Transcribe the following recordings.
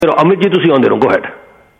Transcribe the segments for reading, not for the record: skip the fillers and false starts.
ਅਮਿਤ ਜੀ ਤੁਸੀਂ ਆਉਂਦੇ ਰਹੋ, ਗੋ ਹੈਡ।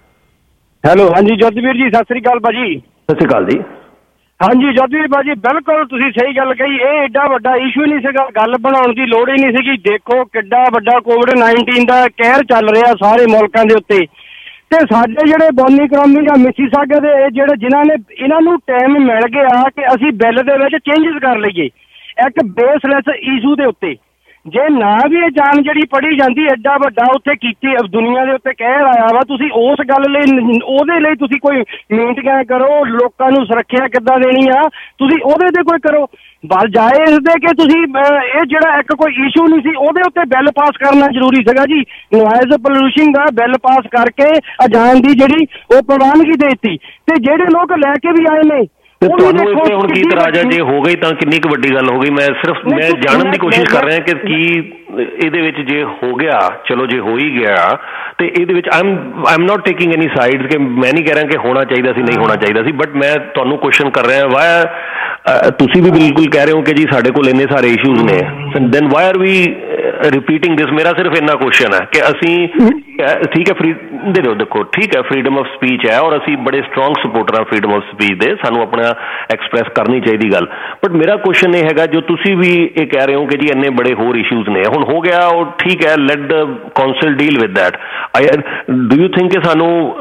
ਹੈਲੋ, ਹਾਂਜੀ ਜੋਤਵੀਰ ਜੀ, ਸਤਿ ਸ੍ਰੀ ਅਕਾਲ ਭਾਜੀ। ਸਤਿ ਸ਼੍ਰੀ ਅਕਾਲ ਜੀ। ਹਾਂਜੀ ਜੋਤਵੀਰ ਭਾਜੀ, ਬਿਲਕੁਲ ਤੁਸੀਂ ਸਹੀ ਗੱਲ ਕਹੀ। ਇਹ ਏਡਾ ਵੱਡਾ ਇਸ਼ੂ ਨਹੀਂ ਸੀਗਾ, ਗੱਲ ਬਣਾਉਣ ਦੀ ਲੋੜ ਹੀ ਨਹੀਂ ਸੀਗੀ। ਦੇਖੋ ਕਿੱਡਾ ਵੱਡਾ COVID-19 ਦਾ ਕਹਿਰ ਚੱਲ ਰਿਹਾ ਸਾਰੇ ਮੁਲਕਾਂ ਦੇ ਉੱਤੇ, ਤੇ ਸਾਡੇ ਜਿਹੜੇ ਬੋਨੀ ਕਰਾਮੀ ਜਾਂ ਮਿਸੀਸਾਗਾ ਦੇ ਜਿਹੜੇ ਜਿਨ੍ਹਾਂ ਨੇ ਇਹਨਾਂ ਨੂੰ ਟਾਈਮ ਮਿਲ ਗਿਆ ਕਿ ਅਸੀਂ ਬਿੱਲ ਦੇ ਵਿੱਚ ਚੇਂਜਸ ਕਰ ਲਈਏ ਇੱਕ ਬੇਸਲੈਸ ਇਸ਼ੂ ਦੇ ਉੱਤੇ। ਜੇ ਨਾ ਵੀ ਇਹ ਜਾਨ ਜਿਹੜੀ ਪੜ੍ਹੀ ਜਾਂਦੀ ਐਡਾ ਵੱਡਾ ਉੱਥੇ ਕੀਤੀ ਦੁਨੀਆ ਦੇ ਉੱਤੇ ਕਹਿਰ ਆਇਆ ਵਾ, ਤੁਸੀਂ ਉਸ ਗੱਲ ਲਈ ਉਹਦੇ ਲਈ ਤੁਸੀਂ ਕੋਈ ਮੀਟਿੰਗਾਂ ਕਰੋ, ਲੋਕਾਂ ਨੂੰ ਸੁਰੱਖਿਆ ਕਿੱਦਾਂ ਦੇਣੀ ਆ ਤੁਸੀਂ ਉਹਦੇ ਤੇ ਕੋਈ ਕਰੋ। ਬਜਾਏ ਇਸ ਦੇ ਕਿ ਤੁਸੀਂ ਇਹ ਜਿਹੜਾ ਇੱਕ ਕੋਈ ਇਸ਼ੂ ਨਹੀਂ ਸੀ ਉਹਦੇ ਉੱਤੇ ਬਿੱਲ ਪਾਸ ਕਰਨਾ ਜ਼ਰੂਰੀ ਸੀਗਾ ਜੀ। ਨੋਇਜ਼ ਪੋਲਿਊਸ਼ਨ ਦਾ ਬਿੱਲ ਪਾਸ ਕਰਕੇ ਅਜਾਨ ਦੀ ਜਿਹੜੀ ਉਹ ਪ੍ਰਵਾਨਗੀ ਦੇ ਦਿੱਤੀ, ਤੇ ਜਿਹੜੇ ਲੋਕ ਲੈ ਕੇ ਵੀ ਆਏ ਨੇ ਤੁਹਾਨੂੰ ਇੱਥੇ ਹੁਣ ਕੀ ਇਤਰਾਜ਼ ਹੈ? ਜੇ ਹੋ ਗਈ ਤਾਂ ਕਿੰਨੀ ਕੁ ਵੱਡੀ ਗੱਲ ਹੋ ਗਈ। ਮੈਂ ਜਾਣਨ ਦੀ ਕੋਸ਼ਿਸ਼ ਕਰ ਰਿਹਾ ਕਿ ਕੀ ਇਹਦੇ ਵਿੱਚ ਜੇ ਹੋ ਗਿਆ, ਚਲੋ ਜੇ ਹੋ ਹੀ ਗਿਆ ਤੇ ਇਹਦੇ ਵਿੱਚ I am not taking any sides ਕਿ ਮੈਂ ਨਹੀਂ ਕਹਿ ਰਿਹਾ ਕਿ ਹੋਣਾ ਚਾਹੀਦਾ ਸੀ, ਨਹੀਂ ਹੋਣਾ ਚਾਹੀਦਾ ਸੀ, ਬਟ ਮੈਂ ਤੁਹਾਨੂੰ ਕੁਐਸਚਨ ਕਰ ਰਿਹਾ ਵਾਈ ਤੁਸੀਂ ਵੀ ਬਿਲਕੁਲ ਕਹਿ ਰਹੇ ਹੋ ਕਿ ਜੀ ਸਾਡੇ ਕੋਲ ਇੰਨੇ ਸਾਰੇ ਇਸ਼ੂਜ਼ ਨੇ, then why are we repeating this. ਮੇਰਾ ਸਿਰਫ ਇੰਨਾ ਕੁਐਸਚਨ ਹੈ ਕਿ ਅਸੀਂ ਠੀਕ ਹੈ ਦੇਖੋ ਠੀਕ ਹੈ ਫਰੀडम ਆਫ ਸਪੀਚ ਹੈ ਔਰ ਅਸੀਂ ਬੜੇ ਸਟਰੋਂਗ ਸਪੋਰਟਰ ਹਾਂ ਫਰੀडम ਆਫ ਸਪੀਚ ਦੇ, ਸਾਨੂੰ ਆਪਣਾ ਐਕਸਪ੍ਰੈਸ ਕਰਨੀ ਚਾਹੀਦੀ ਗੱਲ। ਬਟ ਮੇਰਾ ਕੁਐਸਚਨ ਇਹ ਹੈਗਾ ਜੋ ਤੁਸੀਂ ਵੀ ਇਹ ਕਹਿ ਰਹੇ ਹੋ ਕਿ ਜੀ ਇੰਨੇ ਬੜੇ ਹੋਰ ਇਸ਼ੂਜ਼ ਨੇ, ਹੁਣ ਹੋ ਗਿਆ ਉਹ ਠੀਕ ਹੈ, let the council deal with that. Do you think ਕਿ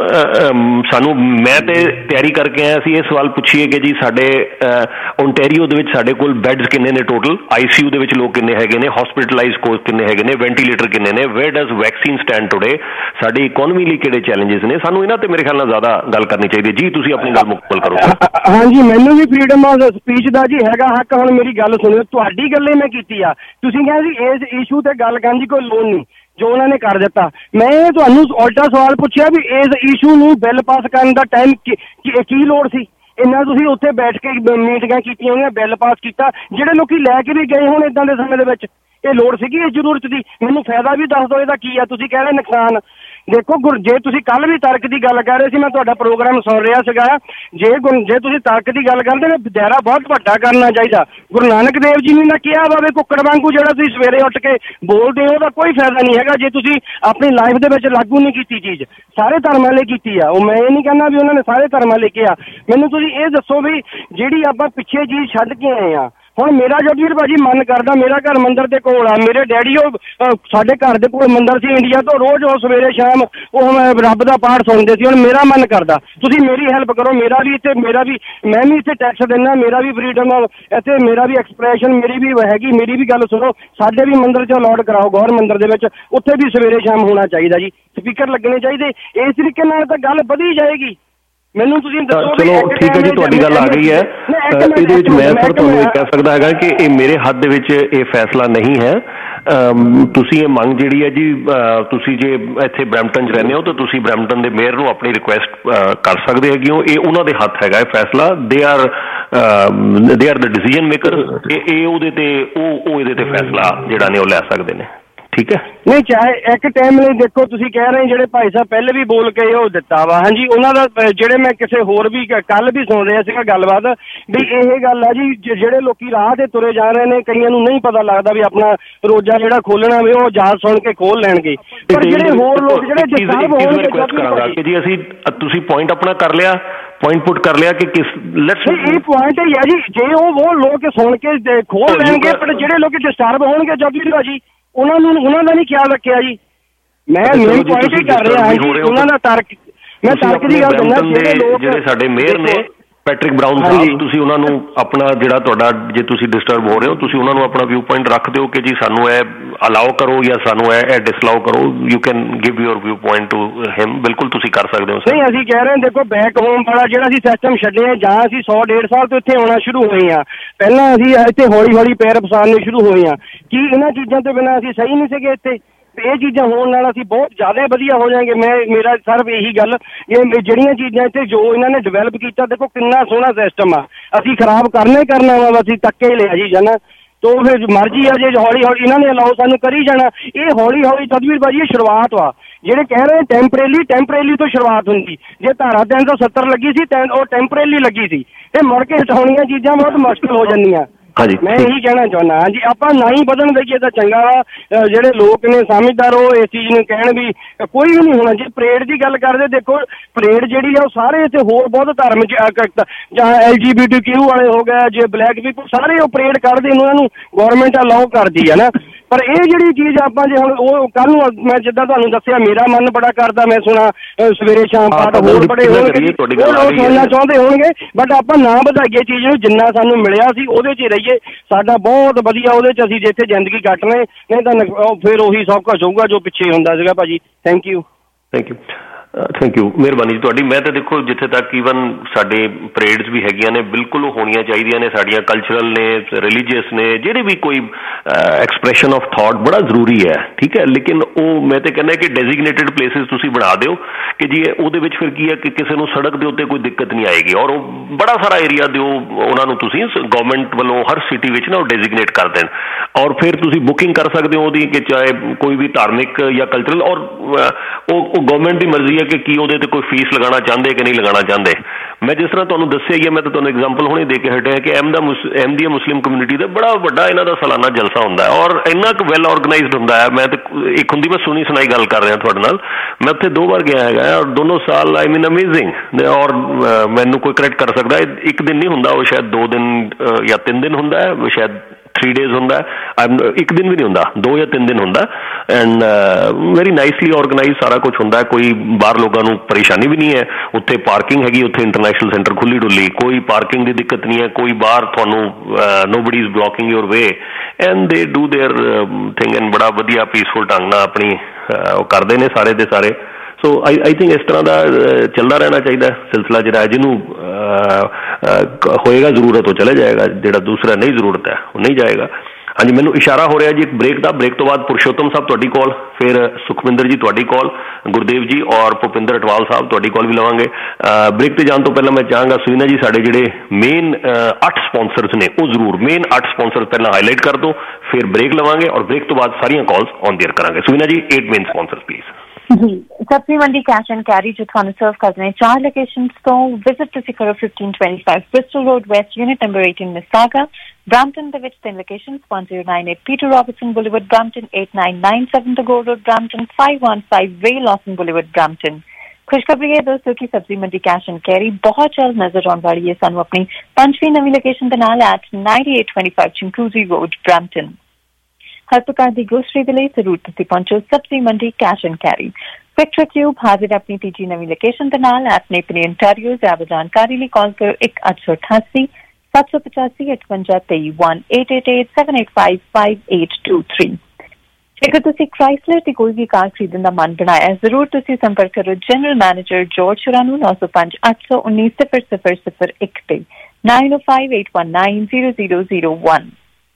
ਸਾਨੂੰ ਮੈਂ ਤੇ ਤਿਆਰੀ ਕਰਕੇ ਆਇਆ ਸੀ ਇਹ ਸਵਾਲ ਪੁੱਛੀਏ ਕਿ ਜੀ ਸਾਡੇ ਓਨਟਾਰੀਓ ਦੇ ਵਿੱਚ ਸਾਡੇ ਕੋਲ ਬੈਡਸ ਕਿੰਨੇ ਨੇ ਟੋਟਲ, ICU ਦੇ ਵਿੱਚ ਲੋਕ ਕਿੰਨੇ ਹੈਗੇ ਨੇ, ਹਸਪੀਟਲਾਈਜ਼ ਕੋਚ ਕਿੰਨੇ ਹੈਗੇ ਨੇ, ਵੈਂਟੀਲੇਟਰ ਕਿੰਨੇ ਨੇ, where does vaccine stand today, ਸਾਡੀ ਇਕੋਨਮੀ ਲਈ ਕਿਹੜੇ ਚੈਲੰਜਸ ਨੇ। ਸਾਨੂੰ ਇਹਨਾਂ ਤੇ ਮੇਰੇ ਖਿਆਲ ਨਾਲ ਜ਼ਿਆਦਾ ਗੱਲ ਕਰਨੀ ਚਾਹੀਦੀ ਜੀ। ਤੁਸੀਂ ਆਪਣੀ ਗੱਲ ਮੁਕੰਮਲ ਕਰੋ। ਹਾਂਜੀ, ਮੈਨੂੰ ਵੀ ਫਰੀडम ਆਫ ਸਪੀਚ ਦਾ ਜੀ ਹੈਗਾ ਹੱਕ। ਹੁਣ ਮੇਰੀ ਗੱਲ ਸੁਣਿਓ, ਤੁਹਾਡੀ ਗੱਲੇ ਮੈਂ ਕੀਤੀ ਆ, ਤੁਸੀਂ ਕਹਿੰਦੇ ਸੀ ਇਸ ਇਸ਼ੂ ਤੇ ਗੱਲ ਕਰਨ ਦੀ ਕੋਈ ਲੋੜ ਨਹੀਂ ਜੋ ਉਹਨਾਂ ਨੇ ਕਰ ਦਿੱਤਾ। ਮੈਂ ਤੁਹਾਨੂੰ ਉਲਟਾ ਸਵਾਲ ਪੁੱਛਿਆ ਵੀ ਇਸ ਇਸ਼ੂ ਨੂੰ ਬਿੱਲ ਪਾਸ ਕਰਨ ਦਾ ਟਾਈਮ ਕੀ ਲੋੜ ਸੀ? ਇੰਨਾ ਤੁਸੀਂ ਉੱਥੇ ਬੈਠ ਕੇ ਮੀਟਿੰਗਾਂ ਕੀਤੀਆਂ ਹੋਈਆਂ, ਬਿੱਲ ਪਾਸ ਕੀਤਾ, ਜਿਹੜੇ ਲੋਕੀ ਲੈ ਕੇ ਵੀ ਗਏ ਹੁਣ ਇੱਦਾਂ ਦੇ ਸਮੇਂ ਦੇ ਵਿੱਚ ਇਹ ਲੋੜ ਸੀਗੀ ਇਸ ਜ਼ਰੂਰਤ ਦੀ? ਮੈਨੂੰ ਫਾਇਦਾ ਵੀ ਦੱਸ ਦਿਓ ਇਹਦਾ ਕੀ ਆ। ਤੁਸੀਂ ਕਹਿ ਰਹੇ ਨੁਕਸਾਨ। ਦੇਖੋ ਜੇ ਤੁਸੀਂ ਕੱਲ੍ਹ ਵੀ ਤਰਕ ਦੀ ਗੱਲ ਕਰ ਰਹੇ ਸੀ, ਮੈਂ ਤੁਹਾਡਾ ਪ੍ਰੋਗਰਾਮ ਸੁਣ ਰਿਹਾ ਸੀਗਾ, ਜੇ ਤੁਸੀਂ ਤਰਕ ਦੀ ਗੱਲ ਕਰਦੇ ਤਾਂ ਦਾਇਰਾ ਬਹੁਤ ਵੱਡਾ ਕਰਨਾ ਚਾਹੀਦਾ। ਗੁਰੂ ਨਾਨਕ ਦੇਵ ਜੀ ਨੇ ਨਾ ਕਿਹਾ ਵਾ ਵੀ ਕੁੱਕੜ ਵਾਂਗੂ ਜਿਹੜਾ ਤੁਸੀਂ ਸਵੇਰੇ ਉੱਠ ਕੇ ਬੋਲਦੇ ਹੋ ਉਹਦਾ ਕੋਈ ਫਾਇਦਾ ਨਹੀਂ ਹੈਗਾ ਜੇ ਤੁਸੀਂ ਆਪਣੀ ਲਾਈਫ ਦੇ ਵਿੱਚ ਲਾਗੂ ਨਹੀਂ ਕੀਤੀ ਚੀਜ਼। ਸਾਰੇ ਧਰਮਾਂ ਲਈ ਕੀਤੀ ਆ ਉਹ, ਮੈਂ ਇਹ ਨਹੀਂ ਕਹਿੰਦਾ ਵੀ ਉਹਨਾਂ ਨੇ ਸਾਰੇ ਧਰਮਾਂ ਲਈ ਕਿਹਾ। ਮੈਨੂੰ ਤੁਸੀਂ ਇਹ ਦੱਸੋ ਵੀ ਜਿਹੜੀ ਆਪਾਂ ਪਿੱਛੇ ਚੀਜ਼ ਛੱਡ ਕੇ ਆਏ ਆ, ਹੁਣ ਮੇਰਾ ਜੋਤਵੀਰ ਭਾਜੀ ਮਨ ਕਰਦਾ, ਮੇਰਾ ਘਰ ਮੰਦਿਰ ਦੇ ਕੋਲ ਆ, ਮੇਰੇ ਡੈਡੀ ਉਹ ਸਾਡੇ ਘਰ ਦੇ ਕੋਲ ਮੰਦਿਰ ਸੀ ਇੰਡੀਆ ਤੋਂ, ਰੋਜ਼ ਉਹ ਸਵੇਰੇ ਸ਼ਾਮ ਉਹ ਰੱਬ ਦਾ ਪਾਠ ਸੁਣਦੇ ਸੀ। ਹੁਣ ਮੇਰਾ ਮਨ ਕਰਦਾ ਤੁਸੀਂ ਮੇਰੀ ਹੈਲਪ ਕਰੋ, ਮੈਂ ਵੀ ਇੱਥੇ ਟੈਕਸ ਦਿੰਦਾ, ਮੇਰਾ ਵੀ ਫਰੀडम ਇੱਥੇ, ਮੇਰਾ ਵੀ ਐਕਸਪ੍ਰੈਸ਼ਨ ਮੇਰੀ ਵੀ ਹੈਗੀ, ਮੇਰੀ ਵੀ ਗੱਲ ਸੁਣੋ। ਸਾਡੇ ਵੀ ਮੰਦਿਰ 'ਚ ਅਲਾਉਡ ਕਰਾਓ, ਗੌਰ ਮੰਦਿਰ ਦੇ ਵਿੱਚ ਉੱਥੇ ਵੀ ਸਵੇਰੇ ਸ਼ਾਮ ਹੋਣਾ ਚਾਹੀਦਾ ਜੀ, ਸਪੀਕਰ ਲੱਗਣੇ ਚਾਹੀਦੇ। ਇਸ ਤਰੀਕੇ ਨਾਲ ਤਾਂ ਗੱਲ ਵਧੀ ਜਾਏਗੀ। ਮੈਨੂੰ ਤੁਸੀਂ ਦੱਸੋ। ਚਲੋ ਠੀਕ ਹੈ ਜੀ, ਤੁਹਾਡੀ ਗੱਲ ਆ ਗਈ ਹੈ। ਇਹਦੇ ਵਿੱਚ ਮੈਂ ਸਰ ਤੁਹਾਨੂੰ ਇਹ ਕਹਿ ਸਕਦਾ ਹੈਗਾ ਕਿ ਇਹ ਮੇਰੇ ਹੱਥ ਦੇ ਵਿੱਚ ਇਹ ਫੈਸਲਾ ਨਹੀਂ ਹੈ। ਤੁਸੀਂ ਇਹ ਮੰਗ ਜਿਹੜੀ ਹੈ ਜੀ, ਤੁਸੀਂ ਜੇ ਇੱਥੇ ਬਰੈਂਪਟਨ 'ਚ ਰਹਿੰਦੇ ਹੋ ਤਾਂ ਤੁਸੀਂ ਬਰੈਂਪਟਨ ਦੇ ਮੇਅਰ ਨੂੰ ਆਪਣੀ ਰਿਕੁਐਸਟ ਕਰ ਸਕਦੇ ਹੈਗੇ ਹੋ। ਇਹ ਉਹਨਾਂ ਦੇ ਹੱਥ ਹੈਗਾ ਇਹ ਫੈਸਲਾ। They are the decision maker. ਇਹ ਉਹਦੇ ਤੇ ਉਹ ਇਹਦੇ ਤੇ ਫੈਸਲਾ ਜਿਹੜਾ ਨੇ ਉਹ ਲੈ ਸਕਦੇ ਨੇ। ਠੀਕ ਹੈ, ਨਹੀਂ ਚਾਹੇ ਇੱਕ ਟਾਈਮ ਲਈ ਦੇਖੋ ਤੁਸੀਂ ਕਹਿ ਰਹੇ ਜਿਹੜੇ ਭਾਈ ਸਾਹਿਬ ਪਹਿਲੇ ਵੀ ਬੋਲ ਕੇ ਉਹ ਦਿੱਤਾ ਵਾ, ਹਾਂਜੀ ਉਹਨਾਂ ਦਾ ਜਿਹੜੇ ਮੈਂ ਕਿਸੇ ਹੋਰ ਵੀ ਕੱਲ ਵੀ ਸੁਣ ਰਿਹਾ ਸੀਗਾ ਗੱਲਬਾਤ ਵੀ ਇਹ ਗੱਲ ਆ ਜੀ, ਜਿਹੜੇ ਲੋਕੀ ਰਾਹ ਤੇ ਤੁਰੇ ਜਾ ਰਹੇ ਨੇ ਕਈਆਂ ਨੂੰ ਨਹੀਂ ਪਤਾ ਲੱਗਦਾ ਵੀ ਆਪਣਾ ਰੋਜ਼ਾ ਜਿਹੜਾ ਖੋਲਣਾ ਵੀ ਉਹ ਆਜ਼ਾਦ ਸੁਣ ਕੇ ਖੋਲ ਲੈਣਗੇ, ਪਰ ਜਿਹੜੇ ਹੋਰ ਲੋਕ ਜਿਹੜੇ ਰਿਕੁਐਸਟ ਕਰਾਂਗਾ ਕਿ ਜੀ ਤੁਸੀਂ ਪੁਆਇੰਟ ਆਪਣਾ ਕਰ ਲਿਆ, ਪੁਆਇੰਟ ਪੁੱਟ ਕਰ ਲਿਆ ਕਿ ਇਹ ਪੁਆਇੰਟ ਹੀ ਹੈ ਜੀ, ਜੇ ਉਹ ਲੋਕ ਸੁਣ ਕੇ ਖੋਲ ਲੈਣਗੇ, ਪਰ ਜਿਹੜੇ ਲੋਕ ਡਿਸਟਰਬ ਹੋਣਗੇ ਜਦ ਜੀ ਉਹਨਾਂ ਦਾ ਨਹੀਂ ਖਿਆਲ ਰੱਖਿਆ ਜੀ। ਮੈਂ ਮੇਨ ਪੁਆਇੰਟ ਹੀ ਕਰ ਰਿਹਾ ਹਾਂ ਜੀ, ਉਹਨਾਂ ਦਾ ਤਰਕ, ਮੈਂ ਤਰਕ ਦੀ ਗੱਲ ਦਿੰਦਾ। ਜਿਹੜੇ ਸਾਡੇ ਮੇਅਰ ਨੇ ਪੈਟਰਿਕ ਬਰਾਊਨ ਸਾਹਿਬ, ਤੁਸੀਂ ਉਹਨਾਂ ਨੂੰ ਆਪਣਾ ਜਿਹੜਾ ਤੁਹਾਡਾ, ਜੇ ਤੁਸੀਂ ਡਿਸਟਰਬ ਹੋ ਰਹੇ ਹੋ ਤੁਸੀਂ ਉਹਨਾਂ ਨੂੰ ਆਪਣਾ ਵਿਊ ਪੁਆਇੰਟ ਰੱਖ ਦਿਓ ਕਿ ਜੀ ਸਾਨੂੰ ਇਹ ਅਲਾਓ ਕਰੋ ਜਾਂ ਸਾਨੂੰ ਇਹ ਡਿਸਅਲਾਓ ਕਰੋ। You can give your view point to him. ਬਿਲਕੁਲ ਤੁਸੀਂ ਕਰ ਸਕਦੇ ਹੋ। ਨਹੀਂ ਅਸੀਂ ਕਹਿ ਰਹੇ ਹਾਂ ਦੇਖੋ ਬੈਕ ਹੋਮ ਵਾਲਾ ਜਿਹੜਾ ਅਸੀਂ ਸਿਸਟਮ ਛੱਡਿਆ, ਜਾਂ ਅਸੀਂ 100-150 ਸਾਲ ਤੋਂ ਇੱਥੇ ਆਉਣਾ ਸ਼ੁਰੂ ਹੋਏ ਹਾਂ, ਪਹਿਲਾਂ ਅਸੀਂ ਇੱਥੇ ਹੌਲੀ ਹੌਲੀ ਪੈਰ ਪਸਾਰਨੇ ਸ਼ੁਰੂ ਹੋਏ ਹਾਂ। ਕੀ ਇਹਨਾਂ ਚੀਜ਼ਾਂ ਤੋਂ ਬਿਨਾਂ ਅਸੀਂ ਸਹੀ ਨਹੀਂ ਸੀਗੇ ਇੱਥੇ? ਇਹ ਚੀਜ਼ਾਂ ਹੋਣ ਨਾਲ ਅਸੀਂ ਬਹੁਤ ਜ਼ਿਆਦਾ ਵਧੀਆ ਹੋ ਜਾਵਾਂਗੇ। ਮੇਰਾ ਸਿਰਫ ਇਹੀ ਗੱਲ, ਇਹ ਜਿਹੜੀਆਂ ਚੀਜ਼ਾਂ ਇੱਥੇ ਜੋ ਇਹਨਾਂ ਨੇ ਡਿਵੈਲਪ ਕੀਤਾ, ਦੇਖੋ ਕਿੰਨਾ ਸੋਹਣਾ ਸਿਸਟਮ ਆ, ਅਸੀਂ ਖਰਾਬ ਕਰਨਾ ਵਾ, ਅਸੀਂ ਧੱਕੇ ਲਿਆ ਜੀ ਜਾਣਾ ਤੋ ਫਿਰ ਮਰਜ਼ੀ ਆ। ਜੇ ਹੌਲੀ ਹੌਲੀ ਇਹਨਾਂ ਨੇ ਅਲਾਓ ਸਾਨੂੰ ਕਰੀ ਜਾਣਾ, ਇਹ ਹੌਲੀ ਹੌਲੀ ਤਦਵੀਰ ਬਾਜੀ ਇਹ ਸ਼ੁਰੂਆਤ ਵਾ। ਜਿਹੜੇ ਕਹਿ ਰਹੇ ਟੈਂਪਰੇਰੀ ਤੋਂ ਸ਼ੁਰੂਆਤ ਹੁੰਦੀ, ਜੇ ਧਾਰਾ 370 ਲੱਗੀ ਸੀ ਉਹ ਟੈਂਪਰੇਰੀ ਲੱਗੀ ਸੀ, ਤੇ ਮੁੜ ਕੇ ਹਟਾਉਣੀਆਂ ਚੀਜ਼ਾਂ ਬਹੁਤ ਮੁਸ਼ਕਿਲ ਹੋ ਜਾਂਦੀਆਂ। ਮੈਂ ਇਹੀ ਕਹਿਣਾ ਚਾਹੁੰਦਾ ਹਾਂ ਜੀ, ਆਪਾਂ ਨਾ ਹੀ ਵਧਣ ਦੇਈਏ ਤਾਂ ਚੰਗਾ ਵਾ। ਜਿਹੜੇ ਲੋਕ ਨੇ ਸਮਝਦਾਰ ਉਹ ਇਸ ਚੀਜ਼ ਨੂੰ ਕਹਿਣ ਵੀ ਕੋਈ ਵੀ ਨਹੀਂ ਹੋਣਾ। ਜੇ ਪਰੇਡ ਦੀ ਗੱਲ ਕਰਦੇ, ਦੇਖੋ ਪਰੇਡ ਜਿਹੜੀ ਆ ਉਹ ਸਾਰੇ ਇੱਥੇ ਹੋਰ ਬਹੁਤ ਧਾਰਮਿਕ ਜਾਂ LGBTQ ਵਾਲੇ ਹੋ ਗਏ, ਜੇ ਬਲੈਕ ਪੀਪਲ, ਸਾਰੇ ਉਹ ਪਰੇਡ ਕੱਢਦੇ ਉਹਨਾਂ ਨੂੰ ਗੌਰਮੈਂਟ ਅਲਾਓ ਕਰਦੀ ਹੈ ਨਾ। ਪਰ ਇਹ ਜਿਹੜੀ ਚੀਜ਼ ਆਪਾਂ ਜੇ ਹੁਣ ਉਹ ਕੱਲ੍ਹ ਨੂੰ, ਮੈਂ ਜਿੱਦਾਂ ਤੁਹਾਨੂੰ ਦੱਸਿਆ ਮੇਰਾ ਮਨ ਬੜਾ ਕਰਦਾ, ਮੈਂ ਸੁਣਾ ਸਵੇਰੇ ਸ਼ਾਮ ਪਾਠ ਹੋਰ ਬੜੇ ਹੋਣਗੇ, ਉਹ ਲੋਕ ਸੁਣਨਾ ਚਾਹੁੰਦੇ ਹੋਣਗੇ, ਬਟ ਆਪਾਂ ਨਾ ਵਧਾਈਏ ਚੀਜ਼ ਨੂੰ। ਜਿੰਨਾ ਸਾਨੂੰ ਮਿਲਿਆ ਸੀ ਉਹਦੇ 'ਚ ਹੀ ਰਹੀਏ, ਸਾਡਾ ਬਹੁਤ ਵਧੀਆ ਉਹਦੇ 'ਚ ਅਸੀਂ ਜਿੱਥੇ ਜ਼ਿੰਦਗੀ ਕੱਟਣੇ, ਨਹੀਂ ਤਾਂ ਫਿਰ ਉਹੀ ਸਭ ਕੁਛ ਹੋਊਗਾ ਜੋ ਪਿੱਛੇ ਹੁੰਦਾ ਸੀਗਾ। ਭਾਜੀ ਥੈਂਕ ਯੂ। ਥੈਂਕ ਯੂ, ਮਿਹਰਬਾਨੀ ਜੀ ਤੁਹਾਡੀ। ਮੈਂ ਤਾਂ ਦੇਖੋ ਜਿੱਥੇ ਤੱਕ ਈਵਨ ਸਾਡੇ ਪਰੇਡਸ ਵੀ ਹੈਗੀਆਂ ਨੇ, ਬਿਲਕੁਲ ਉਹ ਹੋਣੀਆਂ ਚਾਹੀਦੀਆਂ ਨੇ, ਸਾਡੀਆਂ ਕਲਚਰਲ ਨੇ, ਰਿਲੀਜੀਅਸ ਨੇ, ਜਿਹੜੇ ਵੀ ਕੋਈ ਐਕਸਪ੍ਰੈਸ਼ਨ ਆਫ ਥਾਟ ਬੜਾ ਜ਼ਰੂਰੀ ਹੈ, ਠੀਕ ਹੈ। ਲੇਕਿਨ ਉਹ ਮੈਂ ਤਾਂ ਕਹਿੰਦਾ ਕਿ ਡੈਜ਼ਿਗਨੇਟਿਡ ਪਲੇਸਿਸ ਤੁਸੀਂ ਬਣਾ ਦਿਓ ਕਿ ਜੀ ਉਹਦੇ ਵਿੱਚ ਫਿਰ ਕੀ ਹੈ ਕਿ ਕਿਸੇ ਨੂੰ ਸੜਕ ਦੇ ਉੱਤੇ ਕੋਈ ਦਿੱਕਤ ਨਹੀਂ ਆਏਗੀ, ਔਰ ਉਹ ਬੜਾ ਸਾਰਾ ਏਰੀਆ ਦਿਓ ਉਹਨਾਂ ਨੂੰ, ਤੁਸੀਂ ਗਵਰਨਮੈਂਟ ਵੱਲੋਂ ਹਰ ਸਿਟੀ ਵਿੱਚ ਨਾ ਉਹ ਡੈਜ਼ਿਗਨੇਟ ਕਰ ਦੇਣ, ਔਰ ਫਿਰ ਤੁਸੀਂ ਬੁਕਿੰਗ ਕਰ ਸਕਦੇ ਹੋ ਉਹਦੀ ਕਿ ਚਾਹੇ ਕੋਈ ਵੀ ਧਾਰਮਿਕ ਜਾਂ ਕਲਚਰਲ, ਔਰ ਉਹ ਗਵਰਨਮੈਂਟ ਦੀ ਮਰਜ਼ੀ ਕਿ ਕੀ ਉਹਦੇ ਤੇ ਕੋਈ ਫੀਸ ਲਗਾਉਣਾ ਚਾਹੁੰਦੇ ਕਿ ਨਹੀਂ ਲਗਾਉਣਾ ਚਾਹੁੰਦੇ। ਮੈਂ ਜਿਸ ਤਰ੍ਹਾਂ ਤੁਹਾਨੂੰ ਦੱਸਿਆ ਹੀ ਹੈ, ਮੈਂ ਤਾਂ ਤੁਹਾਨੂੰ ਐਗਜ਼ਾਮਪਲ ਹੁਣੇ ਦੇ ਕੇ ਹਟਿਆ ਕਿ ਅਹਿਮਦੀਆ ਮੁਸਲਿਮ ਕਮਿਊਨਿਟੀ ਦਾ ਬੜਾ ਵੱਡਾ ਇਹਨਾਂ ਦਾ ਸਾਲਾਨਾ ਜਲਸਾ ਹੁੰਦਾ ਹੈ, ਔਰ ਇੰਨਾ ਕੁ ਵੈਲ ਔਰਗਨਾਈਜ਼ਡ ਹੁੰਦਾ ਹੈ। ਮੈਂ ਤਾਂ ਇੱਕ ਹੁੰਦੀ ਮੈਂ ਸੁਣੀ ਸੁਣਾਈ ਗੱਲ ਕਰ ਰਿਹਾ ਤੁਹਾਡੇ ਨਾਲ, ਮੈਂ ਉੱਥੇ 2 ਵਾਰ ਗਿਆ ਹੈਗਾ, ਔਰ ਦੋਨੋਂ ਸਾਲ ਆਈ ਮੀਨ ਅਮੇਜ਼ਿੰਗ। ਔਰ ਮੈਨੂੰ ਕੋਈ ਕਰੈਕਟ ਕਰ ਸਕਦਾ, ਇੱਕ ਦਿਨ ਨਹੀਂ ਹੁੰਦਾ, ਉਹ ਸ਼ਾਇਦ 2 ਦਿਨ ਜਾਂ 3 ਦਿਨ ਹੁੰਦਾ ਹੈ, ਸ਼ਾਇਦ 3 days ਹੁੰਦਾ, ਇੱਕ ਦਿਨ ਵੀ ਨਹੀਂ ਹੁੰਦਾ, 2 ਜਾਂ 3 ਦਿਨ ਹੁੰਦਾ। ਐਂਡ ਵੈਰੀ ਨਾਈਸਲੀ ਔਰਗਨਾਈਜ਼ ਸਾਰਾ ਕੁਛ ਹੁੰਦਾ, ਕੋਈ ਬਾਹਰ ਲੋਕਾਂ ਨੂੰ ਪਰੇਸ਼ਾਨੀ ਵੀ ਨਹੀਂ ਹੈ। ਉੱਥੇ ਪਾਰਕਿੰਗ ਹੈਗੀ, ਉੱਥੇ ਇੰਟਰਨੈਸ਼ਨਲ ਸੈਂਟਰ ਖੁੱਲੀ ਡੁੱਲੀ, ਕੋਈ ਪਾਰਕਿੰਗ ਦੀ ਦਿੱਕਤ ਨਹੀਂ ਹੈ, ਕੋਈ ਬਾਹਰ ਤੁਹਾਨੂੰ nobody is blocking your way, and they do their thing, and ਬੜਾ ਵਧੀਆ ਪੀਸਫੁਲ ਢੰਗ ਨਾਲ ਆਪਣੀ ਉਹ ਕਰਦੇ ਨੇ ਸਾਰੇ ਦੇ ਸਾਰੇ। ਸੋ ਆਈ ਥਿੰਕ ਇਸ ਤਰ੍ਹਾਂ ਦਾ ਚੱਲਦਾ ਰਹਿਣਾ ਚਾਹੀਦਾ ਸਿਲਸਿਲਾ, ਜਿਹੜਾ ਜਿਹਨੂੰ ਹੋਏਗਾ ਜ਼ਰੂਰਤ ਉਹ ਚਲੇ ਜਾਏਗਾ, ਜਿਹੜਾ ਦੂਸਰਾ ਨਹੀਂ ਜ਼ਰੂਰਤ ਹੈ ਉਹ ਨਹੀਂ ਜਾਏਗਾ। ਹਾਂਜੀ, ਮੈਨੂੰ ਇਸ਼ਾਰਾ ਹੋ ਰਿਹਾ ਜੀ ਇੱਕ ਬ੍ਰੇਕ ਦਾ। ਬ੍ਰੇਕ ਤੋਂ ਬਾਅਦ ਪੁਰਸ਼ੋਤਮ ਸਾਹਿਬ ਤੁਹਾਡੀ ਕਾਲ, ਫਿਰ ਸੁਖਵਿੰਦਰ ਜੀ ਤੁਹਾਡੀ ਕਾਲ, ਗੁਰਦੇਵ ਜੀ ਔਰ ਭੁਪਿੰਦਰ ਅਟਵਾਲ ਸਾਹਿਬ ਤੁਹਾਡੀ ਕਾਲ ਵੀ ਲਵਾਂਗੇ। ਬ੍ਰੇਕ ਤੇ ਜਾਣ ਤੋਂ ਪਹਿਲਾਂ ਮੈਂ ਚਾਹਾਂਗਾ ਸੁਨੀਨਾ ਜੀ ਸਾਡੇ ਜਿਹੜੇ ਮੇਨ 8 ਸਪਾਂਸਰਸ ਨੇ ਉਹ ਜ਼ਰੂਰ ਮੇਨ 8 ਸਪਾਂਸਰ ਪਹਿਲਾਂ ਹਾਈਲਾਈਟ ਕਰ ਦਿਓ, ਫਿਰ ਬ੍ਰੇਕ ਲਵਾਂਗੇ ਔਰ ਬ੍ਰੇਕ ਤੋਂ ਬਾਅਦ ਸਾਰੀਆਂ ਕਾਲਸ ਔਨ ਏਅਰ ਕਰਾਂਗੇ। ਸੁਨੀਨਾ ਜੀ 8 ਮੇਨ ਸਪਾਂਸਰਸ ਪਲੀਜ਼। जी, सब्जी मंडी कैश एंड कैरी जो थानू सर्व कर रहे हैं 4 लोकेशंस तो विजिट तुसी करो 1525 Bristol road west unit number 18 Mississauga. Brampton दे विच 3 locations 1098 Peter Robertson boulevard Brampton, 8997 the gold road Brampton, 515 way Lawson boulevard Brampton. खुशखबरी है दोस्तों की सब्जी मंडी कैश एंड कैरी बहुत जल्द नजर आने वाली है सानू अपनी 5वीं नवी लोकेशन दे नाल एट 9825 चिंकूजी रोड ब्रैम्पटन। हर प्रकार की ग्रोसरी के लिए जरूर तुसी पहुंचो Sabzi Mandi cash and carry. Quick tube हाजिर अपनी तीजी नवी लोकेशन के नाल अपने अपनी इंटरव्यू ज्यादा जानकारी लिए कॉल करो 1888 785 5823 1888 785 5823। जेकर तुसी क्राइसलर की कोई भी कार खरीदने का मन बनाया जरूर तुसी संपर्क करो जनरल मैनेजर जॉर्ज शुरानू 905 819 0001 पे 905 819 0001।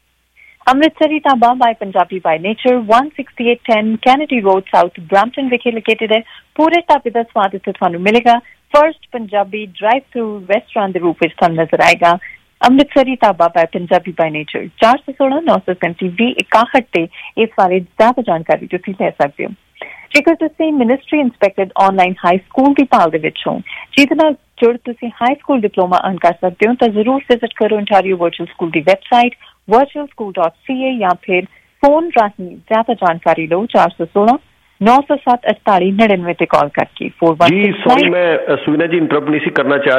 Amritsari Dhaba by Punjabi by nature 16810 Kennedy road south Brampton विखे लोकेटेड है। पूरे ढाबे का स्वाद इत्थे तुहानू मिलेगा। First Punjabi drive through restaurant के रूप में तुहानू नजर आएगा। Amritsari Dhaba by Punjabi by nature 416 937 2061 ते इस बारे ज्यादा जानकारी तुसीं ले सकते हो। जेकर तुसीं ministry inspected online high school की भाल दे विच हो जिहदे नाल जुड़ तुसीं हाई स्कूल डिप्लोमा अर्न कर सकते हो तो जरूर विजिट करो ओंटारियो वर्चुअल स्कूल की वेबसाइट virtualschool.ca या फिर फोन राही ज्यादा जानकारी लो 416 907 48 99 ਤੇ ਕਾਲ ਕਰਕੇ 41। ਜੀ ਸੌਰੀ ਮੈਂ ਸੁਵਿਨਾ ਜੀ ਇੰਟਰਪਟ ਨਹੀਂ ਸੀ ਕਰਨਾ ਚਾਹ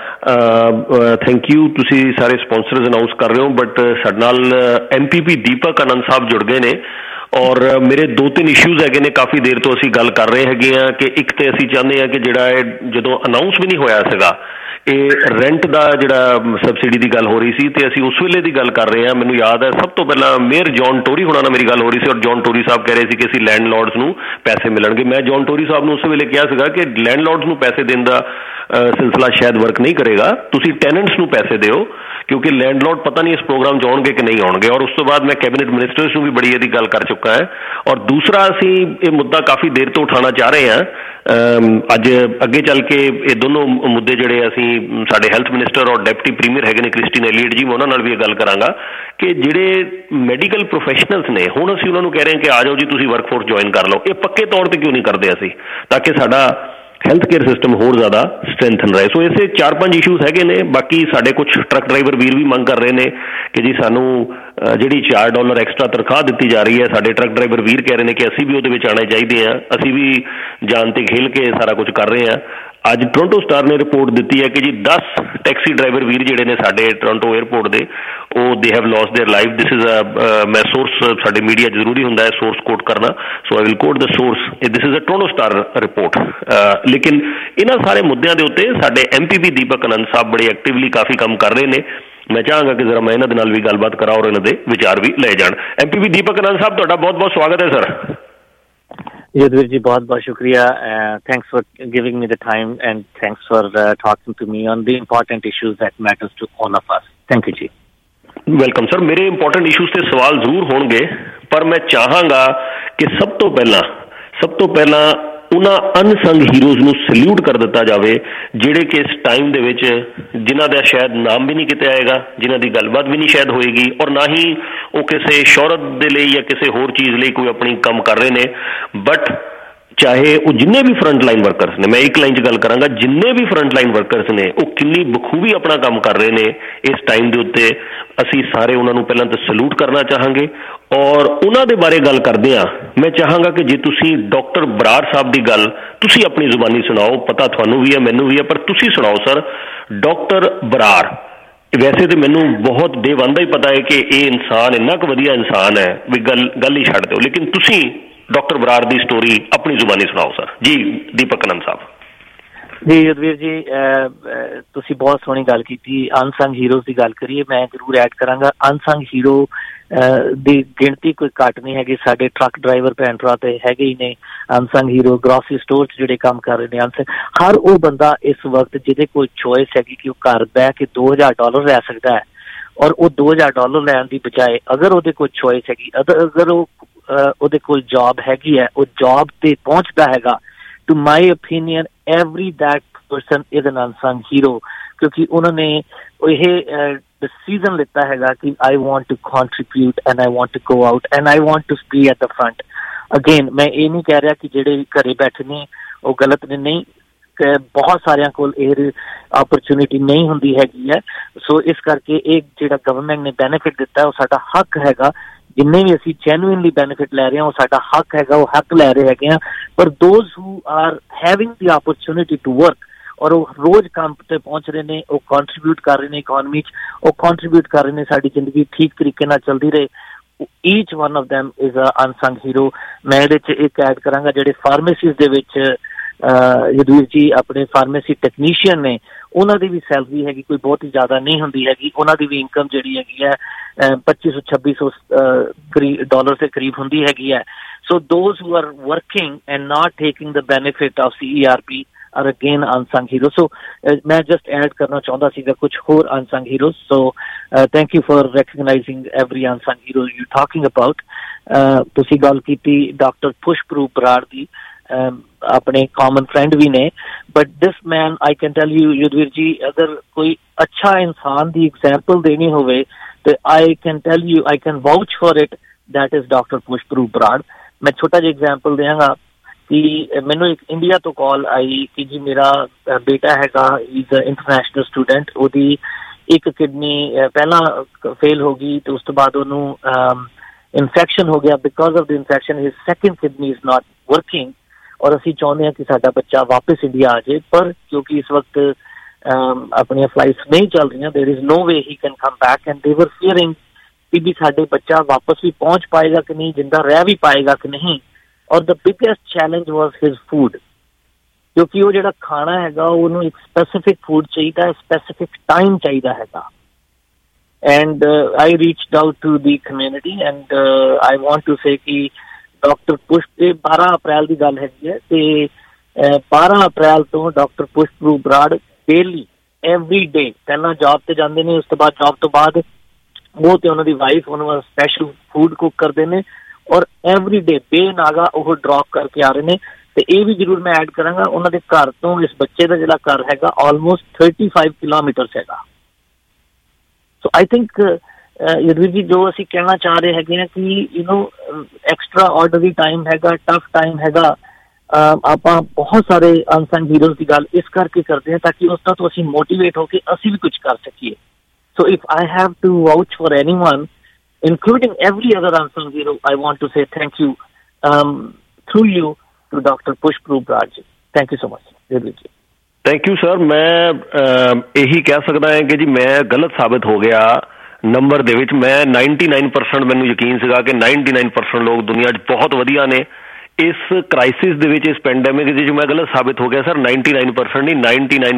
ਰਿਹਾ। ਥੈਂਕ ਯੂ, ਤੁਸੀਂ ਸਾਰੇ ਸਪਾਂਸਰਸ ਅਨਾਉਂਸ ਕਰ ਰਹੇ ਹੋ, ਬਟ ਸਾਡੇ ਨਾਲ MPP ਦੀਪਕ ਆਨੰਦ ਸਾਹਿਬ ਜੁੜ ਗਏ ਨੇ ਔਰ ਮੇਰੇ 2-3 ਇਸ਼ੂਜ਼ ਹੈਗੇ ਨੇ, ਕਾਫੀ ਦੇਰ ਤੋਂ ਅਸੀਂ ਗੱਲ ਕਰ ਰਹੇ ਹੈਗੇ ਆ ਕਿ ਇੱਕ ਤੇ ਅਸੀਂ ਚਾਹੁੰਦੇ ਹਾਂ ਕਿ ਜਿਹੜਾ ਇਹ ਜਦੋਂ ਅਨਾਉਂਸ ਵੀ ਨਹੀਂ ਹੋਇਆ ਸੀਗਾ ਇਹ ਰੈਂਟ ਦਾ ਜਿਹੜਾ ਸਬਸਿਡੀ ਦੀ ਗੱਲ ਹੋ ਰਹੀ ਸੀ ਤੇ ਅਸੀਂ ਉਸ ਵੇਲੇ ਦੀ ਗੱਲ ਕਰ ਰਹੇ ਹਾਂ। ਮੈਨੂੰ ਯਾਦ ਹੈ ਸਭ ਤੋਂ ਪਹਿਲਾਂ ਮੇਅਰ ਜੌਨ ਟੋਰੀ ਹੋਣਾ ਨਾਲ ਮੇਰੀ ਗੱਲ ਹੋ ਰਹੀ ਸੀ ਔਰ ਜੌਨ ਟੋਰੀ ਸਾਹਿਬ ਕਹਿ ਰਹੇ ਸੀ ਕਿ ਅਸੀਂ ਲੈਂਡਲੋਰਡਸ ਨੂੰ ਪੈਸੇ ਮਿਲਣਗੇ। ਮੈਂ ਜੌਨ ਟੋਰੀ ਸਾਹਿਬ ਨੂੰ ਉਸ ਵੇਲੇ ਕਿਹਾ ਸੀਗਾ ਕਿ ਲੈਂਡਲੋਰਡਸ ਨੂੰ ਪੈਸੇ ਦੇਣ ਦਾ ਸਿਲਸਿਲਾ ਸ਼ਾਇਦ ਵਰਕ ਨਹੀਂ ਕਰੇਗਾ, ਤੁਸੀਂ ਟੈਨੈਂਟਸ ਨੂੰ ਪੈਸੇ ਦਿਓ ਕਿਉਂਕਿ ਲੈਂਡਲੋਰਡ ਪਤਾ ਨਹੀਂ ਇਸ ਪ੍ਰੋਗਰਾਮ 'ਚ ਆਉਣਗੇ ਕਿ ਨਹੀਂ ਆਉਣਗੇ। ਔਰ ਉਸ ਤੋਂ ਬਾਅਦ ਮੈਂ ਕੈਬਨਿਟ ਮਿਨਿਸਟਰਸ ਨੂੰ ਵੀ ਬੜੀ ਇਹਦੀ ਗੱਲ ਕਰ ਚੁੱਕਾ ਹੈ। ਔਰ ਦੂਸਰਾ ਅਸੀਂ ਇਹ ਮੁੱਦਾ ਕਾਫੀ ਦੇਰ ਤੋਂ ਉਠਾਉਣਾ ਚਾਹ ਰਹੇ ਹਾਂ। ਅੱਜ ਅੱਗੇ ਚੱਲ ਕੇ ਇਹ ਦੋਨੋਂ ਮੁੱਦੇ ਜਿਹੜੇ ਅਸੀਂ ਸਾਡੇ ਹੈਲਥ ਮਿਨਿਸਟਰ ਔਰ ਡਿਪਟੀ ਪ੍ਰੀਮੀਅਰ ਹੈਗੇ ਨੇ ਕ੍ਰਿਸਟੀਨ ਐਲੀਅਟ ਜੀ, ਮੈਂ ਉਹਨਾਂ ਨਾਲ ਵੀ ਇਹ ਗੱਲ ਕਰਾਂਗਾ ਕਿ ਜਿਹੜੇ ਮੈਡੀਕਲ ਪ੍ਰੋਫੈਸ਼ਨਲਸ ਨੇ ਹੁਣ ਅਸੀਂ ਉਹਨਾਂ ਨੂੰ ਕਹਿ ਰਹੇ ਹਾਂ ਕਿ ਆ ਜਾਓ ਜੀ ਤੁਸੀਂ ਵਰਕਫੋਰਸ ਜੁਆਇਨ ਕਰ ਲਓ। ਇਹ ਪੱਕੇ ਤੌਰ 'ਤੇ ਕਿਉਂ ਨਹੀਂ ਕਰਦੇ ਅਸੀਂ ਤਾਂ ਕਿ ਸਾਡਾ ਹੈਲਥ ਕੇਅਰ ਸਿਸਟਮ ਹੋਰ ਜ਼ਿਆਦਾ ਸਟਰੈਂਥਨ ਰਹੇ। ਸੋ ਇਸੇ 4-5 ਇਸ਼ੂਜ਼ ਹੈਗੇ ਨੇ। ਬਾਕੀ ਸਾਡੇ ਕੁਝ ਟਰੱਕ ਡਰਾਈਵਰ ਵੀਰ ਵੀ ਮੰਗ ਕਰ ਰਹੇ ਨੇ ਕਿ ਜੀ ਸਾਨੂੰ ਜਿਹੜੀ $4 ਐਕਸਟਰਾ ਤਨਖਾਹ ਦਿੱਤੀ ਜਾ ਰਹੀ ਹੈ, ਸਾਡੇ ਟਰੱਕ ਡਰਾਈਵਰ ਵੀਰ ਕਹਿ ਰਹੇ ਨੇ ਕਿ ਅਸੀਂ ਵੀ ਉਹਦੇ ਵਿੱਚ ਆਉਣੇ ਚਾਹੀਦੇ ਹਾਂ, ਅਸੀਂ ਵੀ ਜਾਨ 'ਤੇ ਖੇਲ ਕੇ ਸਾਰਾ ਕੁਝ ਕਰ ਰਹੇ ਹਾਂ। ਅੱਜ ਟੋਰਾਂਟੋ ਸਟਾਰ ਨੇ ਰਿਪੋਰਟ ਦਿੱਤੀ ਹੈ ਕਿ ਜੀ 10 ਟੈਕਸੀ ਡਰਾਈਵਰ ਵੀਰ ਜਿਹੜੇ ਨੇ ਸਾਡੇ ਟੋਰਾਂਟੋ ਏਅਰਪੋਰਟ ਦੇ, ਉਹ they have lost their life. This is my source, ਸਾਡੇ ਮੀਡੀਆ ਜ਼ਰੂਰੀ ਹੁੰਦਾ ਹੈ ਸੋਰਸ ਕੋਟ ਕਰਨਾ, so I will quote the source. This is a Toronto Star report. ਲੇਕਿਨ ਇਹਨਾਂ ਸਾਰੇ ਮੁੱਦਿਆਂ ਦੇ ਉੱਤੇ ਸਾਡੇ MPP ਦੀਪਕ ਆਨੰਦ ਸਾਹਿਬ ਬੜੇ ਐਕਟਿਵਲੀ ਕਾਫੀ ਕੰਮ ਕਰ ਰਹੇ ਨੇ। ਮੈਂ ਚਾਹਾਂਗਾ ਕਿ ਜ਼ਰਾ ਮੈਂ ਇਹਨਾਂ ਦੇ ਨਾਲ ਵੀ ਗੱਲਬਾਤ ਕਰਾਂ ਔਰ ਇਹਨਾਂ ਦੇ ਵਿਚਾਰ ਵੀ ਲਏ ਜਾਣ। MPP ਦੀਪਕ ਆਨੰਦ ਸਾਹਿਬ, ਤੁਹਾਡਾ ਬਹੁਤ ਬਹੁਤ ਸਵਾਗਤ ਹੈ ਸਰ। Yudhvir ji, बहुत बहुत शुक्रिया. Thanks for giving me the time and thanks for talking to me on the important issues that matters to all of us. Thank you ji. Welcome sir. ਮੇਰੇ important issues ਤੇ ਸਵਾਲ ਜ਼ਰੂਰ ਹੋਣਗੇ, ਪਰ ਮੈਂ ਚਾਹਾਂਗਾ ਕਿ ਸਭ ਤੋਂ ਪਹਿਲਾਂ ਉਹਨਾਂ ਅਨਸੰਗ ਹੀਰੋਜ਼ ਨੂੰ ਸਲੂਟ ਕਰ ਦਿੱਤਾ ਜਾਵੇ ਜਿਹੜੇ ਕਿ ਇਸ ਟਾਈਮ ਦੇ ਵਿੱਚ ਜਿਨ੍ਹਾਂ ਦਾ ਸ਼ਾਇਦ ਨਾਮ ਵੀ ਨਹੀਂ ਕਿਤੇ ਆਏਗਾ, ਜਿਨ੍ਹਾਂ ਦੀ ਗੱਲਬਾਤ ਵੀ ਨਹੀਂ ਸ਼ਾਇਦ ਹੋਏਗੀ, ਔਰ ਨਾ ਹੀ ਉਹ ਕਿਸੇ ਸ਼ੋਹਰਤ ਦੇ ਲਈ ਜਾਂ ਕਿਸੇ ਹੋਰ ਚੀਜ਼ ਲਈ ਕੋਈ ਆਪਣੀ ਕੰਮ ਕਰ ਰਹੇ ਨੇ। ਬਟ ਚਾਹੇ ਉਹ ਜਿੰਨੇ ਵੀ ਫਰੰਟ ਲਾਈਨ ਵਰਕਰਸ ਨੇ, ਮੈਂ ਇੱਕ ਲਾਈਨ 'ਚ ਗੱਲ ਕਰਾਂਗਾ, ਜਿੰਨੇ ਵੀ ਫਰੰਟ ਲਾਈਨ ਵਰਕਰਸ ਨੇ ਉਹ ਕਿੰਨੀ ਬਖੂਬੀ ਆਪਣਾ ਕੰਮ ਕਰ ਰਹੇ ਨੇ ਇਸ ਟਾਈਮ ਦੇ ਉੱਤੇ। ਅਸੀਂ ਸਾਰੇ ਉਹਨਾਂ ਨੂੰ ਪਹਿਲਾਂ ਤਾਂ ਸਲੂਟ ਕਰਨਾ ਚਾਹਾਂਗੇ ਔਰ ਉਹਨਾਂ ਦੇ ਬਾਰੇ ਗੱਲ ਕਰਦੇ ਹਾਂ। ਮੈਂ ਚਾਹਾਂਗਾ ਕਿ ਜੇ ਤੁਸੀਂ ਡਾਕਟਰ ਬਰਾੜ ਸਾਹਿਬ ਦੀ ਗੱਲ ਤੁਸੀਂ ਆਪਣੀ ਜ਼ੁਬਾਨੀ ਸੁਣਾਓ, ਪਤਾ ਤੁਹਾਨੂੰ ਵੀ ਹੈ ਮੈਨੂੰ ਵੀ ਹੈ, ਪਰ ਤੁਸੀਂ ਸੁਣਾਓ ਸਰ। ਡਾਕਟਰ ਬਰਾੜ, ਵੈਸੇ ਤਾਂ ਮੈਨੂੰ ਬਹੁਤ ਡੇ ਵਨ ਦਾ ਹੀ ਪਤਾ ਹੈ ਕਿ ਇਹ ਇਨਸਾਨ ਇੰਨਾ ਕੁ ਵਧੀਆ ਇਨਸਾਨ ਹੈ ਵੀ ਗੱਲ ਹੀ ਛੱਡ ਦਿਓ, ਲੇਕਿਨ ਤੁਸੀਂ ਡਾਕਟਰ ਬਰਾੜ ਦੀ ਸਟੋਰੀ ਆਪਣੀ ਜ਼ੁਬਾਨੀ ਸੁਣਾਓ ਸਰ। ਜੀ ਦੀਪਕ ਆਨੰਦ ਸਾਹਿਬ। ਜੀ ਯੁਧਵੀਰ ਜੀ, ਤੁਸੀਂ ਬਹੁਤ ਸੋਹਣੀ ਗੱਲ ਕੀਤੀ। ਅਨਸੰਗ ਹੀਰੋਜ਼ ਦੀ ਗੱਲ ਕਰੀਏ, ਮੈਂ ਜ਼ਰੂਰ ਐਡ ਕਰਾਂਗਾ। ਅਨਸੰਗ ਹੀਰੋ ਦੀ ਗਿਣਤੀ ਕੋਈ ਘੱਟ ਨਹੀਂ ਹੈਗੀ। ਸਾਡੇ ਟਰੱਕ ਡਰਾਈਵਰ ਭੈਣ ਭਰਾ ਤੇ ਹੈਗੇ ਹੀ ਨੇ ਅਨਸੰਗ ਹੀਰੋ। ਗਰੋਸਰੀ ਸਟੋਰ 'ਚ ਜਿਹੜੇ ਕੰਮ ਕਰ ਰਹੇ ਨੇ ਅਨਸੰਗ, ਹਰ ਉਹ ਬੰਦਾ ਇਸ ਵਕਤ ਜਿਹਦੇ ਕੋਲ ਚੋਇਸ ਹੈਗੀ ਕਿ ਉਹ ਘਰ ਬਹਿ ਕੇ $2000 ਲੈ ਸਕਦਾ ਹੈ, ਔਰ ਉਹ $2000 ਲੈਣ ਦੀ ਬਜਾਏ ਅਗਰ ਉਹਦੇ ਕੋਲ ਚੋਇਸ ਹੈਗੀ, ਅਗਰ ਉਹਦੇ ਕੋਲ ਜੌਬ ਹੈਗੀ ਹੈ, ਉਹ ਜੌਬ ਤੇ ਪਹੁੰਚਦਾ ਹੈਗਾ, to my opinion every that person is an unsung hero. ਕਿਉਂਕਿ ਉਹਨਾਂ ਨੇ ਇਹ ਡਿਸੀਜ਼ਨ ਲਿੱਤਾ ਹੈਗਾ ਕਿ I want to contribute and I want to go out and I want to be at the front. Again ਮੈਂ ਇਹ ਨਹੀਂ ਕਹਿ ਰਿਹਾ ਕਿ ਜਿਹੜੇ ਘਰੇ ਬੈਠੇ ਨੇ ਉਹ ਗਲਤ ਨੇ, ਨਹੀਂ, ਬਹੁਤ ਸਾਰਿਆਂ ਕੋਲ ਇਹ ਓਪਰਚੁਨਿਟੀ ਨਹੀਂ ਹੁੰਦੀ ਹੈਗੀ ਹੈ। ਸੋ ਇਸ ਕਰਕੇ ਇਹ ਜਿਹੜਾ ਗਵਰਨਮੈਂਟ ਨੇ ਬੈਨੀਫਿਟ ਦਿੱਤਾ ਉਹ ਸਾਡਾ ਹੱਕ ਹੈਗਾ। ਜਿੰਨੇ ਵੀ ਅਸੀਂ ਜੈਨੂਇਨਲੀ ਬੈਨੀਫਿਟ ਲੈ ਰਹੇ ਹਾਂ ਉਹ ਸਾਡਾ ਹੱਕ ਹੈਗਾ, ਉਹ ਹੱਕ ਲੈ ਰਹੇ ਹੈਗੇ ਹਾਂ। ਪਰ those who are having the opportunity to work ਔਰ ਉਹ ਰੋਜ਼ ਕੰਮ ਤੇ ਪਹੁੰਚ ਰਹੇ ਨੇ, ਉਹ ਕੰਟਰੀਬਿਊਟ ਕਰ ਰਹੇ ਨੇ ਇਕੋਨਮੀ 'ਚ, ਉਹ ਕੰਟਰੀਬਿਊਟ ਕਰ ਰਹੇ ਨੇ ਸਾਡੀ ਜ਼ਿੰਦਗੀ ਠੀਕ ਤਰੀਕੇ ਨਾਲ ਚੱਲਦੀ ਰਹੇ। Each one of them is a unsung hero. ਮੈਂ ਇਹਦੇ 'ਚ ਇੱਕ ਐਡ ਕਰਾਂਗਾ ਜਿਹੜੇ ਫਾਰਮੇਸੀਜ਼ ਦੇ ਵਿੱਚ ਯਦਵੀਰ ਜੀ ਆਪਣੇ ਫਾਰਮੇਸੀ ਟੈਕਨੀਸ਼ੀਅਨ ਨੇ, ਉਹਨਾਂ ਦੀ ਵੀ ਸੈਲਰੀ ਹੈਗੀ ਕੋਈ ਬਹੁਤ ਹੀ ਜ਼ਿਆਦਾ ਨਹੀਂ ਹੁੰਦੀ ਹੈਗੀ। ਉਹਨਾਂ ਦੀ ਵੀ ਇਨਕਮ ਜਿਹੜੀ ਹੈਗੀ ਹੈ $2500-2600 ਦੇ ਕਰੀਬ ਹੁੰਦੀ ਹੈਗੀ ਹੈ। So those who are working and not taking the benefit of CERP are again unsung heroes. So मैं just add करना चाहता सीगा कुछ और unsung heroes. So thank you for recognizing every unsung hero you're talking about. तुसी गल कीती doctor Pushproop Brar दी, अपने कॉमन फ्रेंड भी ने, but this man I can tell you Yudhveer ji, अगर कोई अच्छा इंसान दी एग्जाम्पल देनी होवे तो I can tell you, I can vouch for it, that is doctor Pushproop Brar. मैं छोटा जिहा एग्जाम्पल देंगा कि मैनू एक इंडिया तो कॉल आई कि जी मेरा बेटा हैगा, इज इंटरनेशनल स्टूडेंट, ओदी एक किडनी पहला फेल हो गई तो उस तो बाद उन्होंने इन्फेक्शन हो गया। Because of the infection his second kidney is not working और असी चाहते हैं कि साडा बच्चा वापस इंडिया आ जाए, पर क्योंकि इस वक्त अपनी फ्लाइट्स नहीं चल रही, there is no way he can come back and they were fearing कि भी साडे बच्चा वापस भी पहुंच पाएगा कि नहीं, जिंदा रह भी पाएगा कि नहीं। और the biggest challenge was his food, क्योंकि वो जो खाना हैगा उन्होंने एक स्पेसिफिक फूड चाहिए, स्पेसिफिक टाइम चाहिए हैगा। And I reached out to the community and I want to say कि डॉक्टर पुष्प 12 अप्रैल की गल हैगी है ते 12 अप्रैल तो doctor Pushproop Brar daily every day पहला जॉब ते जांदे ने, उस तो बाद जॉब तो बाद वो ते उन्हां दी वाइफ उन्हां स्पैशल फूड कुक करदे ने और एवरी डे बेनागा वो ड्रॉप करके आ रहे हैं। तो ये भी जरूर मैं ऐड करांगा, उन्होंने घर तो इस बच्चे का जिहड़ा घर हैगा ऑलमोस्ट 35 किलोमीटर्स हैगा। सो आई थिंक यदवीर जी जो असी कहना चाह रहे हैं कि you know extraordinary time हैगा, टफ टाइम हैगा, ਆਪਾਂ ਬਹੁਤ ਸਾਰੇ ਅਨਸੰਗ ਹੀਰੋਜ਼ ਦੀ ਗੱਲ ਇਸ ਕਰਕੇ ਕਰਦੇ ਹਾਂ ਤਾਂ ਕਿ ਉਸ ਤੋਂ ਅਸੀਂ ਮੋਟੀਵੇਟ ਹੋ ਕੇ ਅਸੀਂ ਵੀ ਕੁਝ ਕਰ ਸਕੀਏ। So if I have to vouch for anyone including every other unsung hero, I want to say thank you through you to Dr. Pushprup Raj. Thank you so much. Thank you sir. मैं यही कह सकता है कि जी मैं गलत साबित हो गया नंबर दे विच। मैं 99% मैनूं यकीन सीगा कि 99% लोग दुनिया 'च बहुत वधिया ने। इस क्राइसिस दे विच, इस पैंडेमिक दे विच मैं गलत साबित हो गया सर। 99% नहीं,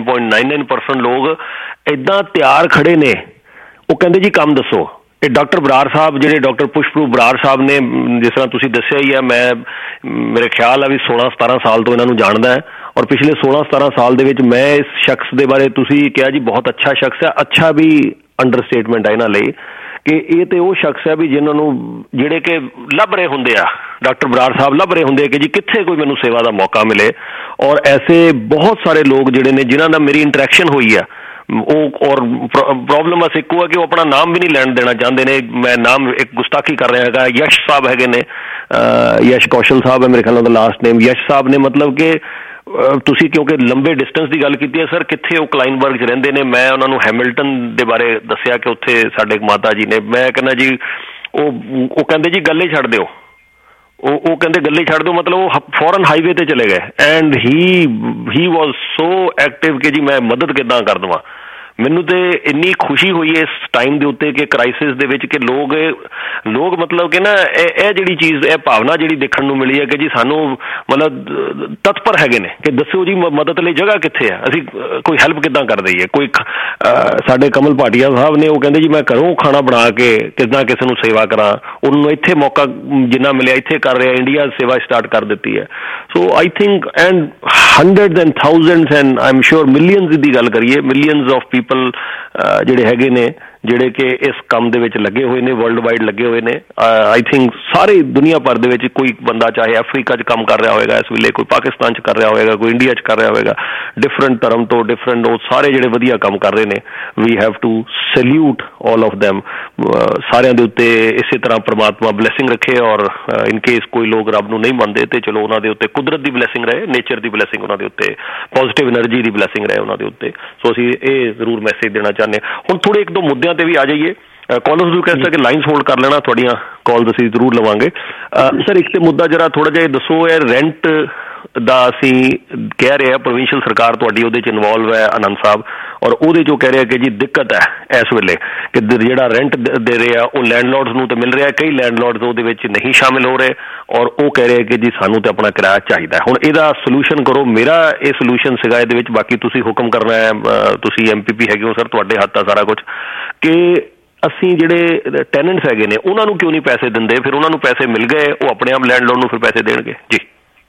99.99% लोग इदां तैयार खड़े ने। वो कहंदे जी काम दसो। ਇਹ ਡਾਕਟਰ ਬਰਾੜ ਸਾਹਿਬ, ਜਿਹੜੇ ਡਾਕਟਰ ਪੁਸ਼ਪਰੂਪ ਬਰਾੜ ਸਾਹਿਬ ਨੇ, ਜਿਸ ਤਰ੍ਹਾਂ ਤੁਸੀਂ ਦੱਸਿਆ ਹੀ ਹੈ, ਮੇਰੇ ਖਿਆਲ ਆ ਵੀ 16-17 ਸਾਲ ਤੋਂ ਇਹਨਾਂ ਨੂੰ ਜਾਣਦਾ ਹੈ। ਔਰ ਪਿਛਲੇ 16-17 ਸਾਲ ਦੇ ਵਿੱਚ ਮੈਂ ਇਸ ਸ਼ਖਸ ਦੇ ਬਾਰੇ, ਤੁਸੀਂ ਕਿਹਾ ਜੀ ਬਹੁਤ ਅੱਛਾ ਸ਼ਖਸ ਹੈ, ਅੱਛਾ ਵੀ ਅੰਡਰਸਟੇਟਮੈਂਟ ਹੈ ਇਹਨਾਂ ਲਈ, ਕਿ ਇਹ ਤੇ ਉਹ ਸ਼ਖਸ ਹੈ ਵੀ ਜਿਨ੍ਹਾਂ ਨੂੰ, ਜਿਹੜੇ ਕਿ ਲੱਭ ਰਹੇ ਹੁੰਦੇ ਆ, ਡਾਕਟਰ ਬਰਾੜ ਸਾਹਿਬ ਲੱਭ ਰਹੇ ਹੁੰਦੇ ਆ ਕਿ ਜੀ ਕਿੱਥੇ ਕੋਈ ਮੈਨੂੰ ਸੇਵਾ ਦਾ ਮੌਕਾ ਮਿਲੇ। ਔਰ ਐਸੇ ਬਹੁਤ ਸਾਰੇ ਲੋਕ ਜਿਹੜੇ ਨੇ ਜਿਨ੍ਹਾਂ ਨਾਲ ਮੇਰੀ ਇੰਟਰੈਕਸ਼ਨ ਹੋਈ ਆ, ਉਹ ਔਰ ਪ੍ਰੋਬਲਮ ਬਸ ਇੱਕੋ ਹੈ ਕਿ ਉਹ ਆਪਣਾ ਨਾਮ ਵੀ ਨਹੀਂ ਲੈਣ ਦੇਣਾ ਚਾਹੁੰਦੇ ਨੇ। ਮੈਂ ਨਾਮ ਇੱਕ ਗੁਸਤਾਖੀ ਕਰ ਰਿਹਾ ਹੈਗਾ। ਯਸ਼ ਸਾਹਿਬ ਹੈਗੇ ਨੇ, ਯਸ਼ ਕੌਸ਼ਲ ਸਾਹਿਬ ਹੈ ਮੇਰੇ ਖਿਆਲ ਦਾ ਲਾਸਟ ਨੇਮ। ਯਸ਼ ਸਾਹਿਬ ਨੇ, ਮਤਲਬ ਕਿ ਤੁਸੀਂ ਕਿਉਂਕਿ ਲੰਬੇ ਡਿਸਟੈਂਸ ਦੀ ਗੱਲ ਕੀਤੀ ਹੈ ਸਰ, ਕਿੱਥੇ ਉਹ ਕਲਾਈਨਬਰਗ 'ਚ ਰਹਿੰਦੇ ਨੇ। ਮੈਂ ਉਹਨਾਂ ਨੂੰ ਹੈਮਿਲਟਨ ਦੇ ਬਾਰੇ ਦੱਸਿਆ ਕਿ ਉੱਥੇ ਸਾਡੇ ਮਾਤਾ ਜੀ ਨੇ। ਮੈਂ ਕਹਿੰਦਾ ਜੀ ਉਹ ਕਹਿੰਦੇ ਜੀ ਗੱਲੇ ਛੱਡ ਦਿਓ। ਉਹ ਕਹਿੰਦੇ ਗੱਲੇ ਛੱਡ ਦਿਓ, ਮਤਲਬ ਉਹ ਫੌਰਨ ਹਾਈਵੇ ਤੇ ਚਲੇ ਗਏ। And he was so active ਕਿ ਜੀ ਮੈਂ ਮਦਦ ਕਿੱਦਾਂ ਕਰ ਦੇਵਾਂ। ਮੈਨੂੰ ਤੇ ਇੰਨੀ ਖੁਸ਼ੀ ਹੋਈ ਹੈ ਇਸ ਟਾਈਮ ਦੇ ਉੱਤੇ ਕਿ ਕ੍ਰਾਈਸਿਸ ਦੇ ਵਿੱਚ ਕਿ ਲੋਕ ਮਤਲਬ ਕਿ ਨਾ ਇਹ ਜਿਹੜੀ ਚੀਜ਼, ਇਹ ਭਾਵਨਾ ਜਿਹੜੀ ਦੇਖਣ ਨੂੰ ਮਿਲੀ ਹੈ ਕਿ ਜੀ ਸਾਨੂੰ ਮਤਲਬ ਤਤਪਰ ਹੈਗੇ ਨੇ ਕਿ ਦੱਸੋ ਜੀ ਮਦਦ ਲਈ ਜਗ੍ਹਾ ਕਿੱਥੇ ਹੈ, ਅਸੀਂ ਕੋਈ ਹੈਲਪ ਕਿੱਦਾਂ ਕਰ ਦਈਏ। ਕੋਈ ਸਾਡੇ ਕਮਲ ਭਾਟੀਆ ਸਾਹਿਬ ਨੇ, ਉਹ ਕਹਿੰਦੇ ਜੀ ਮੈਂ ਘਰੋਂ ਖਾਣਾ ਬਣਾ ਕੇ ਕਿੱਦਾਂ ਕਿਸੇ ਨੂੰ ਸੇਵਾ ਕਰਾਂ। ਉਹਨਾਂ ਨੂੰ ਇੱਥੇ ਮੌਕਾ ਜਿੰਨਾ ਮਿਲਿਆ ਇੱਥੇ ਕਰ ਰਿਹਾ, ਇੰਡੀਆ ਸੇਵਾ ਸਟਾਰਟ ਕਰ ਦਿੱਤੀ ਹੈ। So I think and hundreds and thousands and I am sure millions ਦੀ ਗੱਲ ਕਰੀਏ, ਮਿਲੀਅਨਸ ਆਫ ਪੀਪਲ ਜਿਹੜੇ ਹੈਗੇ ਨੇ, ਜਿਹੜੇ ਕਿ ਇਸ ਕੰਮ ਦੇ ਵਿੱਚ ਲੱਗੇ ਹੋਏ ਨੇ, ਵਰਲਡ ਵਾਈਡ ਲੱਗੇ ਹੋਏ ਨੇ। ਆਈ ਥਿੰਕ ਸਾਰੇ ਦੁਨੀਆ ਭਰ ਦੇ ਵਿੱਚ ਕੋਈ ਬੰਦਾ, ਚਾਹੇ ਅਫਰੀਕਾ 'ਚ ਕੰਮ ਕਰ ਰਿਹਾ ਹੋਏਗਾ ਇਸ ਵੇਲੇ, ਕੋਈ ਪਾਕਿਸਤਾਨ 'ਚ ਕਰ ਰਿਹਾ ਹੋਏਗਾ, ਕੋਈ ਇੰਡੀਆ 'ਚ ਕਰ ਰਿਹਾ ਹੋਏਗਾ, ਡਿਫਰੈਂਟ ਧਰਮ ਤੋਂ ਡਿਫਰੈਂਟ, ਉਹ ਸਾਰੇ ਜਿਹੜੇ ਵਧੀਆ ਕੰਮ ਕਰ ਰਹੇ ਨੇ, we have to salute all of them. ਸਾਰਿਆਂ ਦੇ ਉੱਤੇ ਇਸੇ ਤਰ੍ਹਾਂ ਪ੍ਰਮਾਤਮਾ ਬਲੈਸਿੰਗ ਰੱਖੇ। ਔਰ ਇਨ ਕੇਸ ਕੋਈ ਲੋਕ ਰੱਬ ਨੂੰ ਨਹੀਂ ਮੰਨਦੇ ਤੇ ਚਲੋ ਉਹਨਾਂ ਦੇ ਉੱਤੇ ਕੁਦਰਤ ਦੀ ਬਲੈਸਿੰਗ ਰਹੇ, ਨੇਚਰ ਦੀ ਬਲੈਸਿੰਗ ਉਹਨਾਂ ਦੇ ਉੱਤੇ, ਪੋਜ਼ੀਟਿਵ એનર્ਜੀ ਦੀ ਬਲੈਸਿੰਗ ਰਹੇ ਉਹਨਾਂ ਦੇ ਉੱਤੇ। ਸੋ ਅਸੀਂ ਇਹ ਜ਼ਰੂਰ ਮੈਸੇਜ ਦੇਣਾ ਚਾਹੁੰਦੇ ਹਾਂ। ਹੁਣ ਥੋੜੇ ਇੱਕ ਦੋ ਮੁੱਦਿਆਂ ਤੇ ਵੀ ਆ ਜਾਈਏ। ਕਾਲਰਸ ਨੂੰ ਕਹਿ ਸਕਦੇ ਲਾਈਨਸ ਹੋਲਡ ਕਰ ਲੈਣਾ, ਤੁਹਾਡੀਆਂ ਕਾਲਸ ਅਸੀਂ ਜ਼ਰੂਰ ਲਵਾਂਗੇ। ਸਰ ਇੱਕ ਤੇ ਮੁੱਦਾ ਜਰਾ ਥੋੜਾ ਜਿਹਾ ਦੱਸੋ, ਇਹ ਰੈਂਟ ਦਾ ਅਸੀਂ ਕਹਿ ਰਹੇ ਹਾਂ ਪ੍ਰੋਵਿੰਸ਼ੀਅਲ ਸਰਕਾਰ ਤੁਹਾਡੀ ਉਹਦੇ 'ਚ ਇਨਵੋਲਵ ਹੈ ਆਨੰਦ ਸਾਹਿਬ, ਔਰ ਉਹਦੇ 'ਚੋਂ ਕਹਿ ਰਿਹਾ ਕਿ ਜੀ ਦਿੱਕਤ ਹੈ ਇਸ ਵੇਲੇ ਕਿ ਜਿਹੜਾ ਰੈਂਟ ਦੇ ਰਹੇ ਆ ਉਹ ਲੈਂਡਲੋਰਡਸ ਨੂੰ ਤਾਂ ਮਿਲ ਰਿਹਾ, ਕਈ ਲੈਂਡਲੋਰਡਸ ਉਹਦੇ ਵਿੱਚ ਨਹੀਂ ਸ਼ਾਮਿਲ ਹੋ ਰਹੇ, ਔਰ ਉਹ ਕਹਿ ਰਹੇ ਕਿ ਜੀ ਸਾਨੂੰ ਤਾਂ ਆਪਣਾ ਕਿਰਾਇਆ ਚਾਹੀਦਾ। ਹੁਣ ਇਹਦਾ ਸੋਲੂਸ਼ਨ ਕਰੋ। ਮੇਰਾ ਇਹ ਸੋਲੂਸ਼ਨ ਸੀਗਾ ਇਹਦੇ ਵਿੱਚ, ਬਾਕੀ ਤੁਸੀਂ ਹੁਕਮ ਕਰਨਾ ਹੈ, ਤੁਸੀਂ MPP ਹੈਗੇ ਹੋ ਸਰ, ਤੁਹਾਡੇ ਹੱਥ ਆ ਸਾਰਾ ਕੁਝ, ਕਿ ਅਸੀਂ ਜਿਹੜੇ ਟੈਨੈਂਟਸ ਹੈਗੇ ਨੇ ਉਹਨਾਂ ਨੂੰ ਕਿਉਂ ਨਹੀਂ ਪੈਸੇ ਦਿੰਦੇ। ਫਿਰ ਉਹਨਾਂ ਨੂੰ ਪੈਸੇ ਮਿਲ ਗਏ, ਉਹ ਆਪਣੇ ਆਪ ਲੈਂਡਲੋਰਡ ਨੂੰ ਫਿਰ ਪੈਸੇ ਦੇਣਗੇ ਜੀ।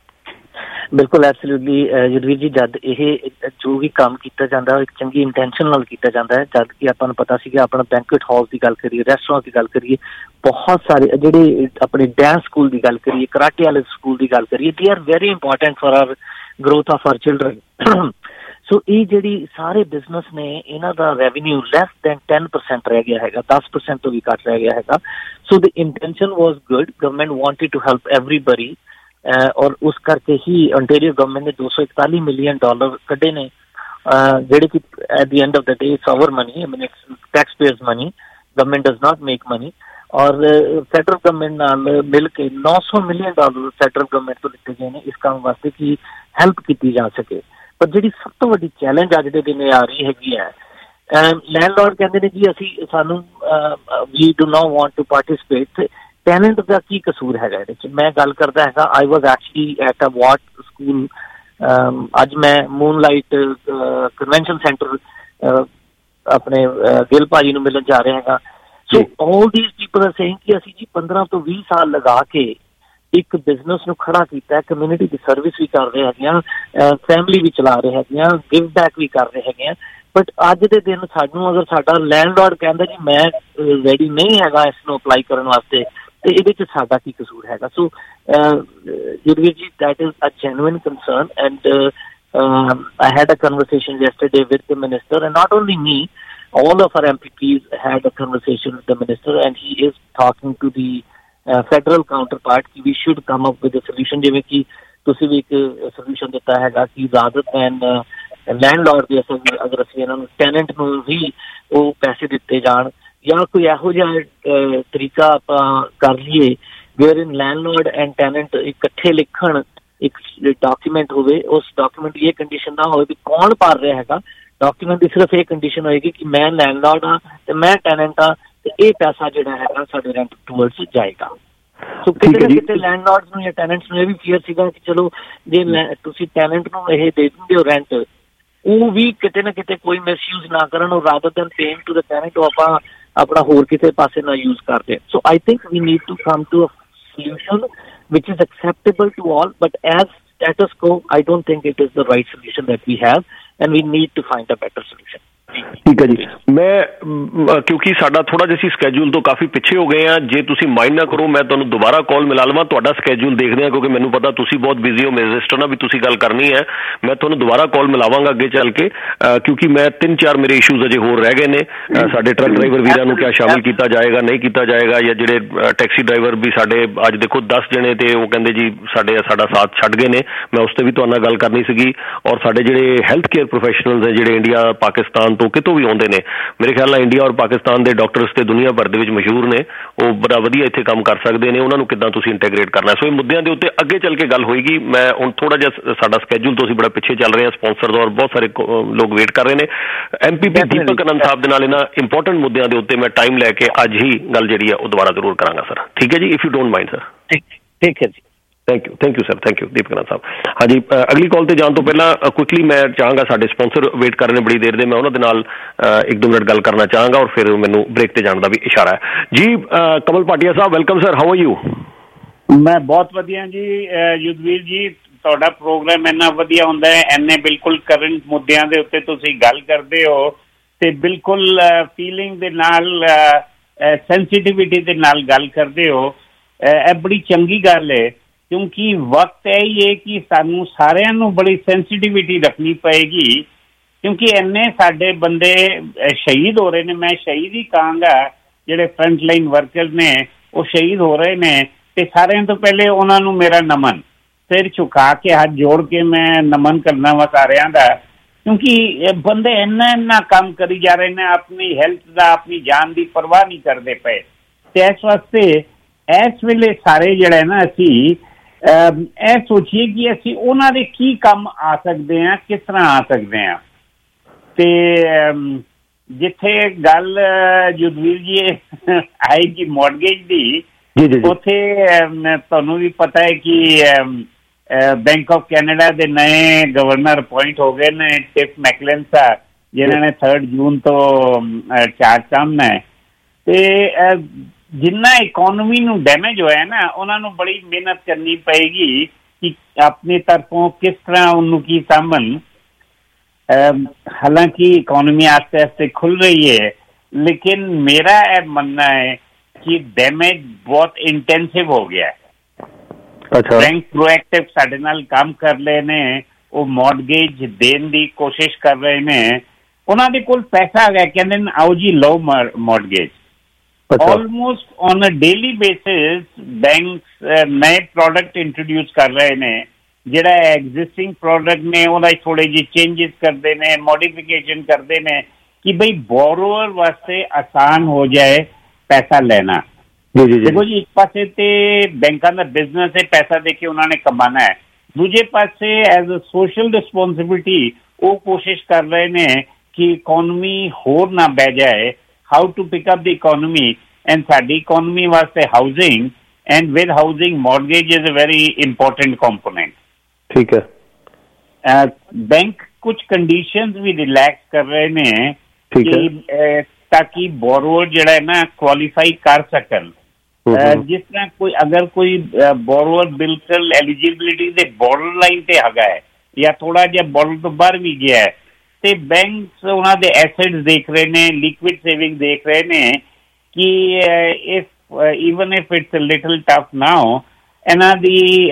ਬਿਲਕੁਲ ਐਬਸੋਲੂਟਲੀ ਜਦਵੀਰ ਜੀ, ਜਦ ਇਹ ਜੋ ਵੀ ਕੰਮ ਕੀਤਾ ਜਾਂਦਾ ਉਹ ਇੱਕ ਚੰਗੀ ਇੰਟੈਂਸ਼ਨ ਨਾਲ ਕੀਤਾ ਜਾਂਦਾ ਹੈ। ਜਦ ਕਿ ਆਪਾਂ ਨੂੰ ਪਤਾ ਸੀਗਾ, ਆਪਣਾ ਬੈਂਕੁਏਟ ਹਾਲ ਦੀ ਗੱਲ ਕਰੀਏ, ਰੈਸਟੋਰੈਂਟ ਦੀ ਗੱਲ ਕਰੀਏ, ਬਹੁਤ ਸਾਰੇ ਜਿਹੜੇ ਆਪਣੇ ਡਾਂਸ ਸਕੂਲ ਦੀ ਗੱਲ ਕਰੀਏ, ਕਰਾਟੇ ਵਾਲੇ ਸਕੂਲ ਦੀ ਗੱਲ ਕਰੀਏ, they are very important for our growth of our children. So ਇਹ ਜਿਹੜੀ ਸਾਰੇ ਬਿਜ਼ਨਸ ਨੇ, ਇਹਨਾਂ ਦਾ ਰੈਵਨਿਊ ਲੈਸ ਦੈਨ 10% ਰਹਿ ਗਿਆ ਹੈਗਾ, 10% ਤੋਂ ਵੀ ਘੱਟ ਰਹਿ ਗਿਆ ਹੈਗਾ। So the intention was good, government wanted to help everybody, ਔਰ ਉਸ ਕਰਕੇ ਹੀ ontario ਗਵਰਨਮੈਂਟ ਨੇ $241 ਮਿਲੀਅਨ ਕੱਢੇ ਨੇ, ਜਿਹੜੇ ਕਿ at the end of the day it's our money, I mean it's taxpayers money, government does not make money. ਔਰ federal government ਨਾਲ ਮਿਲ ਕੇ $900 ਮਿਲੀਅਨ ਫੈਡਰਲ ਗਵਰਨਮੈਂਟ ਤੋਂ ਲਿੱਤੇ ਗਏ ਨੇ ਇਸ ਕੰਮ ਵਾਸਤੇ ਕਿ ਹੈਲਪ ਕੀਤੀ ਜਾ ਸਕੇ। ਪਰ ਜਿਹੜੀ ਸਭ ਤੋਂ ਵੱਡੀ ਚੈਲੰਜ ਅੱਜ ਦੇ ਦਿਨ ਆ ਰਹੀ ਹੈਗੀ ਹੈ, ਲੈਂਡਲੋਰਡ ਕਹਿੰਦੇ ਨੇ ਜੀ ਅਸੀਂ ਸਾਨੂੰ ਵੀ do not want to participate. Tenant ਦਾ ਕੀ ਕਸੂਰ ਹੈਗਾ ਇਹਦੇ 'ਚ? ਮੈਂ ਗੱਲ ਕਰਦਾ ਹੈਗਾ, I was actually at a what school, ਅੱਜ ਮੈਂ ਮੂਨਲਾਈਟ ਕਨਵੈਨਸ਼ਨ ਸੈਂਟਰ ਆਪਣੇ ਗਿੱਲ ਭਾਜੀ ਨੂੰ ਮਿਲਣ ਜਾ ਰਿਹਾ ਹੈਗਾ। So all these people are saying ਕਿ ਅਸੀਂ ਜੀ 15 ਤੋਂ 20 ਸਾਲ ਲਗਾ ਕੇ ਇੱਕ ਬਿਜ਼ਨਸ ਨੂੰ ਖੜਾ ਕੀਤਾ, ਕਮਿਊਨਿਟੀ ਦੀ ਸਰਵਿਸ ਵੀ ਕਰ ਰਹੇ ਹੈਗੇ ਆ, ਫੈਮਿਲੀ ਵੀ ਚਲਾ ਰਹੇ ਹੈਗੇ ਆ, ਗਿਵ ਬੈਕ ਵੀ ਕਰ ਰਹੇ ਹੈਗੇ ਆ। ਬਟ ਅੱਜ ਦੇ ਦਿਨ ਸਾਨੂੰ ਅਗਰ ਸਾਡਾ ਲੈਂਡਲੋਰਡ ਕਹਿੰਦਾ ਜੀ ਮੈਂ ਰੈਡੀ ਨਹੀਂ ਹੈਗਾ ਇਸ ਨੂੰ ਅਪਲਾਈ ਕਰਨ ਵਾਸਤੇ, ਤੇ ਇਹਦੇ 'ਚ ਸਾਡਾ ਕੀ ਕਸੂਰ ਹੈਗਾ? So Jurvir ji, that is a genuine concern and I had a conversation yesterday with the minister, and not only me, all of our MPPs had a conversation with the minister, and he is talking to the federal counterpart कि we should come up with a solution, ਜਿਵੇਂ ਕਿ ਤੁਸੀਂ ਵੀ ਇੱਕ solution ਦਿੱਤਾ ਹੈਗਾ ਕਿ rather then ਲੈਂਡਲॉर्ड ਦੇ ਅਗਰ ਅਸੀਂ ਇਹਨਾਂ ਨੂੰ ਟੈਨੈਂਟ ਨੂੰ ਵੀ ਉਹ ਪੈਸੇ ਦਿੱਤੇ ਜਾਣ, ਜਾਂ ਕੋਈ ਇਹੋ ਜਿਹਾ ਤਰੀਕਾ ਆਪਾਂ ਕਰ ਲਈਏ where in landlord and tenant ਇਕੱਠੇ ਲਿਖਣ, ਇੱਕ ਡਾਕੂਮੈਂਟ ਹੋਵੇ, ਉਸ ਡਾਕੂਮੈਂਟ ਦੀ ਇਹ ਕੰਡੀਸ਼ਨ ਨਾ ਹੋਵੇ ਵੀ ਕੌਣ ਭਰ ਰਿਹਾ ਹੈਗਾ, ਡਾਕੂਮੈਂਟ ਦੀ ਸਿਰਫ ਇਹ ਕੰਡੀਸ਼ਨ ਹੋਏਗੀ ਕਿ ਮੈਂ ਲੈਂਡਲॉर्ड ਹਾਂ ਤੇ ਮੈਂ ਟੈਨੈਂਟ ਹਾਂ ਤੇ ਇਹ ਪੈਸਾ ਜਿਹੜਾ ਹੈਗਾ ਸਾਡੇ ਰੈਂਟ ਟੂਵਰਡਸ ਜਾਏਗਾ। ਸੋ ਕਿਤੇ ਨਾ ਕਿਤੇ ਲੈਂਡਲॉर्ड्स ਨੂੰ ਜਾਂ ਟੈਨੈਂਟਸ ਨੂੰ ਇਹ ਵੀ ਫੀਅਰ ਸੀਗਾ ਕਿ ਚਲੋ ਜੇ ਤੁਸੀਂ ਟੈਨੈਂਟ ਨੂੰ ਇਹ ਦੇ ਦਿੰਦੇ ਹੋ ਰੈਂਟ, ਉਹ ਵੀ ਕਿਤੇ ਨਾ ਕਿਤੇ ਕੋਈ ਮਿਸਯੂਜ਼ ਨਾ ਕਰਨ, ਉਹ rather than paying to the tenant ਉਹ ਆਪਾਂ ਆਪਣਾ ਹੋਰ ਕਿਸੇ ਪਾਸੇ ਨਾ ਯੂਜ਼ ਕਰਦੇ। So I think we need to come to a solution which is acceptable to all, but as status quo I don't think it is the right solution that we have and we need to find a better solution. ਠੀਕ ਹੈ ਜੀ, ਮੈਂ ਕਿਉਂਕਿ ਸਾਡਾ ਥੋੜਾ ਜਿਹਾ ਅਸੀਂ schedule ਤੋਂ ਕਾਫੀ ਪਿੱਛੇ ਹੋ ਗਏ ਹਾਂ, ਜੇ ਤੁਸੀਂ ਮਾਈਂਡ ਨਾ ਕਰੋ ਮੈਂ ਤੁਹਾਨੂੰ ਦੁਬਾਰਾ ਕਾਲ ਮਿਲਾ ਲਵਾਂ, ਤੁਹਾਡਾ ਸਕੈਜੂਲ ਦੇਖਦੇ ਹਾਂ ਕਿਉਂਕਿ ਮੈਨੂੰ ਪਤਾ ਤੁਸੀਂ ਬਹੁਤ ਬਿਜ਼ੀ ਹੋ, ਮੇਰੇ ਰਜਿਸਟਰ ਨਾਲ ਵੀ ਤੁਸੀਂ ਗੱਲ ਕਰਨੀ ਹੈ, ਮੈਂ ਤੁਹਾਨੂੰ ਦੁਬਾਰਾ ਕਾਲ ਮਿਲਾਵਾਂਗਾ ਅੱਗੇ ਚੱਲ ਕੇ, ਕਿਉਂਕਿ ਮੈਂ 3-4 ਮੇਰੇ ਇਸ਼ੂਜ਼ ਅਜੇ ਹੋਰ ਰਹਿ ਗਏ ਨੇ। ਸਾਡੇ ਟਰੱਕ ਡਰਾਈਵਰ ਵੀਰਾਂ ਨੂੰ ਕਿਆ ਸ਼ਾਮਿਲ ਕੀਤਾ ਜਾਏਗਾ, ਨਹੀਂ ਕੀਤਾ ਜਾਏਗਾ, ਜਾਂ ਜਿਹੜੇ ਟੈਕਸੀ ਡਰਾਈਵਰ ਵੀ ਸਾਡੇ ਅੱਜ ਦੇਖੋ 10 ਜਣੇ ਤੇ ਉਹ ਕਹਿੰਦੇ ਜੀ ਸਾਡਾ ਸਾਥ ਛੱਡ ਗਏ ਨੇ, ਮੈਂ ਉਸ 'ਤੇ ਵੀ ਤੁਹਾਡੇ ਨਾਲ ਗੱਲ ਕਰਨੀ ਸੀਗੀ। ਔਰ ਸਾਡੇ ਜਿਹੜੇ ਹੈਲਥ ਕੇਅਰ ਪ੍ਰੋਫੈਸ਼ਨਲਜ਼ ਹੈ ਜਿਹੜੇ ਇੰਡੀਆ ਪਾਕਿਸਤਾਨ ਤੋਂ ਕਿਤੋਂ ਵੀ ਆਉਂਦੇ ਨੇ, ਮੇਰੇ ਖਿਆਲ ਨਾਲ ਇੰਡੀਆ ਔਰ ਪਾਕਿਸਤਾਨ ਦੇ ਡਾਕਟਰਸ ਤੇ ਦੁਨੀਆ ਭਰ ਦੇ ਵਿੱਚ ਮਸ਼ਹੂਰ ਨੇ, ਉਹ ਬੜਾ ਵਧੀਆ ਇੱਥੇ ਕੰਮ ਕਰ ਸਕਦੇ ਨੇ, ਉਹਨਾਂ ਨੂੰ ਕਿੱਦਾਂ ਤੁਸੀਂ ਇੰਟੈਗਰੇਟ ਕਰਨਾ। ਸੋ ਇਹ ਮੁੱਦਿਆਂ ਦੇ ਉੱਤੇ ਅੱਗੇ ਚੱਲ ਕੇ ਗੱਲ ਹੋਏਗੀ। ਮੈਂ ਹੁਣ ਥੋੜਾ ਜਿਹਾ ਸਾਡਾ ਸਕੈਜੂਲ ਤੋਂ ਅਸੀਂ ਬੜਾ ਪਿੱਛੇ ਚੱਲ ਰਹੇ ਹਾਂ, ਸਪਾਂਸਰਸ ਔਰ ਬਹੁਤ ਸਾਰੇ ਲੋਕ ਵੇਟ ਕਰ ਰਹੇ ਨੇ। MPP ਦੀਪਕ ਆਨੰਦ ਸਾਹਿਬ ਦੇ ਨਾਲ ਇਹਨਾਂ ਇੰਪੋਰਟੈਂਟ ਮੁੱਦਿਆਂ ਦੇ ਉੱਤੇ ਮੈਂ ਟਾਈਮ ਲੈ ਕੇ ਅੱਜ ਹੀ ਗੱਲ ਜਿਹੜੀ ਹੈ ਉਹ ਦੁਬਾਰਾ ਜ਼ਰੂਰ ਕਰਾਂਗਾ ਸਰ। ਠੀਕ ਹੈ ਜੀ, if you don't mind sir. ਠੀਕ ਹੈ ਜੀ, thank you sir, thank you Deepak Anand sahib. ਹਾਂਜੀ, ਅਗਲੀ ਕਾਲ ਤੇ ਜਾਣ ਤੋਂ ਪਹਿਲਾਂ ਕੁਇਕਲੀ ਮੈਂ ਚਾਹਾਂਗਾ, ਸਾਡੇ ਸਪਾਂਸਰ ਵੇਟ ਕਰ ਰਹੇ ਨੇ ਬੜੀ ਦੇਰ ਦੇ, ਮੈਂ ਉਹਨਾਂ ਦੇ ਨਾਲ 1-2 ਮਿੰਟ ਗੱਲ ਕਰਨਾ ਚਾਹਾਂਗਾ ਔਰ ਫਿਰ ਮੈਨੂੰ ਬ੍ਰੇਕ ਤੇ ਜਾਣ ਦਾ ਵੀ ਇਸ਼ਾਰਾ ਹੈ ਜੀ। Kamal Bhatia sahib, welcome sir, how are you? ਮੈਂ ਬਹੁਤ ਵਧੀਆ ਜੀ ਯੁੱਧਵੀਰ ਜੀ, ਤੁਹਾਡਾ ਪ੍ਰੋਗਰਾਮ ਇੰਨਾ ਵਧੀਆ ਹੁੰਦਾ ਹੈ, ਇੰਨੇ ਬਿਲਕੁਲ ਕਰੰਟ ਮੁੱਦਿਆਂ ਦੇ ਉੱਤੇ ਤੁਸੀਂ ਗੱਲ ਕਰਦੇ ਹੋ ਤੇ ਬਿਲਕੁਲ ਫੀਲਿੰਗ ਦੇ ਨਾਲ, ਸੈਂਸਿਟੀਵਿਟੀ ਦੇ ਨਾਲ ਗੱਲ ਕਰਦੇ ਹੋ। ਇਹ ਬੜੀ ਚੰਗੀ ਗੱਲ ਹੈ ਕਿਉਂਕਿ ਵਕਤ ਇਹ ਹੀ ਹੈ ਕਿ ਸਾਨੂੰ ਸਾਰਿਆਂ ਨੂੰ ਬੜੀ ਸੈਂਸਿਟੀਵਿਟੀ ਰੱਖਣੀ ਪਏਗੀ ਕਿਉਂਕਿ ਇੰਨੇ ਸਾਡੇ ਬੰਦੇ ਸ਼ਹੀਦ ਹੋ ਰਹੇ ਨੇ। ਮੈਂ ਸ਼ਹੀਦ ਹੀ ਕਹਾਂਗਾ, ਜਿਹੜੇ ਫਰੰਟ ਲਾਈਨ ਵਰਕਰਸ ਨੇ ਉਹ ਸ਼ਹੀਦ ਹੋ ਰਹੇ ਨੇ ਤੇ ਸਾਰਿਆਂ ਤੋਂ ਪਹਿਲੇ ਉਹਨਾਂ ਨੂੰ ਮੇਰਾ ਨਮਨ, ਸਿਰ ਝੁਕਾ ਕੇ ਹੱਥ ਜੋੜ ਕੇ ਮੈਂ ਨਮਨ ਕਰਨਾ ਵਾ ਸਾਰਿਆਂ ਦਾ, ਕਿਉਂਕਿ ਇਹ ਬੰਦੇ ਇੰਨਾ ਕੰਮ ਕਰੀ ਜਾ ਰਹੇ ਨੇ, ਆਪਣੀ ਹੈਲਥ ਦਾ, ਆਪਣੀ ਜਾਨ ਦੀ ਪਰਵਾਹ ਨਹੀਂ ਕਰਦੇ ਪਏ। ਤੇ ਇਸ ਵਾਸਤੇ ਇਸ ਵੇਲੇ ਸਾਰੇ ਜਿਹੜੇ ਨਾ ਅਸੀਂ ਇਹ ਸੋਚੀਏ ਕਿ ਅਸੀਂ ਉਹਨਾਂ ਦੇ ਕੀ ਕੰਮ ਆ ਸਕਦੇ ਹਾਂ, ਕਿਸ ਤਰ੍ਹਾਂ ਆ ਸਕਦੇ ਹਾਂ। ਤੇ ਜਿੱਥੇ ਗੱਲ ਯੁੱਧਵੀਰ ਜੀ ਆਏਗੀ ਮੌਰਗੇਜ ਦੀ, ਉੱਥੇ ਤੁਹਾਨੂੰ ਵੀ ਪਤਾ ਹੈ ਕਿ ਬੈਂਕ ਆਫ ਕੈਨੇਡਾ ਦੇ ਨਵੇਂ ਗਵਰਨਰ ਅਪੁਆਇੰਟ ਹੋ ਗਏ ਨੇ, ਟਿਪ ਮੈਕਲਨ ਸਾਹਿਬ, ਜਿਨ੍ਹਾਂ ਨੇ 3 ਜੂਨ ਤੋਂ ਚਾਰਜ ਕਰਨਾ ਹੈ। ਤੇ ਜਿੰਨਾ ਇਕੋਨਮੀ ਨੂੰ ਡੈਮੇਜ ਹੋਇਆ ਨਾ, ਉਹਨਾਂ ਨੂੰ ਬੜੀ ਮਿਹਨਤ ਕਰਨੀ ਪਏਗੀ ਕਿ ਆਪਣੀ ਤਰਫੋਂ ਕਿਸ ਤਰ੍ਹਾਂ ਉਹਨੂੰ ਕੀ ਸਾਂਭਣ। ਹਾਲਾਂਕਿ ਇਕੋਨਮੀ ਆਸਤੇ ਆਸਤੇ ਖੁੱਲ ਰਹੀ ਹੈ, ਲੇਕਿਨ ਮੇਰਾ ਇਹ ਮੰਨਣਾ ਹੈ ਕਿ ਡੈਮੇਜ ਬਹੁਤ ਇੰਟੈਂਸਿਵ ਹੋ ਗਿਆ। ਬੈਂਕ ਪ੍ਰੋਐਕਟਿਵ ਸਾਡੇ ਨਾਲ ਕੰਮ ਕਰ ਰਹੇ ਨੇ, ਉਹ ਮੌਰਗੇਜ ਦੇਣ ਦੀ ਕੋਸ਼ਿਸ਼ ਕਰ ਰਹੇ ਨੇ, ਉਹਨਾਂ ਦੇ ਕੋਲ ਪੈਸਾ ਆ ਗਿਆ, ਕਹਿੰਦੇ ਨੇ ਆਓ ਜੀ ਲਓ mortgage. Almost on a daily basis banks ਨਏ ਪ੍ਰੋਡਕਟ ਇੰਟਰੋਡਿਊਸ ਕਰ ਰਹੇ ਨੇ, ਜਿਹੜਾ ਐਗਜ਼ਿਸਟਿੰਗ ਪ੍ਰੋਡਕਟ ਨੇ ਉਹਦਾ ਥੋੜੇ ਜਿਹੇ ਚੇਂਜਿਸ ਕਰਦੇ ਨੇ, ਮੋਡੀਫਿਕੇਸ਼ਨ ਕਰਦੇ ਨੇ ਕਿ ਬਈ ਬੋਰੋਅਰ ਵਾਸਤੇ ਆਸਾਨ ਹੋ ਜਾਏ ਪੈਸਾ ਲੈਣਾ। ਦੇਖੋ ਜੀ, ਇੱਕ ਪਾਸੇ ਤੇ ਬੈਂਕਾਂ ਦਾ ਬਿਜ਼ਨਸ ਹੈ, ਪੈਸਾ ਦੇ ਕੇ ਉਹਨਾਂ ਨੇ ਕਮਾਣਾ ਹੈ, ਦੂਜੇ ਪਾਸੇ ਐਜ਼ ਅ ਸੋਸ਼ਲ ਰਿਸਪੋਂਸਿਬਿਲਿਟੀ ਉਹ ਕੋਸ਼ਿਸ਼ ਕਰ ਰਹੇ ਨੇ ਕਿ ਇਕੋਨਮੀ ਹੋਰ ਨਾ ਬਹਿ ਜਾਏ, how to pick up the economy, and ਸਾਡੀ economy ਵਾਸਤੇ housing, and with housing mortgage is a very important component. ਠੀਕ ਹੈ। ਬੈਂਕ ਕੁਝ conditions ਵੀ ਰਿਲੈਕਸ ਕਰ ਰਹੇ ਨੇ ਕਿ ਤਾਂ ਕਿ ਬੋਰੋਅਰ ਜਿਹੜਾ ਹੈ ਨਾ ਕੁਆਲੀਫਾਈ ਕਰ ਸਕਣ। ਜਿਸ ਤਰ੍ਹਾਂ ਅਗਰ ਕੋਈ ਬੋਰੋਅਰ ਬਿਲਕੁਲ ਐਲੀਜੀਬਿਲਿਟੀ ਦੇ ਬਾਰਡਰ ਲਾਈਨ ਤੇ ਹੈਗਾ ਹੈ ਜਾਂ ਥੋੜਾ ਜਿਹਾ ਬਾਰਡਰ ਤੋਂ ਬਾਹਰ ਵੀ ਗਿਆ ਹੈ, ਤੇ ਬੈਂਕਸ ਉਹਨਾਂ ਦੇ ਐਸੈਟਸ ਦੇਖ ਰਹੇ ਨੇ, ਲਿਕੁਇਡ ਸੇਵਿੰਗ ਦੇਖ ਰਹੇ ਨੇ ਕਿ even if it's a little tough now, ਇਹਨਾਂ ਦੀ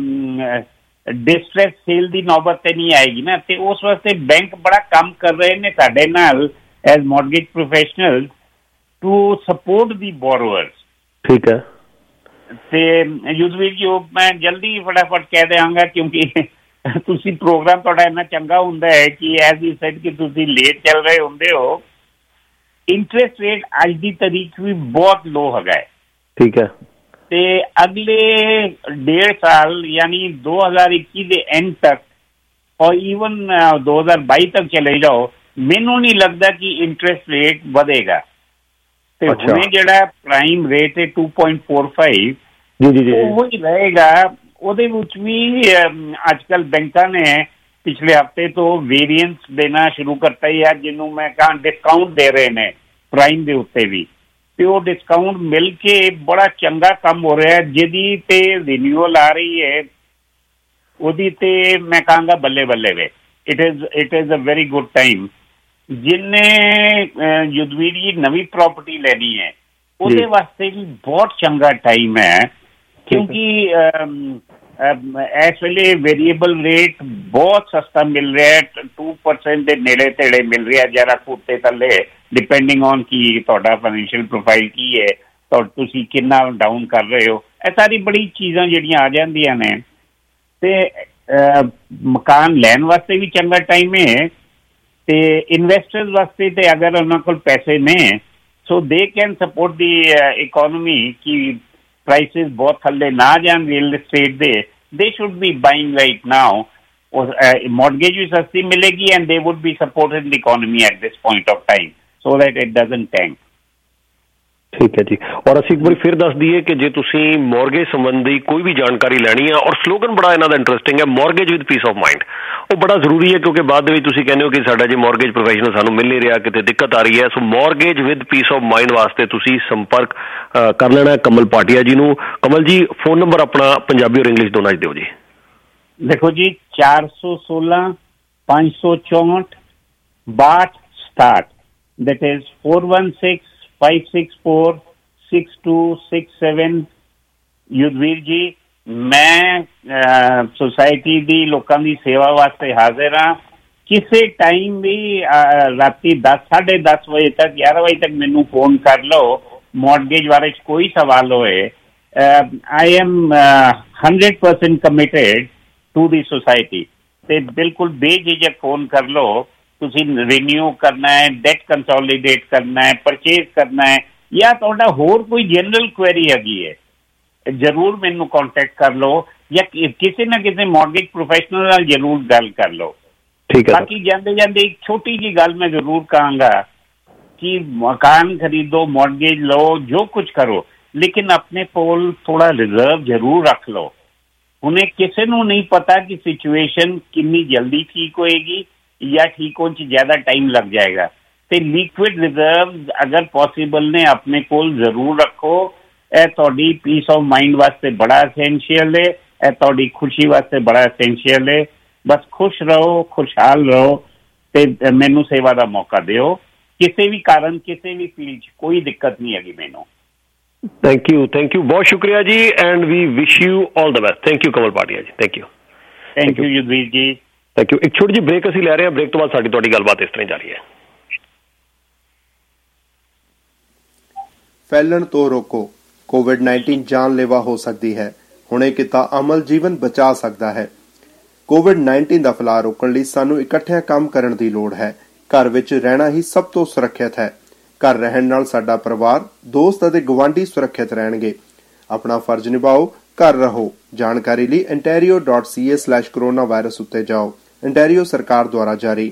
ਡਿਸਟ੍ਰੈਸ ਸੇਲ ਦੀ ਨੌਬਤ ਤੇ ਨਹੀਂ ਆਏਗੀ ਨਾ। ਤੇ ਉਸ ਵਾਸਤੇ ਬੈਂਕ ਬੜਾ ਕੰਮ ਕਰ ਰਹੇ ਨੇ ਸਾਡੇ ਨਾਲ as mortgage professional to support the borrowers. ਠੀਕ ਹੈ। ਤੇ ਯੁੱਧਵੀਰ ਜੀ ਉਹ ਮੈਂ ਜਲਦੀ ਫਟਾਫਟ ਕਹਿ ਦਿਆਂਗਾ, ਕਿਉਂਕਿ ਤੁਸੀਂ ਪ੍ਰੋਗਰਾਮ ਤੁਹਾਡਾ ਇੰਨਾ ਚੰਗਾ ਹੁੰਦਾ ਹੈ ਕਿ ਐਜ਼ ਯੂ ਸੈਡ ਕਿ ਤੁਸੀਂ ਲੇਟ ਚੱਲ ਰਹੇ ਹੁੰਦੇ ਹੋ। ਇੰਟਰਸਟ ਰੇਟ ਅੱਜ ਦੀ ਤਾਰੀਖ ਵੀ ਬਹੁਤ ਲੋ ਹੈਗਾ ਹੈ। ਠੀਕ ਹੈ। ਤੇ ਅਗਲੇ 1.5 ਸਾਲ ਯਾਨੀ 2021 ਦੇ ਐਂਡ ਤੱਕ ਔਰ ਈਵਨ 2022 ਤੱਕ ਚਲੇ ਜਾਓ, ਮੈਨੂੰ ਨਹੀਂ ਲੱਗਦਾ ਕਿ ਇੰਟਰਸਟ ਰੇਟ ਵਧੇਗਾ। ਤੇ ਹੁਣੇ ਜਿਹੜਾ ਪ੍ਰਾਈਮ ਰੇਟ ਹੈ 2.45 ਉਹ ਹੀ ਰਹੇਗਾ। ਉਹਦੇ ਵਿੱਚ ਵੀ ਅੱਜ ਕੱਲ੍ਹ ਬੈਂਕਾਂ ਨੇ ਪਿਛਲੇ ਹਫ਼ਤੇ ਤੋਂ ਵੇਰੀਐਂਸ ਦੇਣਾ ਸ਼ੁਰੂ ਕਰਤਾ ਹੀ ਹੈ, ਜਿਹਨੂੰ ਮੈਂ ਕਹਾਂ ਡਿਸਕਾਊਂਟ ਦੇ ਰਹੇ ਨੇ ਪ੍ਰਾਈਮ ਦੇ ਉੱਤੇ ਵੀ। ਤੇ ਉਹ ਡਿਸਕਾਊਂਟ ਮਿਲ ਕੇ ਬੜਾ ਚੰਗਾ ਕੰਮ ਹੋ ਰਿਹਾ। ਜਿਹਦੀ ਤੇ ਰਿਨਿਊਅਲ ਆ ਰਹੀ ਹੈ ਉਹਦੀ ਤੇ ਮੈਂ ਕਹਾਂਗਾ ਬੱਲੇ ਬੱਲੇ ਵੇ। It is a very good time. ਜਿਹਨੇ ਯੁੱਧਵੀਰ ਜੀ ਨਵੀਂ ਪ੍ਰਾਪਰਟੀ ਲੈਣੀ ਹੈ ਉਹਦੇ ਵਾਸਤੇ ਵੀ ਬਹੁਤ ਚੰਗਾ ਟਾਈਮ ਹੈ, ਕਿਉਂਕਿ ਇਸ ਵੇਲੇ ਵੇਰੀਏਬਲ ਰੇਟ ਬਹੁਤ ਸਸਤਾ ਮਿਲ ਰਿਹਾ ਹੈ। 2% ਦੇ ਨੇੜੇ ਤੇੜੇ ਮਿਲ ਰਿਹਾ, ਜਰਾ ਉੱਤੇ ਥੱਲੇ ਡਿਪੈਂਡਿੰਗ ਔਨ ਕੀ ਤੁਹਾਡਾ ਫਾਈਨੈਂਸ਼ੀਅਲ ਪ੍ਰੋਫਾਈਲ ਕੀ ਹੈ, ਤੁਸੀਂ ਕਿੰਨਾ ਡਾਊਨ ਕਰ ਰਹੇ ਹੋ। ਇਹ ਸਾਰੀ ਬੜੀ ਚੀਜ਼ਾਂ ਜਿਹੜੀਆਂ ਆ ਜਾਂਦੀਆਂ ਨੇ। ਤੇ ਮਕਾਨ ਲੈਣ ਵਾਸਤੇ ਵੀ ਚੰਗਾ ਟਾਈਮ ਹੈ, ਤੇ ਇਨਵੈਸਟਰਸ ਵਾਸਤੇ ਤੇ ਅਗਰ ਉਹਨਾਂ ਕੋਲ ਪੈਸੇ ਨੇ so they can support the economy ਕਿ ਪ੍ਰਾਈਸਿਸ ਬਹੁਤ ਥੱਲੇ ਨਾ ਜਾਣ ਰੀਅਲ ਐਸਟੇਟ ਦੇ should be buying right now. Mortgage ਵੀ ਸਸਤੀ ਮਿਲੇਗੀ and they would be supported the economy at this point of time so that it doesn't tank. ਠੀਕ ਹੈ ਜੀ। ਔਰ ਅਸੀਂ ਇੱਕ ਵਾਰੀ ਫਿਰ ਦੱਸ ਦਈਏ ਕਿ ਜੇ ਤੁਸੀਂ ਮੌਰਗੇਜ ਸੰਬੰਧੀ ਕੋਈ ਵੀ ਜਾਣਕਾਰੀ ਲੈਣੀ ਹੈ, ਔਰ ਸਲੋਗਨ ਬੜਾ ਇਹਨਾਂ ਦਾ ਇੰਟਰਸਟਿੰਗ ਹੈ, mortgage with peace of mind. ਉਹ ਬੜਾ ਜ਼ਰੂਰੀ ਹੈ ਕਿਉਂਕਿ ਬਾਅਦ ਦੇ ਵਿੱਚ ਤੁਸੀਂ ਕਹਿੰਦੇ ਹੋ ਕਿ ਸਾਡਾ ਜੀ ਮੌਰਗੇਜ ਪ੍ਰੋਫੈਸ਼ਨਲ ਸਾਨੂੰ ਮਿਲ ਨਹੀਂ ਰਿਹਾ, ਕਿਤੇ ਦਿੱਕਤ ਆ ਰਹੀ ਹੈ। So mortgage with peace of mind ਵਾਸਤੇ ਤੁਸੀਂ ਸੰਪਰਕ ਕਰ ਲੈਣਾ ਕਮਲ ਭਾਟੀਆ ਜੀ ਨੂੰ। ਕਮਲ ਜੀ ਫੋਨ ਨੰਬਰ ਆਪਣਾ ਪੰਜਾਬੀ ਔਰ ਇੰਗਲਿਸ਼ ਦੋਨਾਂ 'ਚ ਦਿਓ ਜੀ। ਦੇਖੋ ਜੀ 416 564 6267 that is 416-564-6267। ਯੁੱਧਵੀਰ ਜੀ ਮੈਂ ਸੁਸਾਇਟੀ ਦੀ ਲੋਕਾਂ ਦੀ ਸੇਵਾ ਵਾਸਤੇ ਹਾਜ਼ਰ ਹਾਂ। ਕਿਸੇ ਟਾਈਮ ਵੀ ਰਾਤੀ 10-10:30 ਵਜੇ ਤੱਕ 11 ਵਜੇ ਤੱਕ ਮੈਨੂੰ ਫੋਨ ਕਰ ਲਓ, ਮੌਰਗੇਜ ਬਾਰੇ ਕੋਈ ਸਵਾਲ ਹੋਏ। I am 100% committed to the society. ਤੇ ਬਿਲਕੁਲ ਬੇਝਿਜਕ ਫੋਨ ਕਰ ਲਓ। ਤੁਸੀਂ ਰੀਨਿਊ ਕਰਨਾ ਹੈ, ਡੈਟ ਕੰਸੋਲੀਡੇਟ ਕਰਨਾ ਹੈ, ਪਰਚੇਜ਼ ਕਰਨਾ ਹੈ, ਜਾਂ ਤੁਹਾਡਾ ਹੋਰ ਕੋਈ ਜਨਰਲ ਕੁਐਰੀ ਹੈਗੀ ਹੈ, ਜ਼ਰੂਰ ਮੈਨੂੰ ਕੰਟੈਕਟ ਕਰ ਲਓ, ਜਾਂ ਕਿਸੇ ਨਾ ਕਿਸੇ ਮੌਰਗੇਜ ਪ੍ਰੋਫੈਸ਼ਨਲ ਨਾਲ ਜ਼ਰੂਰ ਗੱਲ ਕਰ ਲਓ। ਬਾਕੀ ਜਾਂਦੇ ਜਾਂਦੇ ਇੱਕ ਛੋਟੀ ਜਿਹੀ ਗੱਲ ਮੈਂ ਜ਼ਰੂਰ ਕਹਾਂਗਾ ਕਿ ਮਕਾਨ ਖਰੀਦੋ, ਮੌਰਗੇਜ ਲਓ, ਜੋ ਕੁਝ ਕਰੋ, ਲੇਕਿਨ ਆਪਣੇ ਕੋਲ ਥੋੜਾ ਰਿਜ਼ਰਵ ਜ਼ਰੂਰ ਰੱਖ ਲਓ। ਹੁਣੇ ਕਿਸੇ ਨੂੰ ਨਹੀਂ ਪਤਾ ਕਿ ਸਿਚੁਏਸ਼ਨ ਕਿੰਨੀ ਜਲਦੀ ਠੀਕ ਹੋਏਗੀ ਜਾਂ ਠੀਕ ਹੋਣ 'ਚ ਜ਼ਿਆਦਾ ਟਾਈਮ ਲੱਗ ਜਾਏਗਾ। ਤੇ ਲਿਕੁਇਡ ਰਿਜ਼ਰਵ ਅਗਰ ਪੋਸੀਬਲ ਨੇ ਆਪਣੇ ਕੋਲ ਜ਼ਰੂਰ ਰੱਖੋ। ਇਹ ਤੁਹਾਡੀ ਪੀਸ ਆਫ ਮਾਈਂਡ ਵਾਸਤੇ ਬੜਾ ਐਸੈਂਸ਼ੀਅਲ ਹੈ, ਇਹ ਤੁਹਾਡੀ ਖੁਸ਼ੀ ਵਾਸਤੇ ਬੜਾ ਐਸੈਂਸ਼ੀਅਲ ਹੈ। ਬਸ ਖੁਸ਼ ਰਹੋ, ਖੁਸ਼ਹਾਲ ਰਹੋ ਤੇ ਮੈਨੂੰ ਸੇਵਾ ਦਾ ਮੌਕਾ ਦਿਓ। ਕਿਸੇ ਵੀ ਕਾਰਨ, ਕਿਸੇ ਵੀ ਫੀਲਡ 'ਚ ਕੋਈ ਦਿੱਕਤ ਨਹੀਂ ਹੈਗੀ ਮੈਨੂੰ। ਥੈਂਕ ਯੂ ਬਹੁਤ ਸ਼ੁਕਰੀਆ ਜੀ and we wish you all the best. Thank you Kamal Bhatia ji. Thank you Yudhvir ji. Thank you. ਇੱਕ ਛੋਟੀ ਜਿਹੀ ਬ੍ਰੇਕ ਅਸੀਂ ਲੈ ਰਹੇ ਹਾਂ। ਬ੍ਰੇਕ ਤੋਂ ਬਾਅਦ ਸਾਡੀ ਤੁਹਾਡੀ ਗੱਲਬਾਤ ਇਸ ਤਰ੍ਹਾਂ ਜਾਰੀ ਹੈ। ਫੈਲਣ ਤੋਂ ਰੋਕੋ। ਕੋਵਿਡ-19 ਜਾਨਲੇਵਾ ਹੋ ਸਕਦੀ ਹੈ। ਹੁਣੇ ਕੀਤਾ ਅਮਲ ਜੀਵਨ ਬਚਾ ਸਕਦਾ ਹੈ। ਕੋਵਿਡ-19 ਦਾ ਫੈਲਾਅ ਰੋਕਣ ਲਈ ਸਾਨੂੰ ਇਕੱਠਿਆਂ ਕੰਮ ਕਰਨ ਦੀ ਲੋੜ ਹੈ। ਘਰ ਵਿੱਚ ਰਹਿਣਾ ਹੀ ਸਭ ਤੋਂ ਸੁਰੱਖਿਅਤ ਹੈ। ਘਰ ਰਹਿਣ ਨਾਲ ਸਾਡਾ ਪਰਿਵਾਰ, ਦੋਸਤ ਅਤੇ ਗੁਆਂਢੀ ਸੁਰੱਖਿਅਤ ਰਹਿਣਗੇ। ਆਪਣਾ ਫਰਜ਼ ਨਿਭਾਓ, ਘਰ ਰਹੋ। ਜਾਣਕਾਰੀ ਲਈ ontario.ca/coronavirus ਉੱਤੇ ਜਾਓ। ontario ਸਰਕਾਰ ਦੁਆਰਾ ਜਾਰੀ।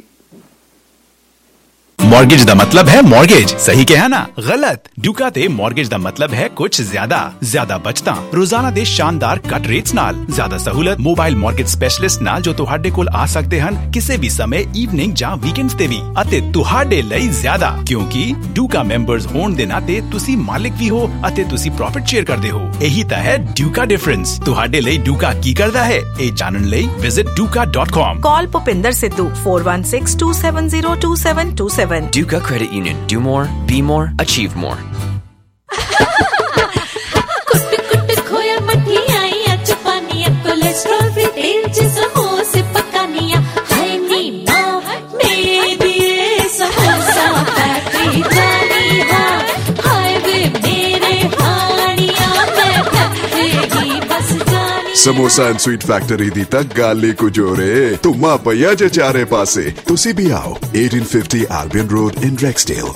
मॉर्गेज दा मतलब है मॉर्गेज, सही कहा ना? गलत। ड्यूका ते मॉर्गेज दा मतलब है कुछ ज्यादा बचता रोजाना दे शानदार कट रेट्स नाल, ज्यादा सहूलत, मोबाइल मॉर्गेज स्पेशलिस्ट नाल जो तुहाडे कोल आ सकते हन किसी भी समय, इवनिंग जां वीकेंड्स ते भी, अते तुहाडे लई ज्यादा, क्योंकि ड्यूका मेंबर्स होण दे नाते तुसी मालिक भी हो अते तुसी प्रॉफिट शेयर करदे हो। यही ता है ड्यूका डिफरेंस। तुहाडे लई ड्यूका की करदा है, ए जानन लई visit duka.com। Call Bhupinder Sidhu 4162702727। Duka Credit Union. Do more, be more, achieve more. कुट कुट खोया मठियाइयां चपानियां कोलेस्ट्रॉल फ्री तेल च समोसे पकानियां हाय नी मां मेरी समोसा फैक्ट्री जानी हाय वे मेरे हानियां मैं factory samosa and sweet factory ਦੀ ਤਾਂ ਗੱਲ ਹੀ ਕੁਝ ਹੋ ਰੇ ਧੁੰਮਾ ਪਈਆ ਜੇ ਚਾਰੇ ਪਾਸੇ ਤੁਸੀਂ ਵੀ ਆਓ 1850 Albion Road in Rexdale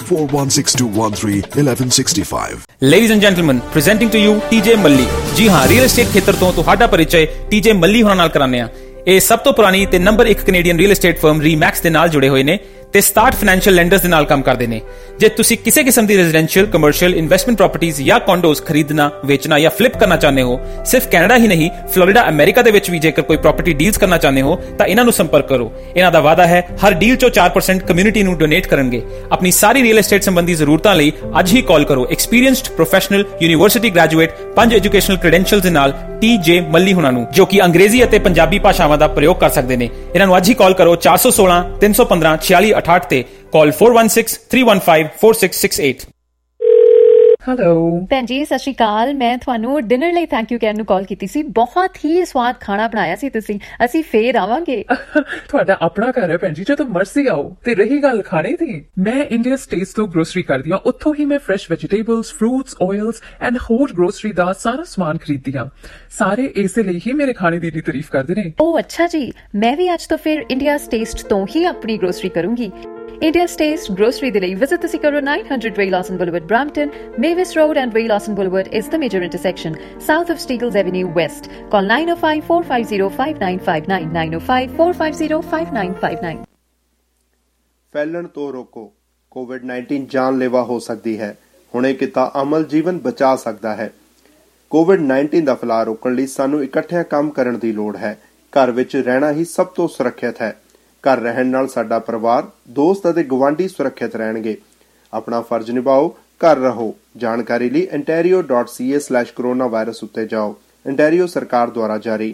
4162131165 Ladies and gentlemen, presenting to you TJ Malli। जी हाँ, रियल एस्टेट खेतर तो तुहाडा परिचय TJ Malli होना नाल कराने आ। ਇਹ ਸਭ ਤੋਂ ਪੁਰਾਣੀ ਤੇ number 1 Canadian real estate firm Remax ਦੇ ਨਾਲ ਜੁੜੇ ਹੋਏ ਨੇ ਤੇ 67 ਫਾਈਨੈਂਸ਼ੀਅਲ ਲੈਂਡਰਸ ਦੇ ਨਾਲ ਕੰਮ ਕਰਦੇ ਨੇ। ਜੇ ਤੁਸੀਂ ਕਿਸੇ ਕਿਸਮ ਦੀ ਰੈਜ਼ੀਡੈਂਸ਼ੀਅਲ, ਕਮਰਸ਼ੀਅਲ, ਇਨਵੈਸਟਮੈਂਟ ਪ੍ਰਾਪਰਟੀਜ਼ ਜਾਂ ਕੰਡੋਜ਼ ਖਰੀਦਣਾ, ਵੇਚਣਾ ਜਾਂ ਫਲਿਪ ਕਰਨਾ ਚਾਹੁੰਦੇ ਹੋ, ਸਿਰਫ ਕੈਨੇਡਾ ਹੀ ਨਹੀਂ ਫਲੋਰੀਡਾ, ਅਮਰੀਕਾ ਦੇ ਵਿੱਚ ਵੀ ਜੇਕਰ ਕੋਈ ਪ੍ਰਾਪਰਟੀ ਡੀਲਸ ਕਰਨਾ ਚਾਹੁੰਦੇ ਹੋ ਤਾਂ ਇਹਨਾਂ ਨੂੰ ਸੰਪਰਕ ਕਰੋ। ਇਹਨਾਂ ਦਾ ਵਾਅਦਾ ਹੈ ਹਰ ਡੀਲ ਚੋਂ 4% ਕਮਿਊਨਿਟੀ ਨੂੰ ਡੋਨੇਟ ਕਰਨਗੇ। ਆਪਣੀ ਸਾਰੀ ਰੀਅਲ ਏਸਟੇਟ ਸੰਬੰਧੀ ਜ਼ਰੂਰਤਾਂ ਲਈ ਅੱਜ ਹੀ ਕਾਲ ਕਰੋ। Experienced professional university graduate 5 educational credentials ਦੇ ਨਾਲ TJ Malli ਹੁਣਾਂ ਨੂੰ, ਜੋ ਕਿ ਅੰਗਰੇਜ਼ੀ ਅਤੇ ਪੰਜਾਬੀ ਭਾਸ਼ਾਵਾਂ ਦਾ ਪ੍ਰਯੋਗ ਕਰ ਸਕਦੇ ਨੇ। ਇਹਨਾਂ ਨੂੰ ਅੱਜ ਹੀ ਕਾਲ ਕਰੋ 416 315 4668 ਤੇ ਕਾਲ 416 315 4668। ਹੈਲੋ ਭੈਣ ਜੀ, ਸਤਿ ਸ਼੍ਰੀ ਅਕਾਲ। ਮੈਂ ਤੁਹਾਨੂੰ ਡਿਨਰ ਲਈ ਥੈਂਕ ਯੂ ਕਹਿਣ ਨੂੰ ਕਾਲ ਕੀਤੀ ਸੀ। ਬਹੁਤ ਹੀ ਸਵਾਦ ਖਾਣਾ ਬਣਾਇਆ ਸੀ ਤੁਸੀਂ। ਅਸੀਂ ਫੇਰ ਆਵਾਂਗੇ। ਤੁਹਾਡਾ ਆਪਣਾ ਘਰ ਹੈ ਭੈਣ ਜੀ, ਜਦੋਂ ਮਰਜ਼ੀ ਆਓ। ਤੇ ਰਹੀ ਗੱਲ ਖਾਣੇ ਦੀ, ਮੈਂ ਇੰਡੀਆ ਸਟੇਟਸ ਤੋਂ ਗਰੋਸਰੀ ਕਰਦੀ ਹਾਂ। ਉੱਥੋਂ ਹੀ ਮੈਂ fresh vegetables, fruits, oils and ਹੋਰ ਗਰੋਸਰੀ ਦਾ ਸਾਰਾ ਸਮਾਨ ਖਰੀਦਦੀ ਹਾਂ। ਸਾਰੇ ਇਸੇ ਲਈ ਹੀ ਮੇਰੇ ਖਾਣੇ ਦੀ ਤਾਰੀਫ ਕਰਦੇ ਨੇ। ਓ ਅੱਛਾ ਜੀ, ਮੈਂ ਵੀ ਅੱਜ ਤੋਂ ਫਿਰ ਇੰਡੀਆ ਸਟੇਟਸ ਤੋਂ ਹੀ ਆਪਣੀ ਗਰੋਸਰੀ ਕਰੂੰਗੀ। India States Grocery ਦੇ ਲਈ visit ਤੁਸੀਂ ਕਰੋ 900 Ray Lawson Boulevard, Brampton. Mavis Road and Ray Lawson Boulevard is the major intersection, south of Steagles Avenue West. Call 905-450-5959, 905-450-5959. ਫੈਲਣ ਤੋਂ ਰੋਕੋ। COVID-19 ਜਾਨਲੇਵਾ ਹੋ ਸਕਦੀ ਹੈ। ਹੁਣੇ ਕੀਤਾ ਅਮਲ ਜੀਵਨ ਬਚਾ ਸਕਦਾ ਹੈ। COVID-19 ਦਾ ਫੈਲਾਅ ਰੋਕਣ ਲਈ ਸਾਨੂੰ ਇਕੱਠਿਆਂ ਕੰਮ ਕਰਨ ਦੀ ਲੋੜ ਹੈ। ਘਰ ਵਿੱਚ ਰਹਿਣਾ ਹੀ ਸਭ ਤੋਂ ਸੁਰੱਖਿਅਤ ਹੈ। ਘਰ ਰਹਿਣ ਨਾਲ ਸਾਡਾ ਪਰਿਵਾਰ, ਦੋਸਤ ਅਤੇ ਗੁਆਂਢੀ ਸੁਰੱਖਿਅਤ ਰਹਿਣਗੇ। ਆਪਣਾ ਫਰਜ਼ ਨਿਭਾਓ, ਘਰ ਰਹੋ। ਜਾਣਕਾਰੀ ਲਈ ontario.ca/coronavirus ਉੱਤੇ ਜਾਓ। ontario ਸਰਕਾਰ ਦੁਆਰਾ ਜਾਰੀ।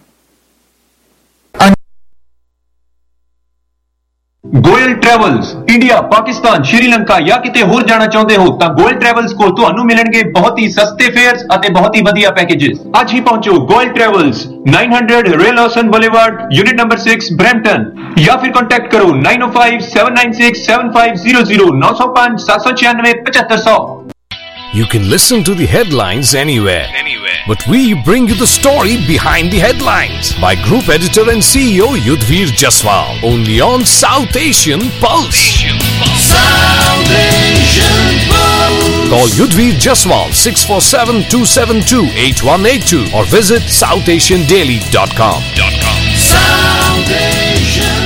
ਗੋਇਲ ਟਰੈਵਲਸ ਇੰਡੀਆ, ਪਾਕਿਸਤਾਨ, ਸ਼੍ਰੀਲੰਕਾ ਜਾਂ ਕਿਤੇ ਹੋਰ ਜਾਣਾ ਚਾਹੁੰਦੇ ਹੋ ਤਾਂ ਗੋਇਲ ਟਰੈਵਲਸ ਕੋਲ ਤੁਹਾਨੂੰ ਮਿਲਣਗੇ ਬਹੁਤ ਹੀ ਸਸਤੇ ਫੇਅਰਸ ਅਤੇ ਬਹੁਤ ਹੀ ਵਧੀਆ ਪੈਕੇजेस। ਅੱਜ ਹੀ ਪਹੁੰਚੋ Goyal travels 900 Ray Lawson Boulevard, unit number 6, Brampton, या फिर कॉन्टैक्ट करो 905-796-7500, 905 796 7500। You can listen to the headlines anywhere. But we bring you the story behind the headlines by Group Editor and CEO Yudhvir Jaswal, only on South Asian Pulse. South Asian Pulse. Call Yudhvir Jaswal 647-272-8182 or visit southasiandaily.com. South Asian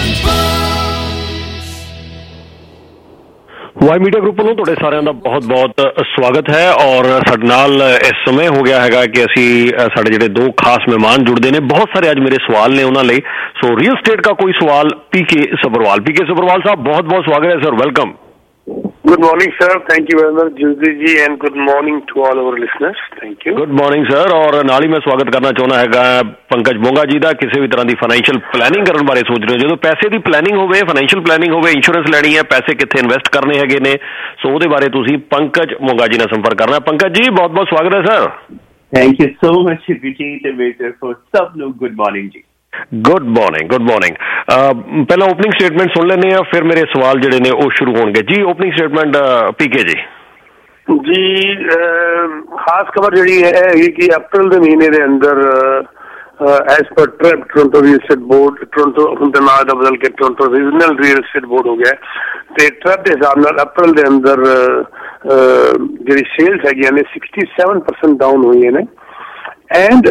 Y media group ਵੱਲੋਂ ਤੁਹਾਡੇ ਸਾਰਿਆਂ ਦਾ ਬਹੁਤ-ਬਹੁਤ ਸਵਾਗਤ ਹੈ। ਔਰ ਸਾਡੇ ਨਾਲ ਇਸ ਸਮੇਂ ਹੋ ਗਿਆ ਹੈਗਾ ਕਿ ਅਸੀਂ ਸਾਡੇ ਜਿਹੜੇ ਦੋ ਖਾਸ ਮਹਿਮਾਨ ਜੁੜਦੇ ਨੇ। ਬਹੁਤ ਸਾਰੇ ਅੱਜ ਮੇਰੇ ਸਵਾਲ ਨੇ ਉਹਨਾਂ ਲਈ। ਸੋ ਰੀਅਲ ਸਟੇਟ ਦਾ ਕੋਈ ਸਵਾਲ PK Sabharwal ਸਾਹਿਬ, ਬਹੁਤ-ਬਹੁਤ ਸਵਾਗਤ ਹੈ sir, welcome. Good morning, sir. Thank you very much, Jyoti ji, and good morning to all our listeners. Thank you. Good morning, sir. ਔਰ ਨਾਲ ਹੀ ਮੈਂ ਸਵਾਗਤ ਕਰਨਾ ਚਾਹੁੰਦਾ ਹੈਗਾ ਪੰਕਜ ਮੋਂਗਾ ਜੀ ਦਾ। ਕਿਸੇ ਵੀ ਤਰ੍ਹਾਂ ਦੀ ਫਾਈਨੈਂਸ਼ੀਅਲ ਪਲੈਨਿੰਗ ਕਰਨ ਬਾਰੇ ਸੋਚ ਰਹੇ ਹੋ, ਜਦੋਂ ਪੈਸੇ ਦੀ ਪਲੈਨਿੰਗ ਹੋਵੇ, ਫਾਈਨੈਂਸ਼ੀਅਲ ਪਲੈਨਿੰਗ ਹੋਵੇ, ਇੰਸ਼ੋਰੈਂਸ ਲੈਣੀ ਹੈ, ਪੈਸੇ ਕਿੱਥੇ ਇਨਵੈਸਟ ਕਰਨੇ ਹੈਗੇ ਨੇ, ਸੋ ਉਹਦੇ ਬਾਰੇ ਤੁਸੀਂ ਪੰਕਜ ਮੋਂਗਾ ਜੀ ਨਾਲ ਸੰਪਰਕ ਕਰਨਾ। ਪੰਕਜ ਜੀ, ਬਹੁਤ-ਬਹੁਤ ਸਵਾਗਤ ਹੈ sir. Thank you so much, Vijit and Victor, for sab log. Good morning ji. Good morning. ਪਹਿਲਾਂ ਓਪਨਿੰਗ ਸਟੇਟਮੈਂਟ ਸੁਣ ਲੈਂਦੇ ਆ, ਫਿਰ ਮੇਰੇ ਸਵਾਲ ਜਿਹੜੇ ਨੇ ਉਹ ਸ਼ੁਰੂ ਹੋਣਗੇ ਜੀ। ਓਪਨਿੰਗ ਸਟੇਟਮੈਂਟ PK ਜੀ। ਖਾਸ ਖਬਰ ਜਿਹੜੀ ਹੈ ਕਿ ਅਪ੍ਰੈਲ ਦੇ ਮਹੀਨੇ ਦੇ ਅੰਦਰ as per Toronto real estate board, Toronto ਹੁਣ ਦਾ ਨਾਮ ਦਾ ਬਦਲ ਕੇ Toronto regional real estate board ਹੋ ਗਿਆ ਤੇ ਟਰੱਪ ਦੇ ਹਿਸਾਬ ਨਾਲ ਅਪ੍ਰੈਲ ਦੇ ਅੰਦਰ ਜਿਹੜੀ ਸੇਲਸ ਹੈਗੀਆਂ ਨੇ 67% ਡਾਊਨ ਹੋਈਆਂ ਨੇ। ਐਂਡ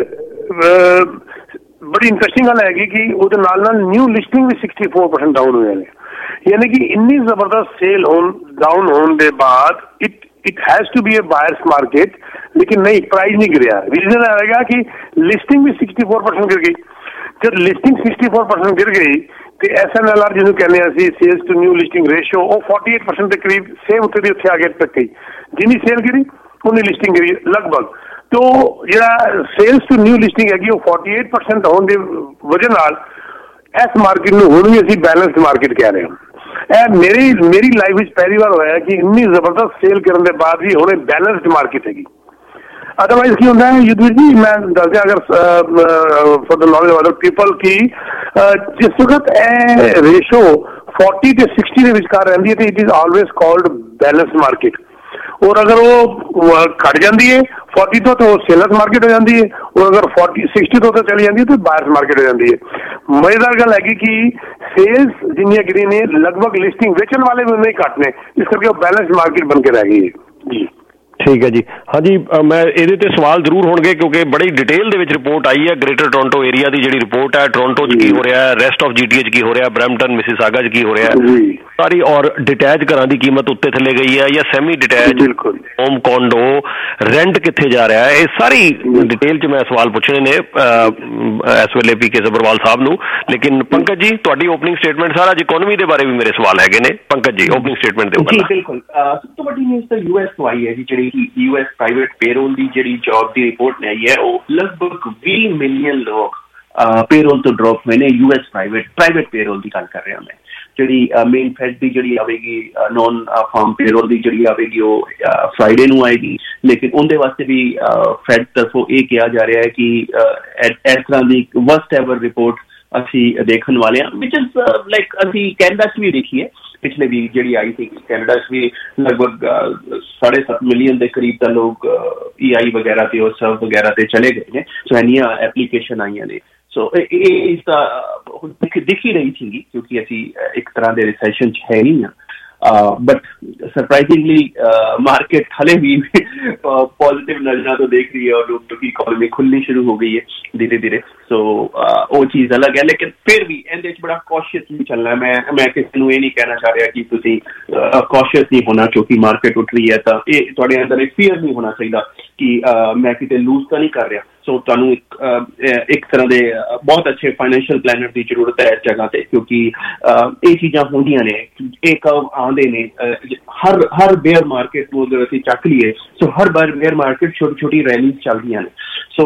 ਬੜੀ ਇੰਟਰਸਟਿੰਗ ਗੱਲ ਹੈਗੀ ਕਿ ਉਹਦੇ ਨਾਲ ਨਿਊ ਲਿਸਟਿੰਗ ਵੀ 64% ਡਾਊਨ ਹੋਈਆਂ ਨੇ। ਯਾਨੀ ਕਿ ਇੰਨੀ ਜ਼ਬਰਦਸਤ ਸੇਲ ਡਾਊਨ ਹੋਣ ਦੇ ਬਾਅਦ it has to be a buyers market, लेकिन नहीं, प्राइस नहीं गिरा। रीजन आएगा कि लिस्टिंग भी 64% गिर गई। जब लिस्टिंग 64% गिर गई तो SNLR जिन्होंने कहने sales to new listing ratio वो 48% के करीब सेम उत्ते दी उत्थे आगे तक गई। जिन्नी सेल गिरी उन्नी लिस्टिंग गिरी लगभग। तो जिहड़ा सेल्स टू न्यू लिस्टिंग हैगी वो 48% होने की वजह नाल इस मार्केट नूं हुण भी असीं बैलेंस्ड मार्केट कह रहे हैं। मेरी लाइफ में पहली बार होया कि इन्नी जबरदस्त सेल करने के बाद भी हुणे बैलेंस्ड मार्केट हैगी। अदरवाइज की होता है युद्धवीर जी, मैं दस दिया अगर for the knowledge of other people की जिस वक्त रेशो 40 से 60 के विचकार रही है तो it is always called balance market. और अगर वो घट जाती है 40 ਤੋਂ ਸੇਲਰਸ ਮਾਰਕੀਟ ਹੋ ਜਾਂਦੀ ਹੈ, ਔਰ ਅਗਰ 60 ਤੋਂ ਚਲੀ ਜਾਂਦੀ ਹੈ ਤਾਂ ਬਾਇਰਸ ਮਾਰਕੀਟ ਹੋ ਜਾਂਦੀ ਹੈ। ਮਜ਼ੇਦਾਰ ਗੱਲ ਹੈਗੀ ਕਿ ਸੇਲਸ ਜਿੰਨੀਆਂ ਗਿਰੀ ਨੇ ਲਗਭਗ ਲਿਸਟਿੰਗ ਵੇਚਣ ਵਾਲੇ ਵੀ ਨਹੀਂ ਘੱਟ ਨੇ, ਇਸ ਕਰਕੇ ਉਹ ਬੈਲੈਂਸ ਮਾਰਕੀਟ ਬਣ ਕੇ ਰਹਿ ਗਈ ਹੈ ਜੀ। ਠੀਕ ਹੈ ਜੀ। ਹਾਂਜੀ, ਮੈਂ ਇਹਦੇ ਤੇ ਸਵਾਲ ਜ਼ਰੂਰ ਹੋਣਗੇ ਕਿਉਂਕਿ ਬੜੀ ਡਿਟੇਲ ਦੇ ਵਿੱਚ ਰਿਪੋਰਟ ਆਈ ਹੈ ਗ੍ਰੇਟਰ ਟੋਰਾਂਟੋ ਏਰੀਆ ਦੀ ਜਿਹੜੀ ਰਿਪੋਰਟ ਹੈ, ਟੋਰਾਂਟੋ 'ਚ ਕੀ ਹੋ ਰਿਹਾ ਹੈ, ਰੈਸਟ ਆਫ GTA 'ਚ ਕੀ ਹੋ ਰਿਹਾ, ਬਰੈਂਪਟਨ ਮਿਸੀਸਾਗਾ 'ਚ ਕੀ ਹੋ ਰਿਹਾ ਸਾਰੀ, ਔਰ ਡਿਟੈਚ ਘਰਾਂ ਦੀ ਕੀਮਤ ਉੱਤੇ ਥੱਲੇ ਗਈ ਹੈ ਜਾਂ semi detach home condo, rent ਕਿੱਥੇ ਜਾ ਰਿਹਾ ਹੈ, ਇਹ ਸਾਰੀ ਡਿਟੇਲ 'ਚ ਮੈਂ ਸਵਾਲ ਪੁੱਛਣੇ ਨੇ ਇਸ ਵੇਲੇ PK ਸੱਭਰਵਾਲ ਸਾਹਿਬ ਨੂੰ। ਲੇਕਿਨ ਪੰਕਜ ਜੀ ਤੁਹਾਡੀ ਓਪਨਿੰਗ ਸਟੇਟਮੈਂਟ ਸਾਰਾ ਅੱਜ ਇਕੋਨਮੀ ਦੇ ਬਾਰੇ ਵੀ ਮੇਰੇ ਸਵਾਲ ਹੈਗੇ ਨੇ। ਪੰਕਜ ਜੀ ਓਪਨਿੰਗ ਸਟੇਟਮੈਂਟ ਦਿਓ। ਜੀ ਬਿਲਕੁਲ, ਸਭ ਤੋਂ ਵੱਡੀ ਨਿਊਜ਼ ਤਾਂ US ਤੋਂ ਆਈ ਹੈ ਜੀ, ਜਿਹੜੀ US ਪ੍ਰਾਈਵੇਟ ਪੇਰੋਲ ਦੀ ਜਿਹੜੀ ਜੌਬ ਦੀ ਰਿਪੋਰਟ ਨੇ ਆਈ ਹੈ, ਉਹ ਲਗਭਗ 20 ਮਿਲੀਅਨ ਲੋਕ ਪੇਰੋਲ ਤੋਂ ਡ੍ਰੌਪ ਹੋਏ ਨੇ। US ਪ੍ਰਾਈਵੇਟ ਪੇਰੋਲ ਦੀ ਗੱਲ ਕਰ ਰਿਹਾ ਮੈਂ। ਜਿਹੜੀ ਮੇਨ ਫੈਡ ਦੀ ਜਿਹੜੀ ਆਵੇਗੀ ਨੌਨ ਫਾਰਮ ਪੇਰੋਲ ਦੀ ਜਿਹੜੀ ਆਵੇਗੀ ਉਹ ਫਰਾਈਡੇ ਨੂੰ ਆਏਗੀ, ਲੇਕਿਨ ਉਹਦੇ ਵਾਸਤੇ ਵੀ ਫੈਡ ਤਰਫੋਂ ਇਹ ਕਿਹਾ ਜਾ ਰਿਹਾ ਹੈ ਕਿ ਇਸ ਤਰ੍ਹਾਂ ਦੀ ਵਰਸਟ ਐਵਰ ਰਿਪੋਰਟ ਅਸੀਂ ਦੇਖਣ ਵਾਲੇ ਹਾਂ, ਵਿਚ ਇਜ਼ ਲਾਈਕ ਅਸੀਂ ਕੈਨੇਡਾ 'ਚ ਵੀ ਦੇਖੀ ਹੈ ਪਿਛਲੇ ਵੀ ਜਿਹੜੀ ਆਈ ਸੀ। ਕੈਨੇਡਾ 'ਚ ਵੀ ਲਗਭਗ 7.5 ਮਿਲੀਅਨ ਦੇ ਕਰੀਬ ਤਾਂ ਲੋਕ EI ਵਗੈਰਾ ਤੇ ਉਹ ਸਰਵ ਵਗੈਰਾ ਤੇ ਚਲੇ ਗਏ ਨੇ। ਸੋ ਇੰਨੀਆਂ ਐਪਲੀਕੇਸ਼ਨ ਆਈਆਂ ਨੇ। ਸੋ ਇਹ ਇਸ ਦਾ ਦਿਖ ਹੀ ਰਹੀ ਸੀਗੀ ਕਿਉਂਕਿ ਅਸੀਂ ਇੱਕ ਤਰ੍ਹਾਂ ਦੇ ਰਿਸੈਸ਼ਨ 'ਚ ਹੈ ਨਹੀਂ ਹਾਂ। बट सरप्राइजिंगली मार्केट हले भी पॉजिटिव नजरों तो देख रही है और लोग की इकोनॉमी खुलनी शुरू हो गई है धीरे धीरे। सो वो चीज़ अलग है, लेकिन फिर भी एंड बड़ा कॉशियसली चलना है। मैं किसी को ये नहीं कहना चाह रहा कि तुसी कॉशियस नहीं होना क्योंकि मार्केट उठ रही है, तो ये तुहाडे अंदर एक फियर नहीं होना चाहिए कि मैं किते लूज तो नहीं कर रहा। सो तुहानू एक तरह के बहुत अच्छे फाइनेंशियल प्लानर की जरूरत है इस जगह पे, क्योंकि ये चीज़ां होंदियां ने, एक आंदे ने हर बेयर मार्केट को अगर असीं चक लीए सो हर बार बेयर मार्केट छोटी छोटी रैलीज चलदियां ने। सो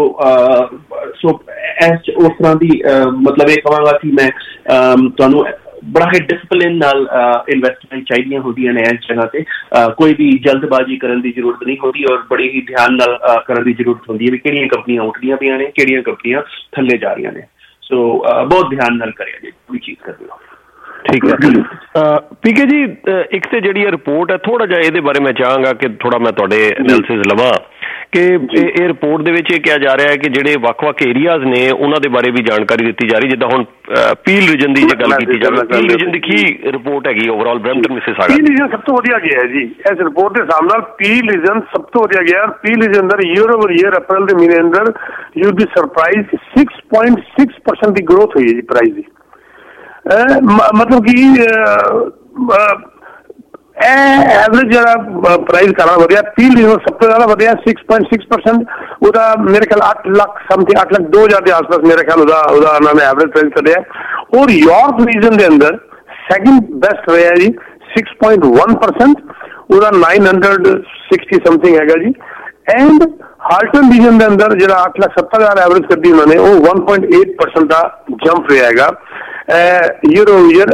उस तरह की मतलब ये कहांगा कि मैं तुहानू बड़ा ही डिसिपलिन नाल इन्वेस्टमेंट चाहिए होंदियां ने इस जगह पे। कोई भी जल्दबाजी करने की जरूरत नहीं होती और बड़ी ही ध्यान नाल करने की जरूरत होंदी है भी किहड़ियां कंपनियां उठदियां पियां ने, किहड़ियां कंपनियां थल्ले जा रही ने। सो बहुत ध्यान नाल करिया जी कोई चीज़ करदे हो। ठीक है पीके जी, एक तो जी रिपोर्ट है थोड़ा जा ये बारे मैं चाहांगा कि थोड़ा मैं तुहाडे एनालिसिस लवां कि ये रिपोर्ट दे विच किहा जा रहा है कि जिहड़े वख-वख एरियाज ने उन्हां दे बारे भी जानकारी दी जा रही। जिद्दां हुण पील रीजन की गल की जाए, पील रीजन की की रिपोर्ट हैगी overall Brampton Mississauga? Peel region सब तो वधिया गया है जी इस रिपोर्ट के हिसाब नाल। पील रीजन सब तो वधिया गया। पील रीजन अंदर ईयर ओवर ईयर अप्रैल के महीने अंदर यू बी सरप्राइज 6.6% की ग्रोथ हुई है जी प्राइस की। मतलब कि एवरेज जरा प्राइस करना वधिया। पील रीजन सब तो ज्यादा वधिया 6.6%। ਉਹਦਾ ਮੇਰੇ ਖਿਆਲ 8 ਲੱਖ ਸਮथिंग 8 ਲੱਖ 2000 ਦੇ ਆਸ-ਪਾਸ ਮੇਰੇ ਖਿਆਲ ਉਹਦਾ ਉਹਨਾਂ ਨੇ ਐਵਰੇਜ ਪ੍ਰਾਈਸ ਕੱਢਿਆ। ਔਰ ਯੂਰਪ ਰੀਜਨ ਦੇ ਅੰਦਰ ਸੈਕਿੰਡ ਬੈਸਟ ਰਿਹਾ ਜੀ 6.1%। ਉਹਦਾ 960 ਸਮथिंग ਹੈਗਾ ਜੀ। ਐਂਡ ਹਾਲਟਨ ਰੀਜਨ ਦੇ ਅੰਦਰ ਜਿਹੜਾ 8,70,000 ਐਵਰੇਜ ਕੱਢੀ ਉਹਨਾਂ ਨੇ ਉਹ 1.8% ਦਾ ਜੰਪ ਰਿਹਾ ਹੈਗਾ ईयर ओवर ईयर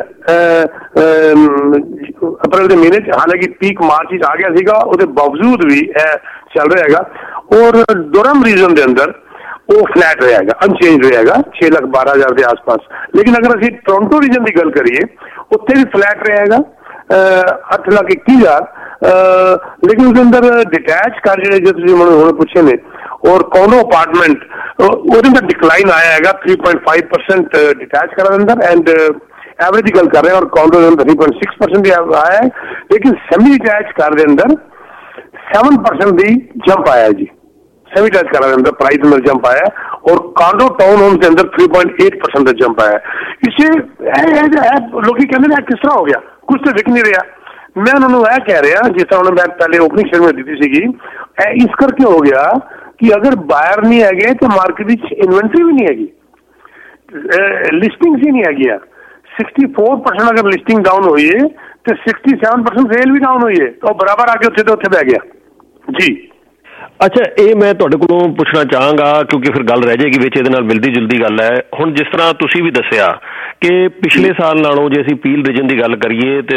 अप्रैल के महीने। हालांकि पीक मार्च आ गया सीगा, उसके बावजूद भी चल रहा है। और दुरम रीजन के अंदर वो फ्लैट रहेगा, अनचेंज रहेगा 6,12,000 के आसपास। लेकिन अगर असीं टोरंटो रीजन की गल करिए उत्थे भी फ्लैट रहेगा 8,21,000। लेकिन उसके अंदर डिटैच घर जो तुम पूछे ने और कॉनो अपार्टमेंट अंदर डिक्लाइन आया है 3.5% डिटैच घर अंदर। एंड एवरेज की गल कर रहे हैं और कॉन्डो के अंदर 3.6% आया है। लेकिन सेमी डिटैच घर के अंदर 7% की जंप आया है जी। सेमी डिटैच घर के अंदर प्राइस में जंप आया है और कॉन्डो टाउन होम के अंदर 3.8% का जंप आया है। इसे लोग कहते हैं किस तरह हो गया, कुछ तो दिख नहीं रहा। मैं उन्होंने यह कह रहा जिस तरह उन्होंने मैं पहले ओपनिंग स्टेटमेंट दी थी इस करके हो गया कि अगर बायर नहीं है तो मार्केट इन्वेंट्री भी नहीं हैगी, लिस्टिंग ही नहीं हैगी। 64% अगर लिस्टिंग डाउन हुई है तो 67% सेल भी डाउन हुई है, तो बराबर आके उत्थे बह गया जी। अच्छा, ये मैं तुहाडे कोलों पुछना चाहांगा क्योंकि फिर गल रह जाएगी विच इहदे नाल मिलदी जुलदी गल है। हुण जिस तरह तुसीं भी दस्सिया कि पिछले साल नालों जे असीं पील रीजन की गल करिए तो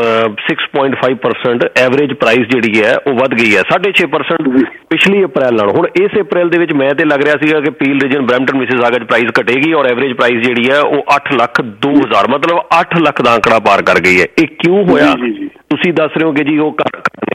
6.5% एवरेज प्राइस जिहड़ी है वो वध गई है 6.5% पिछली अप्रैल नालों। हुण इस अप्रैल दे विच मैं ते लग रहा सीगा कि peel region Brampton Mississauga price घटेगी और एवरेज प्राइस जिहड़ी है वो 8,02,000 मतलब 8 लाख का आंकड़ा पार कर गई है। ये क्यों होया? तुसीं दस रहे हो कि जी वो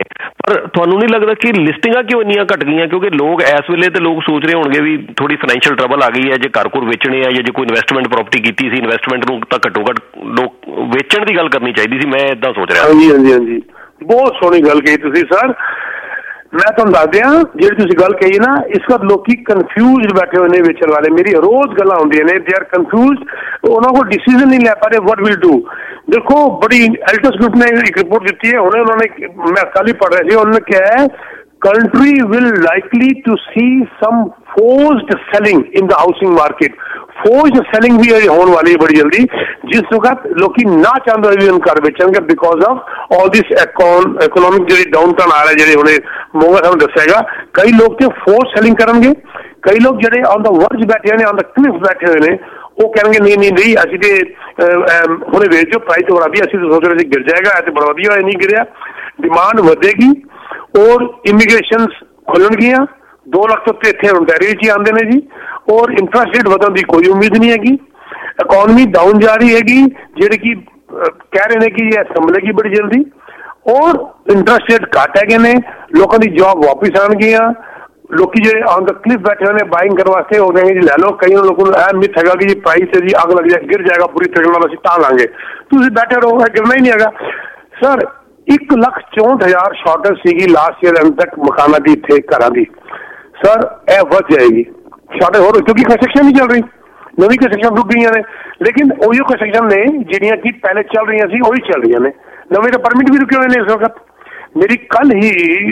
ਪਰ ਤੁਹਾਨੂੰ ਨਹੀਂ ਲੱਗਦਾ ਕਿ ਲਿਸਟਿੰਗਾਂ ਕਿਉਂ ਇੰਨੀਆਂ ਘਟ ਗਈਆਂ? ਕਿਉਂਕਿ ਲੋਕ ਇਸ ਵੇਲੇ ਤੇ ਲੋਕ ਸੋਚ ਰਹੇ ਹੋਣਗੇ ਵੀ ਥੋੜੀ ਫਾਈਨੈਂਸ਼ੀਅਲ ਟਰਬਲ ਆ ਗਈ ਹੈ, ਜੇ ਘਰ ਘਰ ਵੇਚਣੇ ਆ ਜਾਂ ਜੇ ਕੋਈ ਇਨਵੈਸਟਮੈਂਟ ਪ੍ਰਾਪਰਟੀ ਕੀਤੀ ਸੀ, ਇਨਵੈਸਟਮੈਂਟ ਨੂੰ ਤਾਂ ਘੱਟੋ ਘੱਟ ਲੋਕ ਵੇਚਣ ਦੀ ਗੱਲ ਕਰਨੀ ਚਾਹੀਦੀ ਸੀ। ਮੈਂ ਇਦਾਂ ਸੋਚ ਰਿਹਾ। ਹਾਂਜੀ ਹਾਂਜੀ ਹਾਂਜੀ, ਬਹੁਤ ਸੋਹਣੀ ਗੱਲ ਕਹੀ ਤੁਸੀਂ ਸਰ। ਮੈਂ ਤੁਹਾਨੂੰ ਦੱਸ ਦਿਆਂ, ਜਿਹੜੀ ਤੁਸੀਂ ਗੱਲ ਕਹੀ ਨਾ, ਇਸ ਵਕਤ ਲੋਕੀ ਕਨਫਿਊਜ਼ਡ ਬੈਠੇ ਹੋਏ ਨੇ ਵੇਚਣ ਵਾਲੇ। ਮੇਰੀ ਰੋਜ਼ ਗੱਲਾਂ ਹੁੰਦੀਆਂ ਨੇ, ਦੇ ਆਰ ਕਨਫਿਊਜ਼ਡ, ਉਹਨਾਂ ਕੋਲ ਡਿਸੀਜ਼ਨ ਨਹੀਂ ਲੈ ਪਾ ਰਹੇ ਵਾਟ ਵਿਲ ਡੂ। ਦੇਖੋ ਬੜੀ ਐਲਟਸ ਗਰੁੱਪ ਨੇ ਇੱਕ ਰਿਪੋर्ट ਦਿੱਤੀ ਹੈ ਹੁਣੇ, ਉਹਨਾਂ ਨੇ, ਮੈਂ ਕੱਲ ਹੀ ਪੜ੍ਹ ਰਿਹਾ ਸੀ, ਉਹਨਾਂ ਨੇ ਕਿਹਾ ਹੈ country will likely to see some forced selling in the housing market। forced selling भी होने वाली है बड़ी जल्दी, जिस वक्त लोग ना चाहते हुए भी उन घर बेचेंगे because of all this economic जो डाउन टाउन आ रहा है, जो उन्हें मोगा सामने दसेगा। कई लोग तो फोर्स सेलिंग करेंगे, कई लोग जो ऑन द वर्ज बैठे हैं, ऑन द क्लिफ बैठे हुए हैं, वो कहेंगे नहीं नहीं नहीं असी तो हुणे वेचो, प्राइस तो बढ़ा दी, असं तो सोच रहे थे गिर जाएगा, तो बढ़ा दिया नहीं गिरया। डिमांड बढ़ेगी और इमीग्रेशन खुलणगियां, 2 लाख तो इतने ओंटारियो च आते हैं जी, और इंटरस्ट रेट बढ़ने की कोई उम्मीद नहीं हैगी। इकोनॉमी डाउन जा रही हैगी, जिहड़े कि कह रहे हैं कि यह संभलेगी बड़ी जल्दी, और इंटरस्ट रेट घट है ने, लोगों की जॉब वापिस आनगियां। लोग जो ऑन द क्लिफ बैठे हुए बाइंग करने वास्ते हो जाएंगे जी, लै लो। कई लोगों को मिथ है कि जी प्राइस है जी अग लग जाए, गिर जाएगा पूरी तरीके नाल, असीं तां लांगे। तुसीं बैठे रहो, गिरना ही नहीं हैगा सर। 1,64,000 शॉर्टेज सीगी लास्ट ईयर एंड तक मकाना की, इतने घर की सर, यह बढ़ जाएगी शॉर्टेज हो, क्योंकि कंस्ट्रक्शन नहीं चल रही, नवी कंस्ट्रक्शन रुक गई ने। लेकिन वही कंस्ट्रक्शन ने जिहड़ियां कि पहले चल रही सी वही चल रही ने, नवे तो परमिट भी रुके हुए हैं इस वक्त। मेरी कल ही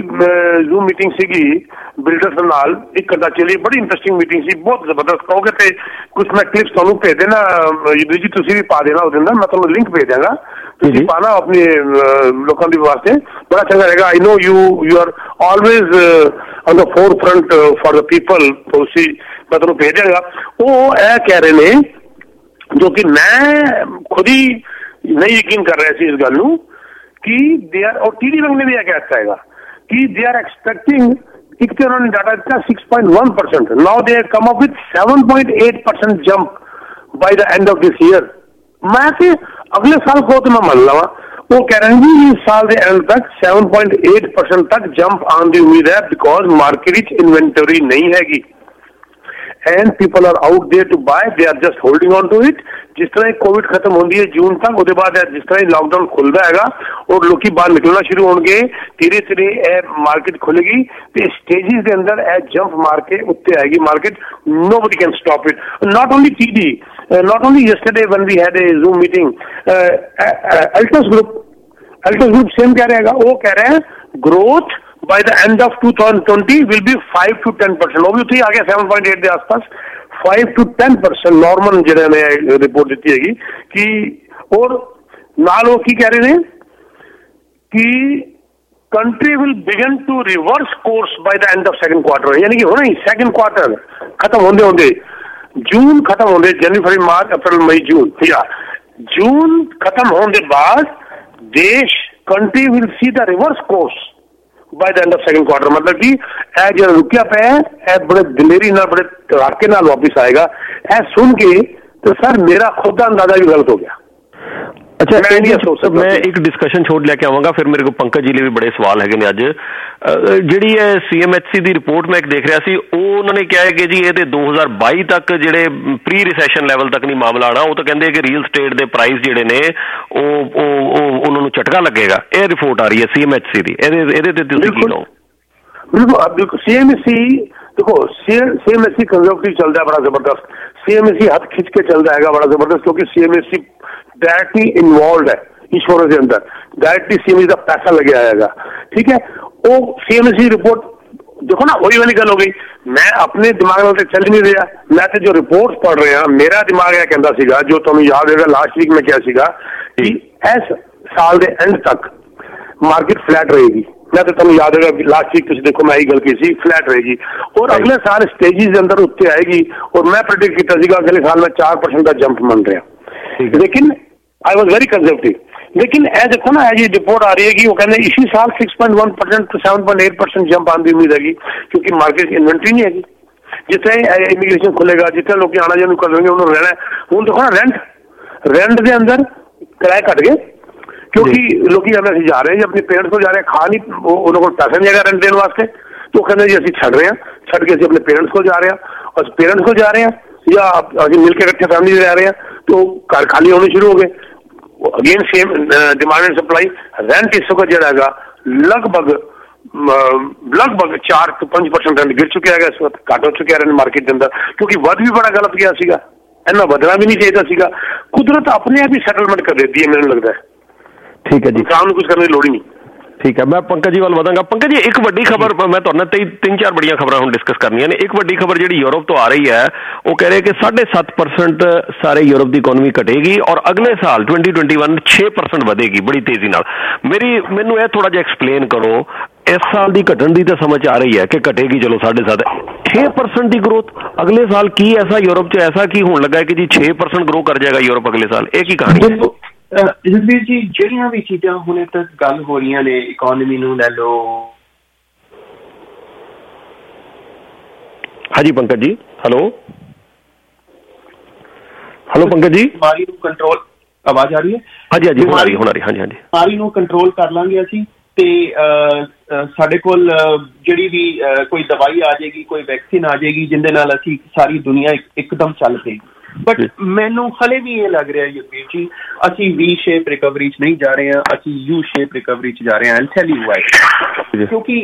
जूम मीटिंग सीगी बिल्डर्स नाल, 1 घंटा चली, बड़ी इंटरेस्टिंग मीटिंग सी, बहुत जबरदस्त। कहोगे तो कुछ मैं क्लिप्स तुहानूं भेज देना जी, तुसीं भी पा देना उस दिन दा, मैं तुहानूं लिंक भेज देंगा, तुसीं पाना अपने लोगों के वास्ते, बड़ा चंगा रहेगा। I know you are always on the forefront for the people, तो उसी मैं तुहानूं भेज देंगा। वो यह कह रहे हैं, जो कि मैं खुद ही नहीं यकीन कर रहा सी इस गल नूं कि दे आर, और टीडी बैंक ने भी यह कहता है कि दे आर एक्सपेक्टिंग, एक तो उन्होंने डाटा दिया 6.1%, now they have come up with 7.8% jump by the end of this year. मैं तो अगले साल को तो मैं मान लवा, वो कह रहे हैं कि इस साल के एंड तक 7.8% तक जंप आने की उम्मीद है, बिकॉज मार्केट इन्वेंटरी नहीं हैगी and people are out there to buy, they are just holding on to it. जिस तरह कोविड खत्म होती है जून तक, उसके बाद जिस तरह लॉकडाउन खुलता है और लोग बाहर निकलना शुरू होंगे, धीरे धीरे मार्केट खुलेगी, तो स्टेजेस के अंदर जंप मार के उत्ते आएगी market. Nobody can stop it, not only TD, not only yesterday when we had a zoom meeting, Altus group same कह रहेगा, वो कह रहे हैं growth by the end of 2020 will be 5 to 10%। वो भी उठी आ गया 7.8 के आसपास, 5 to 10% नॉर्मल जिन्हें ने रिपोर्ट दी हैगी कि, और नाल वो की कह रहे हैं कि country will begin to reverse course by the end of second quarter, यानी कि होना ही सेकंड क्वार्टर खत्म होंदे होंदे, जून खत्म होंदे, जनवरी फरवरी मार्च अप्रैल मई जून, या जून खत्म होने के बाद देश country will see the reverse course by the end of second quarter. मतलब कि जो रुकिया पे है बड़े दिलेरी ना, बड़े तड़ाके नाल वापिस आएगा। सुन के तो सर मेरा खुद का अंदाजा भी गलत हो गया। अच्छा, मैं एक डिस्कशन छोड़ लेके आवांगा, फिर मेरे को पंकज जी लिए भी बड़े सवाल है ने। अज जिहड़ी है CMHC दी रिपोर्ट मैं एक देख रहा सी, उन्होंने कहा है कि जी ये 2022 तक जिहड़े प्री रिसैशन लैवल तक नहीं मामला आना, वो तो कहते हैं कि रियल स्टेट के प्राइस जिहड़े ने उन्होंने झटका लगेगा। ये रिपोर्ट आ रही है CMHC दी, बिल्कुल CMHC देखो, CMHC कंजर्वेटिव चलता है बड़ा जबरदस्त, CMHC हाथ खींच के चलता है बड़ा जबरदस्त, क्योंकि CMHC डायरेक्टली इन्वॉल्व है इंश्योरेंस के अंदर, डायरेक्टली CMHC का पैसा लगे आएगा, ठीक है। वो CMHC रिपोर्ट देखो ना, वही वाली गल हो गई। मैं अपने दिमाग में चल नहीं रहा, मैं तो जो रिपोर्ट पढ़ रहे हैं, मेरा दिमाग यह कहता सीगा, जो तुम्हें याद होगा लास्ट वीक में क्या सीगा कि इस साल के एंड तक मार्केट फ्लैट रहेगी। मैं तो तुम्हें याद होगा लास्ट वीक देखो मैं यही गल की सी, फ्लैट रहेगी, और अगले साल स्टेजेस के अंदर उत्ते आएगी, और मैं प्रेडिक्ट किया सीगा अगले साल में 4% का जंप मन रहा। लेकिन आई वॉज वेरी कंजर्वेटिव। लेकिन देखो ना, ये रिपोर्ट आ रही है कि वो कहते हैं इसी साल 6.1% to 7.8% जंप आने की उम्मीद है, क्योंकि मार्केट इन्वेंट्री नहीं हैगी। जितने इमिग्रेशन खुलेगा, जितने लोग आना जाना कर लेंगे, उन्होंने रहना है। हूँ देखो ना, रेंट के अंदर किराए घट गए, क्योंकि लोग ਅਸੀਂ ਜਾ ਰਹੇ ਜੀ ਆਪਣੇ ਪੇਰੈਂਟਸ ਕੋਲ ਜਾ ਰਹੇ ਖਾ ਨਹੀਂ ਉਹਨਾਂ ਕੋਲ ਪੈਸੇ ਨਹੀਂ ਹੈਗਾ ਰੈਂਟ ਦੇਣ ਵਾਸਤੇ तो कहते जी ਅਸੀਂ ਛੱਡ ਰਹੇ ਹਾਂ ਛੱਡ ਕੇ ਅਸੀਂ ਆਪਣੇ ਪੇਰੈਂਟਸ ਕੋਲ ਜਾ ਰਹੇ ਹਾਂ और पेरेंट्स को जा रहे हैं या अभी मिलकर इकट्ठे फैमिली रह रहे हैं तो घर खाली होने शुरू हो गए again same demand and supply rent इस वक्त जरा लगभग 4 ਤੋਂ 5% रेंट गिर चुका है इस वक्त घट हो चुका है रेंट मार्केट के अंदर क्योंकि वध भी बड़ा गलत गया सीगा इन्ना बदना भी नहीं चाहिए सीगा कुदरत अपने आप ही सेटलमेंट कर देती है मैंने लगता है ठीक है जी इंसान को कुछ करने की लोड़ ही नहीं ठीक है मैं पंकज जी वाल वधांगा पंकज जी एक वड्डी खबर मैं तुहाडे नाल 3-4 बड़ियां खबरां हुण डिस्कस करनियां ने एक वड्डी खबर जिहड़ी यूरोप तो आ रही है वो कह रहे हैं कि 7.5% सारे यूरोप की इकोनॉमी घटेगी और अगले साल 2021 6% ਵਧੇਗੀ बड़ी तेजी नाल मैनू यह थोड़ा जिहा एक्सप्लेन करो इस साल की घटन की तो समझ आ रही है कि घटेगी चलो 7.5 6% की ग्रोथ अगले साल की ऐसा यूरोप च ऐसा की होने लगा है कि जी 6% ग्रो कर जाएगा यूरोप अगले साल एक ही कहानी है ਜਸਵੀਰ ਜੀ ਜਿਹੜੀਆਂ ਵੀ ਚੀਜ਼ਾਂ ਹੁਣੇ ਤੱਕ ਗੱਲ ਹੋ ਰਹੀਆਂ ਨੇ ਇਕਨੋਮੀ ਨੂੰ ਲੈ ਲਓ ਹਾਂਜੀ ਪੰਕਜ ਜੀ ਹੈਲੋ ਪੰਕਜ ਜੀ ਬਿਮਾਰੀ ਨੂੰ ਕੰਟਰੋਲ ਆਵਾਜ਼ ਆ ਰਹੀ ਹੈ ਹਾਂਜੀ ਹੁਣ ਆ ਰਹੀ ਹਾਂਜੀ ਬਿਮਾਰੀ ਨੂੰ ਕੰਟਰੋਲ ਕਰ ਲਾਂਗੇ ਅਸੀਂ ਤੇ ਸਾਡੇ ਕੋਲ ਜਿਹੜੀ ਵੀ ਕੋਈ ਦਵਾਈ ਆ ਜਾਏਗੀ ਕੋਈ ਵੈਕਸੀਨ ਆ ਜਾਏਗੀ ਜਿੰਦੇ ਨਾਲ ਅਸੀਂ ਸਾਰੀ ਦੁਨੀਆ ਇੱਕਦਮ ਚੱਲ ਪਏਗੀ बट मैनू हले भी ये लग रहा है युगवीर जी असी वी शेप रिकवरी च नहीं जा रहे हैं असी यू शेप रिकवरी च जा रहे हैं टेल यू व्हाई क्योंकि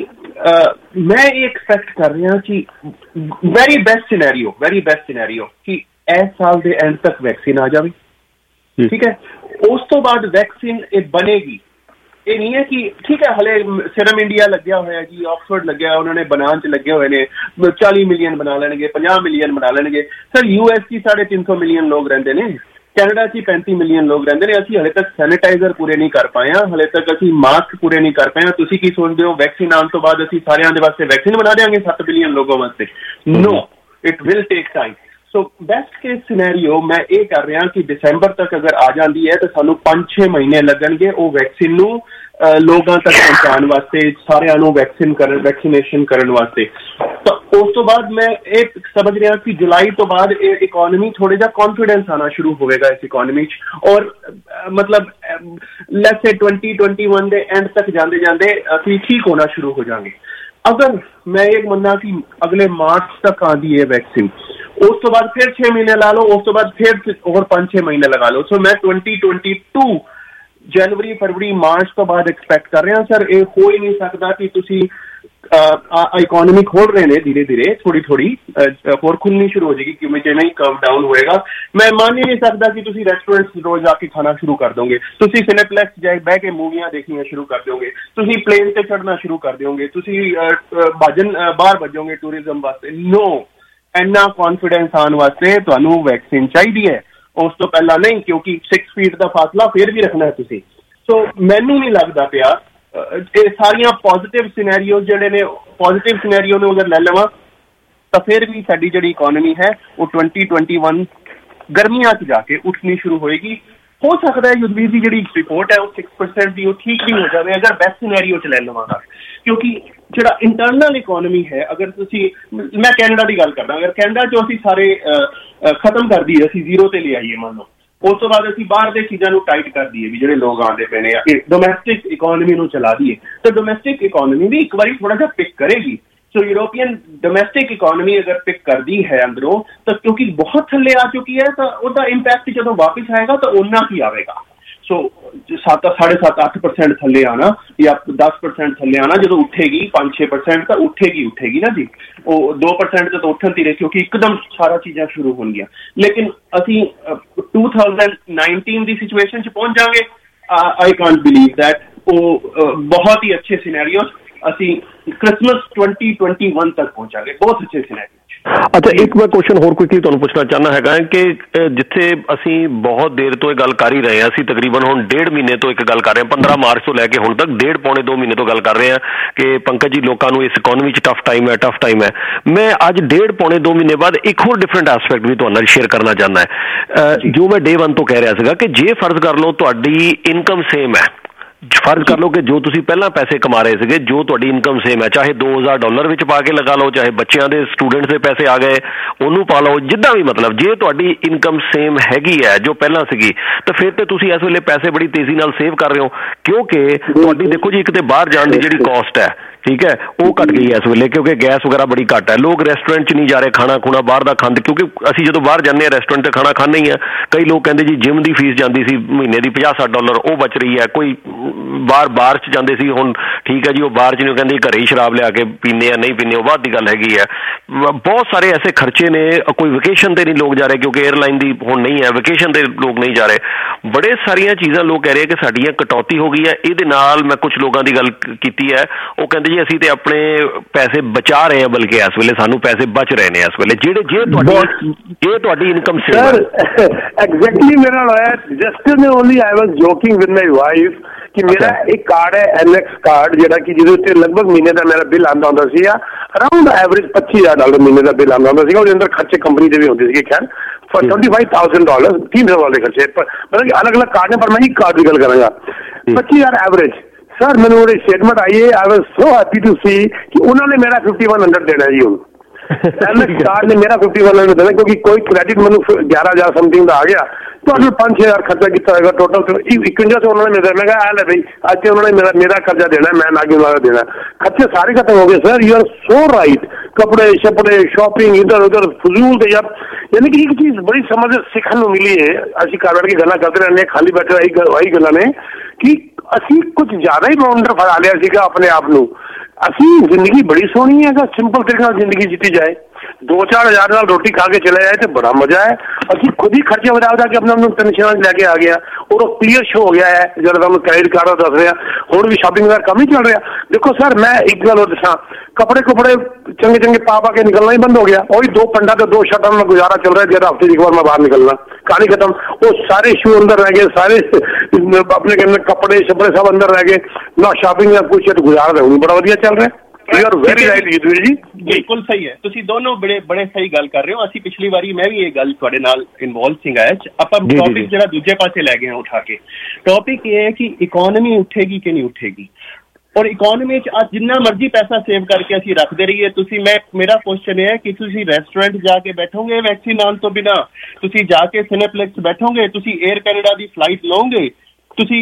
मैं ये एक्सपेक्ट कर रहा कि वेरी बेस्ट सिनेरियो कि इस साल के एंड तक वैक्सीन आ जाए ठीक है उस तो बाद वैक्सीन बनेगी ये नहीं है कि ठीक है हले सीरम इंडिया लग्या होया जी ऑक्सफोर्ड लग्या उन्होंने बनाने च लगे हुए ने 40 मिलियन बना लेंगे 50 मिलियन बना लेंगे सर यूएस की 350 मिलियन लोग रहते हैं कैनेडा की 35 मिलियन लोग रहते हैं असं हले तक सैनिटाइजर पूरे नहीं कर पाए हले तक असं मास्क पूरे नहीं कर पाए तुसीं की सोचते हो वैक्सीन आने तो बाद असं सारिਆਂ ਦੇ वास्ते वैक्सीन बना देंगे 7 बिलियन लोगों वास्ते no it will take time so best case scenario मैं ये कर रहा कि दिसंबर तक अगर आ जाती है तो सानू 5-6 महीने लगणगे वो वैक्सीन नू लोगों तक पहुंचाने वास्ते सारिਆਂ ਨੂੰ वैक्सीनेशन करने वास्ते तो उस तो बाद मैं ये समझ रहा कि जुलाई तो बाद इकोनॉमी थोड़ा जा कॉन्फिडेंस आना शुरू होगा इस इकोनॉमी और मतलब लेट्स से 2021 के एंड तक जाते जाते असं ठीक होना शुरू हो जाएंगे अगर मैं एक मन्ना कि अगले मार्च तक आती है वैक्सीन उस तो बाद फिर 6 महीने ला लो उस तो बाद फिर और 5-6 महीने लगा लो सो मैं 2022 जनवरी फरवरी मार्च तो बाद एक्सपेक्ट कर रहे हैं सर ये हो ही नहीं सकता कि तुसी इकोनॉमी खोल रहे हैं धीरे धीरे थोड़ी और खुलनी शुरू हो जाएगी क्योंकि जिवें ही कर्व डाउन होएगा मैं मान ही नहीं सकता कि तुसी रेस्टोरेंट्स रोज आके खाना शुरू कर दोगे तुसी सिनेप्लेक्स जाए बह के मूवियां देखनियां शुरू कर दोगे तुसी प्लेन से चढ़ना शुरू कर दोगे तुसी बाहर भजोगे टूरिज्म वास्ते नो इन्ना कॉन्फिडेंस आने वास्ते तुहानू वैक्सीन चाहिए है उस तो पहला नहीं क्योंकि 6 फीट का फासला फिर भी रखना है तुसी सो मैनू नहीं लगता पिया सारिया पॉजिटिव सिनेरियो जिहड़े ने पॉजिटिव सिनेरियो ने अगर ले लवां तो फिर भी साडी जिहड़ी इकोनॉमी है वो 2021 गर्मियां च जाके उठनी शुरू होएगी हो सकता है युद्धवीर की जिहड़ी रिपोर्ट है वो 6% की वो ठीक भी हो जाए अगर बेस्ट सिनेरियो च ले लवांगा क्योंकि जिहड़ा इंटरनल इकोनॉमी है अगर तुसी मैं कैनेडा की गल करदा अगर कैनेडा जो असीं सारे खत्म कर दिए असीं जीरो ते ले आईए मान लो उस तो बाद असीं बाहर दे चीज़ां नूं टाइट कर दिए भी जिहड़े लोग आंदे पे ने डोमैस्टिक इकोनॉमी नूं चला दिए तो डोमैस्टिक इकोनॉमी भी एक बारी थोड़ा सा पिक करेगी सो यूरोपियन डोमैस्टिक इकोनॉमी अगर पिक कर दी है अंदरों तो क्योंकि बहुत थल्ले आ चुकी है तो उसका इंपैक्ट जदों वापस आएगा तो उन्ना ही आएगा सो 7.5-8% थल्ले आना या 10% थल्ले आना जो उठेगी 5-6% तो उठेगी ना जी वो 2% तो उठती रहे क्योंकि एकदम सारा चीज़ां शुरू होंगी लेकिन असी 2019 की सिचुएशन च पहुंच जाएंगे आई कांट बिलीव दैट वो बहुत ही अच्छे सिनेरियो असी क्रिसमस 2021 तक पहुंचांगे बहुत अच्छे सिनेरियो अच्छा एक मैं क्वेश्चन होर क्विकली तुहानूं पुछना चाहना है कि जिथे असी बहुत देर तो गल कर ही रहे हैं असी तकरीबन हुण 1.5 महीने तो एक गल कर रहे हैं 15 मार्च तो लैके हुण तक 1.5-2 महीने तो गल कर रहे हैं कि पंकज जी लोगों को इस इकोनॉमी च टफ टाइम है मैं अज 1.5-2 महीने बाद एक होर डिफरेंट एस्पैक्ट भी तुहाडे नाल शेयर करना चाहना है जो मैं डे 1 तो कह रहा सीगा कि जे फर्ज कर लो तुहाडी इनकम सेम है ਫਰਜ਼ ਕਰ ਲਓ ਕਿ ਜੋ ਤੁਸੀਂ ਪਹਿਲਾਂ ਪੈਸੇ ਕਮਾ ਰਹੇ ਸੀਗੇ, ਜੋ ਤੁਹਾਡੀ ਇਨਕਮ ਸੇਮ ਹੈ, ਚਾਹੇ $2000 ਵਿੱਚ ਪਾ ਕੇ ਲਗਾ ਲਓ, ਚਾਹੇ ਬੱਚਿਆਂ ਦੇ ਸਟੂਡੈਂਟਸ ਦੇ ਪੈਸੇ ਆ ਗਏ ਉਹਨੂੰ ਪਾ ਲਓ, ਜਿੱਦਾਂ ਵੀ ਮਤਲਬ ਜੇ ਤੁਹਾਡੀ ਇਨਕਮ ਸੇਮ ਹੈਗੀ ਹੈ ਜੋ ਪਹਿਲਾਂ ਸੀਗੀ, ਤਾਂ ਫਿਰ ਤੇ ਤੁਸੀਂ ਇਸ ਵੇਲੇ ਪੈਸੇ ਬੜੀ ਤੇਜ਼ੀ ਨਾਲ ਸੇਵ ਕਰ ਰਹੇ ਹੋ, ਕਿਉਂਕਿ ਤੁਹਾਡੀ ਦੇਖੋ ਜੀ ਇੱਕ ਤੇ ਬਾਹਰ ਜਾਣ ਦੀ ਜਿਹੜੀ ਕਾਸਟ ਹੈ, ਠੀਕ ਹੈ, ਉਹ ਘਟ ਗਈ ਹੈ ਇਸ ਵੇਲੇ, ਕਿਉਂਕਿ ਗੈਸ ਵਗੈਰਾ ਬੜੀ ਘੱਟ ਹੈ, ਲੋਕ ਰੈਸਟੋਰੈਂਟ 'ਚ ਨਹੀਂ ਜਾ ਰਹੇ ਖਾਣਾ ਖੁਣਾ ਬਾਹਰ ਦਾ ਖਾਂਦੇ, ਕਿਉਂਕਿ ਅਸੀਂ ਜਦੋਂ ਬਾਹਰ ਜਾਂਦੇ ਹਾਂ ਰੈਸਟੋਰੈਂਟ 'ਤੇ ਖਾਣਾ ਖਾਂਦੇ ਹੀ ਆ। ਕਈ ਲੋਕ ਕਹਿੰਦੇ ਜੀ ਜਿਮ ਦੀ ਫੀਸ ਜਾਂਦੀ ਸੀ ਮਹੀਨੇ ਦੀ $50-60 ਉਹ ਬਚ ਰਹੀ ਹੈ, ਕੋਈ ਬਾਹਰ 'ਚ ਜਾਂਦੇ ਸੀ, ਹੁਣ ਠੀਕ ਹੈ ਜੀ ਉਹ ਬਾਹਰ 'ਚ ਨਹੀਂ, ਕਹਿੰਦੇ ਘਰੇ ਹੀ ਸ਼ਰਾਬ ਲਿਆ ਕੇ ਪੀਂਦੇ ਆ, ਨਹੀਂ ਪੀਂਦੇ, ਉਹ ਬਾਅਦ ਦੀ ਗੱਲ ਹੈਗੀ ਹੈ। ਬਹੁਤ ਸਾਰੇ ਐਸੇ ਖਰਚੇ ਨੇ, ਕੋਈ ਵਕੇਸ਼ਨ 'ਤੇ ਨਹੀਂ ਲੋਕ ਜਾ ਰਹੇ ਕਿਉਂਕਿ 에ਅਰਲਾਈਨ ਦੀ ਹੁਣ ਨਹੀਂ ਹੈ, ਵਕੇਸ਼ਨ 'ਤੇ ਲੋਕ ਨਹੀਂ ਜਾ ਰਹੇ, ਬੜੇ ਸਾਰੀਆਂ ਚੀਜ਼ਾਂ ਲੋਕ ਕਹਿ ਰਹੇ ਕਿ ਸਾਡੀਆਂ ਕਟੌਤੀ ਹੋ ਗਈ ਹੈ। ਇਹਦੇ ਨਾਲ ਮੈਂ ਕੁਛ ਲੋਕਾਂ ਦੀ ਗੱਲ ਕੀਤੀ ਹੈ, ਉਹ ਕਹਿੰਦੇ ਜੀ ਅਸੀਂ ਤੇ ਆਪਣੇ ਪੈਸੇ ਬਚਾ ਰਹੇ ਹਾਂ, ਬਲਕਿ ਇਸ ਵੇਲੇ ਸਾਨੂੰ ਪੈਸੇ ਬਚ ਰਹੇ ਨੇ ਇਸ ਵੇਲੇ, ਜਿਹੜੇ ਜੇ ਤੁਹਾਡੀ ਇਨਕਮ ਸਰ ਐਗਜ਼ੈਕਟਲੀ ਮੇਰੇ ਨਾਲ ਹੋਇਆ। Just only I was joking with my wife ਕਿ ਮੇਰਾ ਇੱਕ ਕਾਰਡ ਹੈ NX ਕਾਰਡ, ਜਿਹੜਾ ਕਿ ਜਿਹਦੇ ਉੱਤੇ ਲਗਭਗ ਮਹੀਨੇ ਦਾ ਮੇਰਾ ਬਿੱਲ ਆਉਂਦਾ ਹੁੰਦਾ ਸੀ, ਅਰਾਊਂਡ ਐਵਰੇਜ $25,000 ਮਹੀਨੇ ਦਾ ਬਿੱਲ ਆਉਂਦਾ ਹੁੰਦਾ ਸੀਗਾ। ਉਹਦੇ ਅੰਦਰ ਖਰਚੇ ਕੰਪਨੀ ਦੇ ਵੀ ਹੁੰਦੇ ਸੀਗੇ, ਖੈਰ for $25,000 $3,000 ਵਾਲੇ ਖਰਚੇ, ਮਤਲਬ ਕਿ ਅਲੱਗ ਅਲੱਗ ਕਾਰਡ ਨੇ, ਪਰ ਮੈਂ ਇੱਕ ਕਾਰਡ ਦੀ ਗੱਲ ਕਰਾਂਗਾ। 25,000 ਐਵਰੇਜ। ਸਰ ਮੈਨੂੰ ਉਹਦੀ ਸਟੇਟਮੈਂਟ ਆਈ ਹੈ, ਆਈ ਵਾਸ ਸੋ ਹੈਪੀ ਟੂ ਸੀ ਕਿ ਉਹਨਾਂ ਨੇ ਮੇਰਾ 5100 ਦੇਣਾ ਜੀ ਹੁਣ। NX ਕਾਰਡ ਨੇ ਮੇਰਾ 5100 ਦੇਣਾ, ਕਿਉਂਕਿ ਕੋਈ ਕ੍ਰੈਡਿਟ ਮੈਨੂੰ 11,000 ਸਮਥਿੰਗ ਦਾ ਆ ਗਿਆ, ਤੁਹਾਨੂੰ 5-6,000 ਖਰਚਾ ਕੀਤਾ ਹੋਏਗਾ ਟੋਟਲ 51 ਉਹਨਾਂ ਨੇ ਮੇਰੇ, ਮੈਂ ਕਿਹਾ ਆ ਲੈ ਬਈ ਅੱਜ ਤੇ ਉਹਨਾਂ ਨੇ ਮੇਰਾ ਕਰਜ਼ਾ ਦੇਣਾ, ਮੈਂ ਨਾ ਕਿ ਉਹਨਾਂ ਦਾ ਦੇਣਾ, ਖਰਚੇ ਸਾਰੇ ਖਤਮ ਹੋ ਗਏ। Sir you are so right, ਕੱਪੜੇ ਸ਼ਪੜੇ ਸ਼ਾਪਿੰਗ ਇੱਧਰ ਉੱਧਰ ਫਜ਼ੂਲ ਤੇ ਯਾਰ, ਯਾਨੀ ਕਿ ਇੱਕ ਚੀਜ਼ ਬੜੀ ਸਮਝ ਸਿੱਖਣ ਨੂੰ ਮਿਲੀ ਹੈ। ਅਸੀਂ ਘਰ ਬੈਠ ਕੇ ਗੱਲਾਂ ਕਰਦੇ ਰਹਿੰਦੇ, ਖਾਲੀ ਬੈਠੇ ਇਹੀ ਗੱਲਾਂ ਨੇ ਕਿ ਅਸੀਂ ਕੁਝ ਜ਼ਿਆਦਾ ਹੀ ਬਾਉਂਡਰ ਫੜਾ ਲਿਆ ਸੀਗਾ ਆਪਣੇ ਆਪ ਨੂੰ। ਅਸੀਂ ਜ਼ਿੰਦਗੀ ਬੜੀ ਸੋਹਣੀ ਹੈ, ਸਿੰਪਲ ਤਰੀਕੇ ਨਾਲ ਜ਼ਿੰਦਗੀ ਜਿੱਤੀ ਜਾਏ, 2-4 ਹਜ਼ਾਰ ਨਾਲ ਰੋਟੀ ਖਾ ਕੇ ਚਲੇ ਜਾਏ ਤੇ ਬੜਾ ਮਜ਼ਾ ਹੈ। ਅਸੀਂ ਖੁਦ ਹੀ ਖਰਚੇ ਵਧਾ ਕੇ ਆਪਣੇ ਆਪ ਨੂੰ ਟੈਨਸ਼ਨਾਂ 'ਚ ਲੈ ਕੇ ਆ ਗਿਆ, ਔਰ ਉਹ ਕਲੀਅਰ ਸ਼ੋ ਹੋ ਗਿਆ ਹੈ ਜਦੋਂ ਤੁਹਾਨੂੰ ਕ੍ਰੈਡਿਟ ਕਾਰਡ ਦਾ ਦੱਸ ਰਿਹਾ। ਹੁਣ ਵੀ ਸ਼ਾਪਿੰਗ ਦਾ ਕੰਮ ਹੀ ਚੱਲ ਰਿਹਾ। ਦੇਖੋ ਸਰ ਮੈਂ ਇੱਕ ਗੱਲ ਹੋਰ ਦੱਸਾਂ, ਕੱਪੜੇ ਚੰਗੇ ਪਾ ਕੇ ਨਿਕਲਣਾ ਹੀ ਬੰਦ ਹੋ ਗਿਆ। ਉਹੀ 2 ਪੰਡਾ ਤੇ 2 ਸ਼ਰਟਾਂ ਨਾਲ ਗੁਜ਼ਾਰਾ ਚੱਲ ਰਿਹਾ, ਜਿਹੜਾ ਹਫ਼ਤੇ 'ਚ ਇੱਕ ਵਾਰ ਮੈਂ ਬਾਹਰ ਨਿਕਲਣਾ, ਕਹਾਣੀ ਖਤਮ। ਉਹ ਸਾਰੇ ਸ਼ੂ ਅੰਦਰ ਰਹਿ ਗਏ, ਸਾਰੇ ਆਪਣੇ ਕਹਿੰਦੇ ਕੱਪੜੇ ਸ਼ਪੜੇ ਸਭ ਅੰਦਰ ਰਹਿ ਗਏ, ਨਾ ਸ਼ਾਪਿੰਗ ਨਾ ਕੁਛ, ਗੁਜ਼ਾਰਾ ਹੁਣ ਬੜਾ ਵਧੀਆ ਚੱਲ ਰਿਹਾ। You are very right Yudhvir ji, ਬਿਲਕੁਲ ਸਹੀ ਹੈ, ਤੁਸੀਂ ਦੋਨੋਂ ਬੜੇ ਸਹੀ ਗੱਲ ਕਰ ਰਹੇ ਹੋ। ਅਸੀਂ ਪਿਛਲੀ ਵਾਰੀ ਮੈਂ ਵੀ ਇਹ ਗੱਲ ਤੁਹਾਡੇ ਨਾਲ ਇਨਵੋਲਵ ਸੀਗਾ, ਆਪਾਂ ਟੌਪਿਕ ਜਿਹੜਾ ਦੂਜੇ ਪਾਸੇ ਲੈ ਗਏ ਹਾਂ ਉਠਾ ਕੇ। ਟੌਪਿਕ ਇਹ ਹੈ ਕਿ ਇਕੋਨਮੀ ਉੱਠੇਗੀ ਕਿ ਨਹੀਂ ਉੱਠੇਗੀ, ਔਰ ਇਕੋਨਮੀ 'ਚ ਅੱਜ ਜਿੰਨਾ ਮਰਜ਼ੀ ਪੈਸਾ ਸੇਵ ਕਰਕੇ ਅਸੀਂ ਰੱਖਦੇ ਰਹੀਏ। ਮੇਰਾ ਕੁਐਸਚਨ ਇਹ ਹੈ ਕਿ ਤੁਸੀਂ ਰੈਸਟੋਰੈਂਟ ਜਾ ਕੇ ਬੈਠੋਗੇ ਵੈਕਸੀਨ ਆਉਣ ਤੋਂ ਬਿਨਾਂ, ਤੁਸੀਂ ਜਾ ਕੇ ਸਿਨੇਪਲੈਕਸ ਬੈਠੋਗੇ, ਤੁਸੀਂ 에ਅਰ ਕੈਨੇਡਾ ਦੀ ਫਲਾਈਟ ਲਓਗੇ, ਤੁਸੀਂ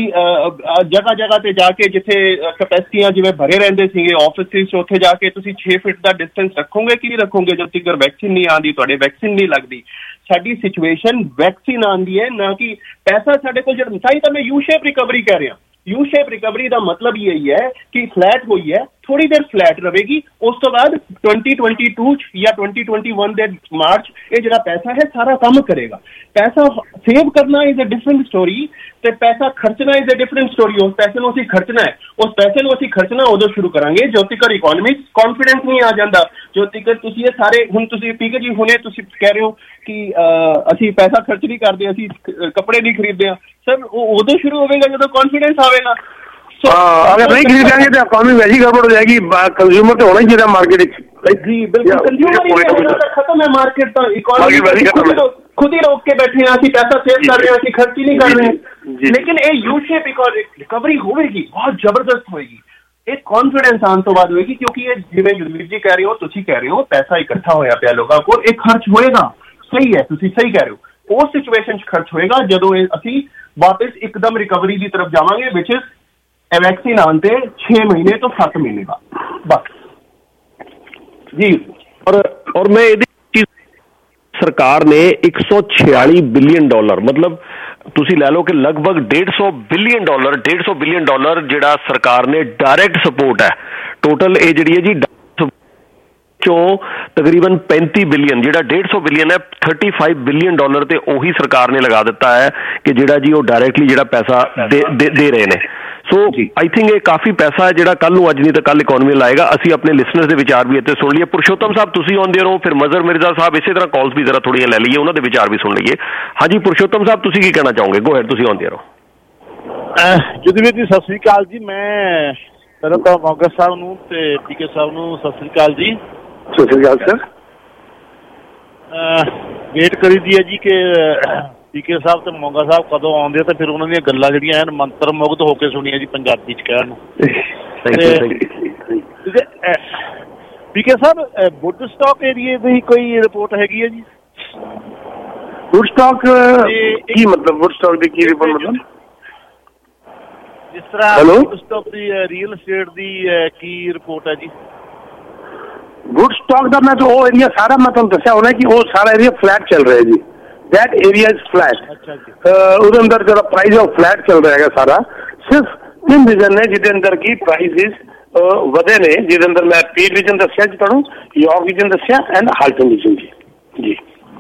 ਜਗ੍ਹਾ ਤੇ ਜਾ ਕੇ ਜਿੱਥੇ ਕਪੈਸਿਟੀਆਂ ਜਿਵੇਂ ਭਰੇ ਰਹਿੰਦੇ ਸੀਗੇ ਆਫਿਸਿਸ 'ਚ, ਉੱਥੇ ਜਾ ਕੇ ਤੁਸੀਂ 6 ਫੁੱਟ ਦਾ ਡਿਸਟੈਂਸ ਰੱਖੋਗੇ ਕਿ ਨਹੀਂ ਰੱਖੋਗੇ ਜਦ ਤੱਕ ਵੈਕਸੀਨ ਨਹੀਂ ਆਉਂਦੀ, ਤੁਹਾਡੇ ਵੈਕਸੀਨ ਨਹੀਂ ਲੱਗਦੀ। ਸਾਡੀ ਸਿਚੁਏਸ਼ਨ ਵੈਕਸੀਨ ਆਉਂਦੀ ਹੈ, ਨਾ ਕਿ ਪੈਸਾ ਸਾਡੇ ਕੋਲ ਜਿਹੜਾ ਸਾਈ ਤਾਂ ਮੈਂ ਯੂ ਸ਼ੇਪ ਰਿਕਵਰੀ ਕਹਿ ਰਿਹਾ। ਯੂ ਸ਼ੇਪ ਰਿਕਵਰੀ ਦਾ ਮਤਲਬ ਇਹੀ ਹੈ ਕਿ ਫਲੈਟ ਹੋਈ ਹੈ, ਥੋੜੀ ਦੇਰ ਫਲੈਟ ਰਹੇਗੀ, ਉਸ ਤੋਂ ਬਾਅਦ 2022 ਜਾਂ 2021 ਦੇ ਮਾਰਚ ਇਹ ਜਿਹੜਾ ਪੈਸਾ ਹੈ ਸਾਰਾ ਕੰਮ ਕਰੇਗਾ। ਪੈਸਾ ਸੇਵ ਕਰਨਾ ਇਜ਼ ਅ ਡਿਫਰੈਂਟ ਸਟੋਰੀ ਤੇ ਪੈਸਾ ਖਰਚਣਾ ਇਜ਼ ਅ ਡਿਫਰੈਂਟ ਸਟੋਰੀ। ਉਸ ਪੈਸੇ ਨੂੰ ਅਸੀਂ ਖਰਚਣਾ ਹੈ, ਉਸ ਪੈਸੇ ਨੂੰ ਅਸੀਂ ਖਰਚਣਾ ਉਦੋਂ ਸ਼ੁਰੂ ਕਰਾਂਗੇ ਜਦੋਂ ਤੱਕ ਇਕੋਨਮੀ ਕੌਨਫੀਡੈਂਸ ਨਹੀਂ ਆ ਜਾਂਦਾ, ਜਦੋਂ ਤੱਕ ਤੁਸੀਂ ਇਹ ਸਾਰੇ ਹੁਣ ਤੁਸੀਂ ਪੀਕੇ ਜੀ ਹੁਣੇ ਤੁਸੀਂ ਕਹਿ ਰਹੇ ਹੋ ਕਿ ਅਸੀਂ ਪੈਸਾ ਖਰਚ ਨਹੀਂ ਕਰਦੇ, ਅਸੀਂ ਕੱਪੜੇ ਨਹੀਂ ਖਰੀਦਦੇ ਹਾਂ। ਸਰ ਉਹ ਉਦੋਂ ਸ਼ੁਰੂ ਹੋਵੇਗਾ ਜਦੋਂ ਕੌਨਫੀਡੈਂਸ ਆਵੇਗਾ। ਅਗਰ ਨਹੀਂ ਖਰੀਦਾਂਗੇ ਤਾਂ ਇਕੋਨਮੀ ਵੈਸੀ ਗੜਬੜ ਹੋ ਜਾਏਗੀ। ਕੰਜ਼ਿਊਮਰ ਤਾਂ ਹੋਣਾ ਹੀ ਚਾਹੀਦਾ ਮਾਰਕੀਟ ਵਿੱਚ। ਜੀ ਬਿਲਕੁਲ, ਕੰਜ਼ਿਊਮਰ ਖਤਮ ਹੈ ਮਾਰਕੀਟ ਤੋਂ, ਇਕੋਨਮੀ ਖੁਦ ਹੀ ਰੋਕ ਕੇ ਬੈਠੇ ਹਾਂ, ਅਸੀਂ ਪੈਸਾ ਸੇਵ ਕਰ ਰਹੇ ਹਾਂ, ਅਸੀਂ ਖਰਚ ਹੀ ਨਹੀਂ ਕਰ ਰਹੇ। ਲੇਕਿਨ ਇਹ ਯੂ ਸ਼ੇਪ ਰਿਕਵਰੀ ਹੋਵੇਗੀ, ਬਹੁਤ ਜ਼ਬਰਦਸਤ ਹੋਏਗੀ। ਇਹ ਕੌਨਫੀਡੈਂਸ ਆਉਣ ਤੋਂ ਬਾਅਦ ਹੋਏਗੀ, ਕਿਉਂਕਿ ਇਹ ਜਿਵੇਂ ਜੁਗਵੀਰ ਜੀ ਕਹਿ ਰਹੇ ਹੋ, ਤੁਸੀਂ ਕਹਿ ਰਹੇ ਹੋ ਪੈਸਾ ਇਕੱਠਾ ਹੋਇਆ ਪਿਆ ਲੋਕਾਂ ਕੋਲ, ਇਹ ਖਰਚ ਹੋਏਗਾ। ਸਹੀ ਹੈ, ਤੁਸੀਂ ਸਹੀ ਕਹਿ ਰਹੇ ਹੋ। ਉਸ ਸਿਚੁਏਸ਼ਨ 'ਚ ਖਰਚ ਹੋਏਗਾ ਜਦੋਂ ਅਸੀਂ ਵਾਪਸ ਇੱਕਦਮ ਰਿਕਵਰੀ ਦੀ ਤਰਫ ਜਾਵਾਂਗੇ, ਵਿਚ ਇਜ਼ ਵੈਕਸੀਨ ਆਉਣ ਤੇ 6 ਮਹੀਨੇ ਤੋਂ 7 ਮਹੀਨੇ ਬਾਅਦ ਬਸ ਜੀ। ਔਰ ਮੈਂ ਇਹਦੀ ਸਰਕਾਰ ਨੇ $146 ਬਿਲੀਅਨ ਮਤਲਬ ਤੁਸੀਂ ਲੈ ਲਓ ਕਿ ਲਗਭਗ $150 ਬਿਲੀਅਨ ਜਿਹੜਾ ਸਰਕਾਰ ਨੇ ਡਾਇਰੈਕਟ ਸਪੋਰਟ ਹੈ। ਟੋਟਲ ਇਹ ਜਿਹੜੀ ਹੈ ਜੀ ਚੋਂ ਤਕਰੀਬਨ 35 ਬਿਲੀਅਨ, ਜਿਹੜਾ $150 ਬਿਲੀਅਨ ਹੈ, $35 ਬਿਲੀਅਨ ਤੇ ਉਹੀ ਸਰਕਾਰ ਨੇ ਲਗਾ ਦਿੱਤਾ ਹੈ ਕਿ ਜਿਹੜਾ ਜੀ ਉਹ ਡਾਇਰੈਕਟਲੀ ਜਿਹੜਾ ਪੈਸਾ ਦੇ ਰਹੇ ਨੇ। ਸੋ ਆਈ ਥਿੰਕ ਇਹ ਕਾਫੀ ਪੈਸਾ ਹੈ ਜਿਹੜਾ ਕੱਲ ਨੂੰ, ਅੱਜ ਨਹੀਂ ਤਾਂ ਕੱਲ ਇਕੋਨਮੀ ਲਾਏਗਾ। ਅਸੀਂ ਆਪਣੇ ਲਿਸਨਰਸ ਦੇ ਵਿਚਾਰ ਵੀ ਇੱਥੇ ਸੁਣ ਲਈਏ। ਪੁਰਸ਼ੋਤਮ ਸਾਹਿਬ ਤੁਸੀਂ ਆਉਂਦੇ ਰਹੋ, ਫਿਰ ਮਜ਼ਹਰ ਮਿਰਜ਼ਾ ਸਾਹਿਬ, ਇਸੇ ਤਰ੍ਹਾਂ ਕਾਲਸ ਵੀ ਜ਼ਰਾ ਥੋੜੀਆਂ ਲੈ ਲਈਏ, ਉਹਨਾਂ ਦੇ ਵਿਚਾਰ ਵੀ ਸੁਣ ਲਈਏ। ਹਾਂਜੀ ਪੁਰਸ਼ੋਤਮ ਸਾਹਿਬ ਤੁਸੀਂ ਕੀ ਕਹਿਣਾ ਚਾਹੋਗੇ? ਗੋ ਹੈਡ, ਤੁਸੀਂ ਆਉਂਦੇ ਰਹੋ। ਜੁਦਵੀਰ ਜੀ ਸਤਿ ਸ੍ਰੀ ਅਕਾਲ ਜੀ। ਮੈਂ ਪਹਿਲਾਂ ਤਾਂ ਮੌਗਾ ਸਾਹਿਬ ਨੂੰ ਤੇ ਪੀਕੇ ਸਾਹਿਬ ਨੂੰ ਸਤਿ ਸ੍ਰੀ ਅਕਾਲ ਜੀ। ਸਤਿ ਸ੍ਰੀ ਅਕਾਲ ਸਰ। ਵੇਟ ਕਰੀ ਦੀ ਹੈ ਜੀ ਕਿ ਪੀਕੇ ਸਾਹਿਬ ਤੇ ਮੋਗਾ ਸਾਹਿਬ ਕਦੋਂ ਆਉਂਦੇ ਤੇ ਫਿਰ ਉਹਨਾਂ ਦੀਆਂ ਗੱਲਾਂ ਜਿਹੜੀਆਂ ਐਨ ਮੰਤਰ ਮੁਗਧ ਹੋ ਕੇ ਸੁਣੀਆਂ ਜੀ ਪੰਜਾਬੀ ਚ ਕਹਿਣ ਨੂੰ। ਪੀਕੇ ਸਾਹਿਬ ਵੁੱਡਸਟਾਕ ਏਰੀਏ ਦੀ ਕੋਈ ਰਿਪੋਰਟ ਹੈਗੀ ਹੈ ਜੀ? ਵੁੱਡਸਟਾਕ ਕੀ ਮਤਲਬ? ਵੁੱਡਸਟਾਕ ਦੀ ਕੀ ਰਿਪੋਰਟ ਮਤਲਬ? ਜਿਸ ਤਰ੍ਹਾਂ ਵੁੱਡਸਟਾਕ ਦੀ ਰੀਅਲ estate ਦੀ ਕੀ ਰਿਪੋਰਟ ਹੈ ਜੀ? ਵੁੱਡਸਟਾਕ ਦਾ ਮੈਂ ਤਾਂ ਉਹ ਏਰੀਆ ਸਾਰਾ ਮੈਂ ਤੁਹਾਨੂੰ ਦੱਸਿਆ ਹੋਣਾ ਕਿ ਉਹ ਸਾਰਾ ਏਰੀਆ ਫਲੈਟ ਚੱਲ ਰਿਹਾ ਜੀ। That area is flat. ਉਹਦੇ ਅੰਦਰ ਜਿਹੜਾ ਪ੍ਰਾਈਸ ਆਫ ਫਲੈਟ ਚੱਲ ਰਿਹਾ ਹੈਗਾ ਸਾਰਾ। ਸਿਰਫ 3 ਰੀਜਨ ਨੇ ਜਿਹਦੇ ਅੰਦਰ ਕੀ ਪ੍ਰਾਈਸਿਸ ਵਧੇ ਨੇ, ਜਿਹਦੇ ਅੰਦਰ ਮੈਂ ਪੀਰ ਰੀਜਨ ਦੱਸਿਆ ਜੀ ਤੁਹਾਨੂੰ, ਯਾਰਕ ਰੀਜਨ ਦੱਸਿਆ ਐਂਡ ਹਾਲਟਨ ਰੀਜਨ ਜੀ।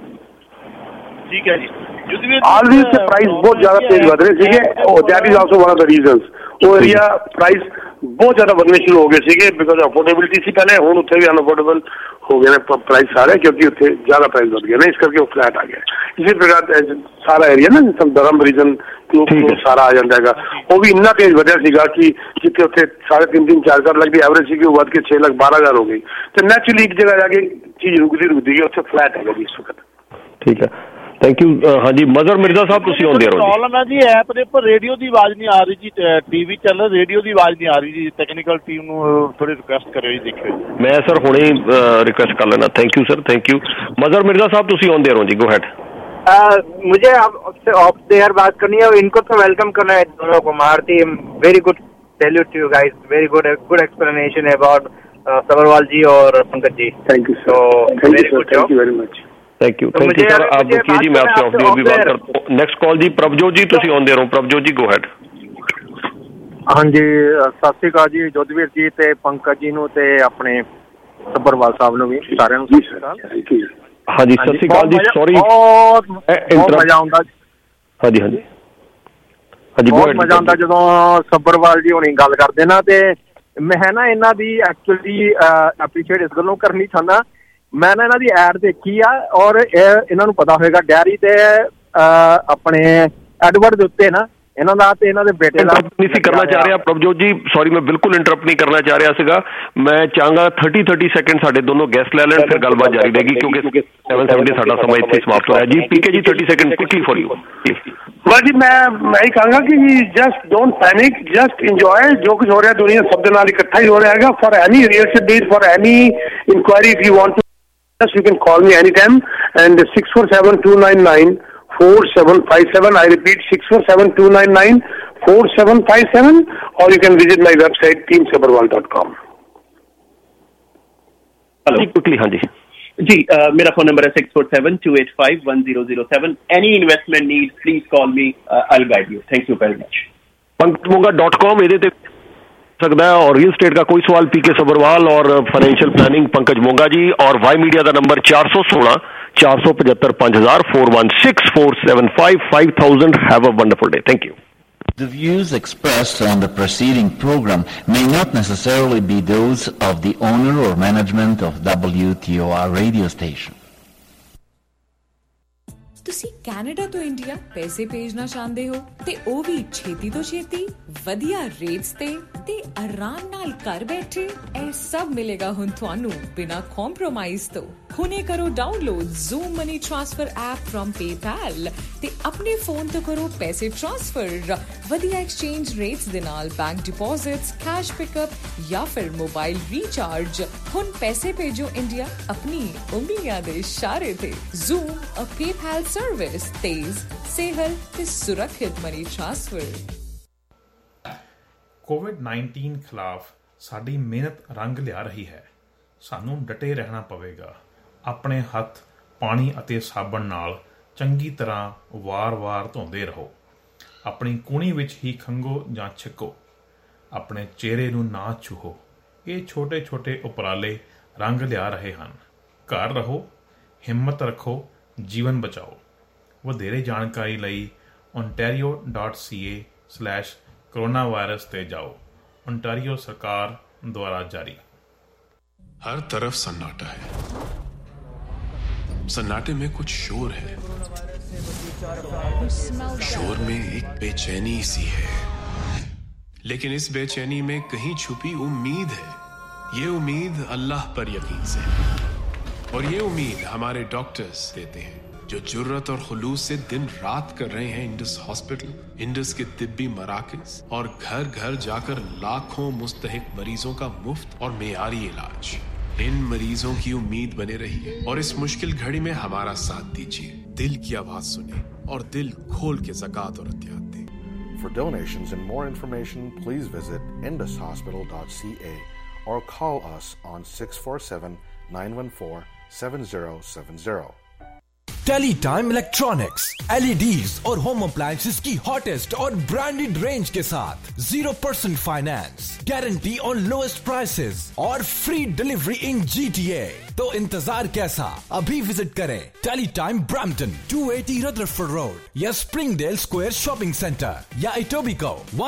ਠੀਕ ਹੈ ਜੀ। ਆਲਵੇਜ਼ ਤੇ ਪ੍ਰਾਈਸ ਬਹੁਤ ਜ਼ਿਆਦਾ ਤੇਜ਼ ਵਧ ਰਹੇ ਸੀਗੇ। That is also one of the reasons. ਉਹ ਏਰੀਆ ਪ੍ਰਾਈਸ ਬਹੁਤ ਜ਼ਿਆਦਾ ਵਧਣੇ ਸ਼ੁਰੂ ਹੋ ਗਏ ਸੀਗੇ ਬਿਕੋਜ਼ ਅਫੋਰਡੇਬਿਲਿਟੀ ਸੀ ਪਹਿਲੇ, ਹੁਣ ਉੱਥੇ ਵੀ ਅਨਅਫੋਰਡੇਬਲ ਹੋ ਗਏ ਨੇ ਪ੍ਰਾਈਸ ਸਾਰੇ, ਕਿਉਂਕਿ ਉੱਥੇ ਜ਼ਿਆਦਾ ਪ੍ਰਾਈਸ ਵਧ ਗਏ ਨੇ, ਇਸ ਕਰਕੇ ਉਹ ਫਲੈਟ ਆ ਗਿਆ। ਇਸੇ ਪ੍ਰਕਾਰ ਸਾਰਾ ਏਰੀਆ ਨਾ ਦਰਮ ਰੀਜਨ ਸਾਰਾ ਆ ਜਾਂਦਾ ਹੈਗਾ, ਉਹ ਵੀ ਇੰਨਾ ਤੇਜ਼ ਵਧਿਆ ਸੀਗਾ ਕਿ ਜਿੱਥੇ ਉੱਥੇ 3.5 4 ਲੱਖ ਦੀ ਐਵਰੇਜ ਸੀਗੀ, ਉਹ ਵੱਧ ਕੇ 6,12,000 ਹੋ ਗਈ। ਤੇ ਨੈਚੁਰਲੀ ਇੱਕ ਜਗ੍ਹਾ ਜਾ ਕੇ ਚੀਜ਼ ਰੁਕਦੀ ਗਈ, ਉੱਥੇ ਫਲੈਟ ਹੈਗਾ ਜੀ ਇਸ ਵਕਤ। ਠੀਕ ਹੈ, ਥੈਂਕ ਯੂ। ਹਾਂਜੀ ਮਜ਼ਹਰ ਮਿਰਜ਼ਾ ਸਾਹਿਬ ਤੁਸੀਂ ਆਉਂਦੇ ਰਹੋ। ਪ੍ਰੋਬਲਮ ਹੈ ਜੀ ਐਪ ਦੇ ਉੱਪਰ ਰੇਡੀਓ ਦੀ ਆਵਾਜ਼ ਨਹੀਂ ਆ ਰਹੀ ਜੀ, ਟੀਵੀ ਚੱਲ ਰਿਹਾ ਰੇਡੀਓ ਦੀ ਆਵਾਜ਼ ਨਹੀਂ ਆ ਰਹੀ ਜੀ। ਟੈਕਨੀਕਲ ਟੀਮ ਨੂੰ ਥੋੜੀ ਰਿਕੁਐਸਟ ਕਰਿਓ ਜੀ, ਦੇਖਿਓ ਜੀ। ਮੈਂ ਸਰ ਹੁਣੇ रिक्वेस्ट कर लेना। Thank you sir, thank you. Mazhar Mirza साहब तुसी ऑन देयर हो जी, गो हेड। मुझे आपसे ऑफ देयर बात करनी है, इनको तो वेलकम करना है दोनों को। मारती very good salute to you guys, very good explanation about Sabharwal ji और Pankaj ji. Thank you so very good, thank you very much. Thank you sir. आप रुकिए जी, मैं आपसे ऑफ देयर भी बात करता हूँ। नेक्स्ट कॉल जी प्रभजोत जी, तुसी ऑन देयर हो। Prabhjot ji go ahead. ਹਾਂਜੀ ਸਤਿ ਸ਼੍ਰੀ ਅਕਾਲ ਜੀ ਜੋਧਵੀਰ ਜੀ ਤੇ ਪੰਕਜ ਜੀ ਨੂੰ ਤੇ ਆਪਣੇ ਸੱਬਰਵਾਲ ਸਾਹਿਬ ਨੂੰ ਵੀ, ਸਾਰਿਆਂ ਨੂੰ ਸਤਿ ਸ਼੍ਰੀ ਅਕਾਲ। ਹਾਂਜੀ ਸਤਿ ਸ਼੍ਰੀ ਅਕਾਲ ਜੀ, ਸੌਰੀ ਬਹੁਤ ਮਜ਼ਾ ਆਉਂਦਾ। ਹਾਂਜੀ ਹਾਂਜੀ ਹਾਂਜੀ ਬਹੁਤ ਮਜ਼ਾ ਆਉਂਦਾ ਜਦੋਂ ਸੱਬਰਵਾਲ ਜੀ ਹੁਣੀ ਗੱਲ ਕਰਦੇ ਨਾ, ਤੇ ਮੈਂ ਨਾ ਇਹਨਾਂ ਦੀ ਐਕਚੁਅਲੀ ਐਪਰੀਸ਼ੀਏਟ ਇਸ ਗੱਲੋਂ ਕਰਨੀ ਚਾਹੁੰਦਾ। ਮੈਂ ਨਾ ਇਹਨਾਂ ਦੀ ਐਡ ਦੇਖੀ ਆ, ਔਰ ਇਹਨਾਂ ਨੂੰ ਪਤਾ ਹੋਏਗਾ ਡੈਰੀ ਤੇ ਆਪਣੇ ਐਡਵਰਡ ਦੇ ਉੱਤੇ ਨਾ ਇਹਨਾਂ ਦਾ ਤੇ ਇਹਨਾਂ ਦੇ ਬੇਟੇ ਦਾ ਨਹੀਂ ਸੀ ਕਰਨਾ ਚਾਹ ਰਿਹਾ। ਪ੍ਰਭਜੋਤ ਜੀ ਸੌਰੀ, ਮੈਂ ਬਿਲਕੁਲ ਇੰਟਰਪਟ ਨਹੀਂ ਕਰਨਾ ਚਾਹ ਰਿਹਾ ਸੀਗਾ। ਮੈਂ ਚਾਹਾਂਗਾ 30 ਸੈਕਿੰਡ ਸਾਡੇ ਦੋਨੋਂ ਗੈਸਟ ਲੈ ਲੈਣ, ਫਿਰ ਗੱਲਬਾਤ ਜਾਰੀ ਰਹੇਗੀ ਕਿਉਂਕਿ 7:70 ਸਾਡਾ ਸਮਾਂ ਇੱਥੇ ਸਮਾਪਤ ਹੋਇਆ ਜੀ। PK ji 30 second quickly for you ਬਸ ਜੀ ਮੈਂ ਹੀ ਕਹਾਂਗਾ ਕਿ just don't panic, just enjoy ਜੋ ਕੁਝ ਹੋ ਰਿਹਾ ਦੁਨੀਆ ਸਭ ਦੇ ਨਾਲ ਇਕੱਠਾ ਹੀ ਹੋ ਰਿਹਾ ਹੈਗਾ। For any real estate deed, for any inquiry if you want to you can call me anytime and 647-299 4757. I repeat 647-299-4757, or you can visit my website teamsabarwal.com. Hello quickly हाँ जी जी मेरा फोन नंबर है 647-285-1007. Any investment need, please call me. I'll guide you. Thank you very much. pankajmonga.com ਇਹਦੇ ਤੇ सकता है, और real estate का कोई सवाल पीके सबरवाल और फाइनेंशियल प्लानिंग पंकज मोंगा जी, और वाई मीडिया का number 416-475 5000 416-475 5000. Have a wonderful day. Thank you. The views expressed on the preceding program may not necessarily be those of the owner or management of WTOR radio station. ਤੁਸੀਂ Canada ਤੋਂ India ਪੈਸੇ ਭੇਜਣਾ ਚਾਹੁੰਦੇ ਹੋ ਤੇ ਉਹ ਵੀ ਛੇਤੀ ਤੋਂ ਛੇਤੀ ਵਧੀਆ ਰੇਟਸ ਤੇ ਆਰਾਮ ਨਾਲ ਘਰ ਬੈਠੇ, ਇਹ ਸਭ ਮਿਲੇਗਾ ਹੁਣ ਤੁਹਾਨੂੰ ਬਿਨਾਂ ਕੰਪਰੋਮਾਈਜ਼ ਤੋਂ। ਹੁਣੇ ਕਰੋ download Zoom money transfer app from PayPal ਤੇ ਆਪਣੇ ਫੋਨ ਤੋਂ ਕਰੋ ਪੈਸੇ ਟ੍ਰਾਂਸਫਰ ਵਧੀਆ ਐਕਸਚੇਂਜ ਰੇਟਸ ਦੇ ਨਾਲ, ਬੈਂਕ ਡਿਪੋਜ਼ਿਟਸ, ਕੈਸ਼ ਪਿਕਅਪ ਜਾਂ ਫਿਰ ਮੋਬਾਈਲ ਰੀਚਾਰਜ। ਹੁਣ ਪੈਸੇ ਭੇਜੋ ਇੰਡੀਆ ਆਪਣੀ ਉਂਗਲੀਆਂ ਦੇ ਇਸ਼ਾਰੇ ਤੇ। ਜ਼ੂਮ ਅ PayPal सर्विस, तेज, सेहल ते सुरक्षित मनी ट्रांसफर। कोविड-19 खिलाफ साडी मेहनत रंग लिया रही है। सानू डटे रहना पवेगा। अपने हथ पानी अते साबण नाल चंगी तरह वार-वार धोंदे रहो। अपनी कूणी विच ही खंगो जां छिको। अपने चेहरे नू ना छूहो। ये छोटे छोटे उपराले रंग लिया रहे हैं। घर रहो, हिम्मत रखो, जीवन बचाओ। ਵਧੇਰੇ ਜਾਣਕਾਰੀ ਲਈ ontario.ca/coronavirus ਤੇ ਜਾਓ। ओंटारियो सरकार द्वारा जारी। हर तरफ सन्नाटा है। सन्नाटे में कुछ शोर है। शोर में एक बेचैनी सी है, लेकिन इस बेचैनी में कहीं छुपी उम्मीद है। ये उम्मीद अल्लाह पर यकीन से, और ये उम्मीद हमारे डॉक्टर्स देते हैं। जो जुर्रत और खुलूस से दिन रात कर रहे हैं इंडस हॉस्पिटल, इंडस के तिब्बी मराकज और घर घर जाकर लाखों मुस्तहिक मरीजों का मुफ्त और मेयारी इलाज। इन मरीजों की उम्मीद बने रहिए और इस मुश्किल घड़ी में हमारा साथ दीजिए। दिल की आवाज सुने और दिल खोल के ज़कात और अतियात दें। For donations and more information, please visit indushospital.ca or call us on 647-914-7070. Teletime electronics, LEDs और होम अप्लायंसेस की हॉटेस्ट और ब्रांडेड रेंज के साथ 0% finance, guarantee on lowest prices और फ्री डिलीवरी इन GTA। तो इंतजार कैसा, अभी विजिट करें टेलीटाइम ब्रैम्पटन 280 रदरफोर्ड रोड या स्प्रिंगडेल स्क्वायर शॉपिंग सेंटर या इटोबिको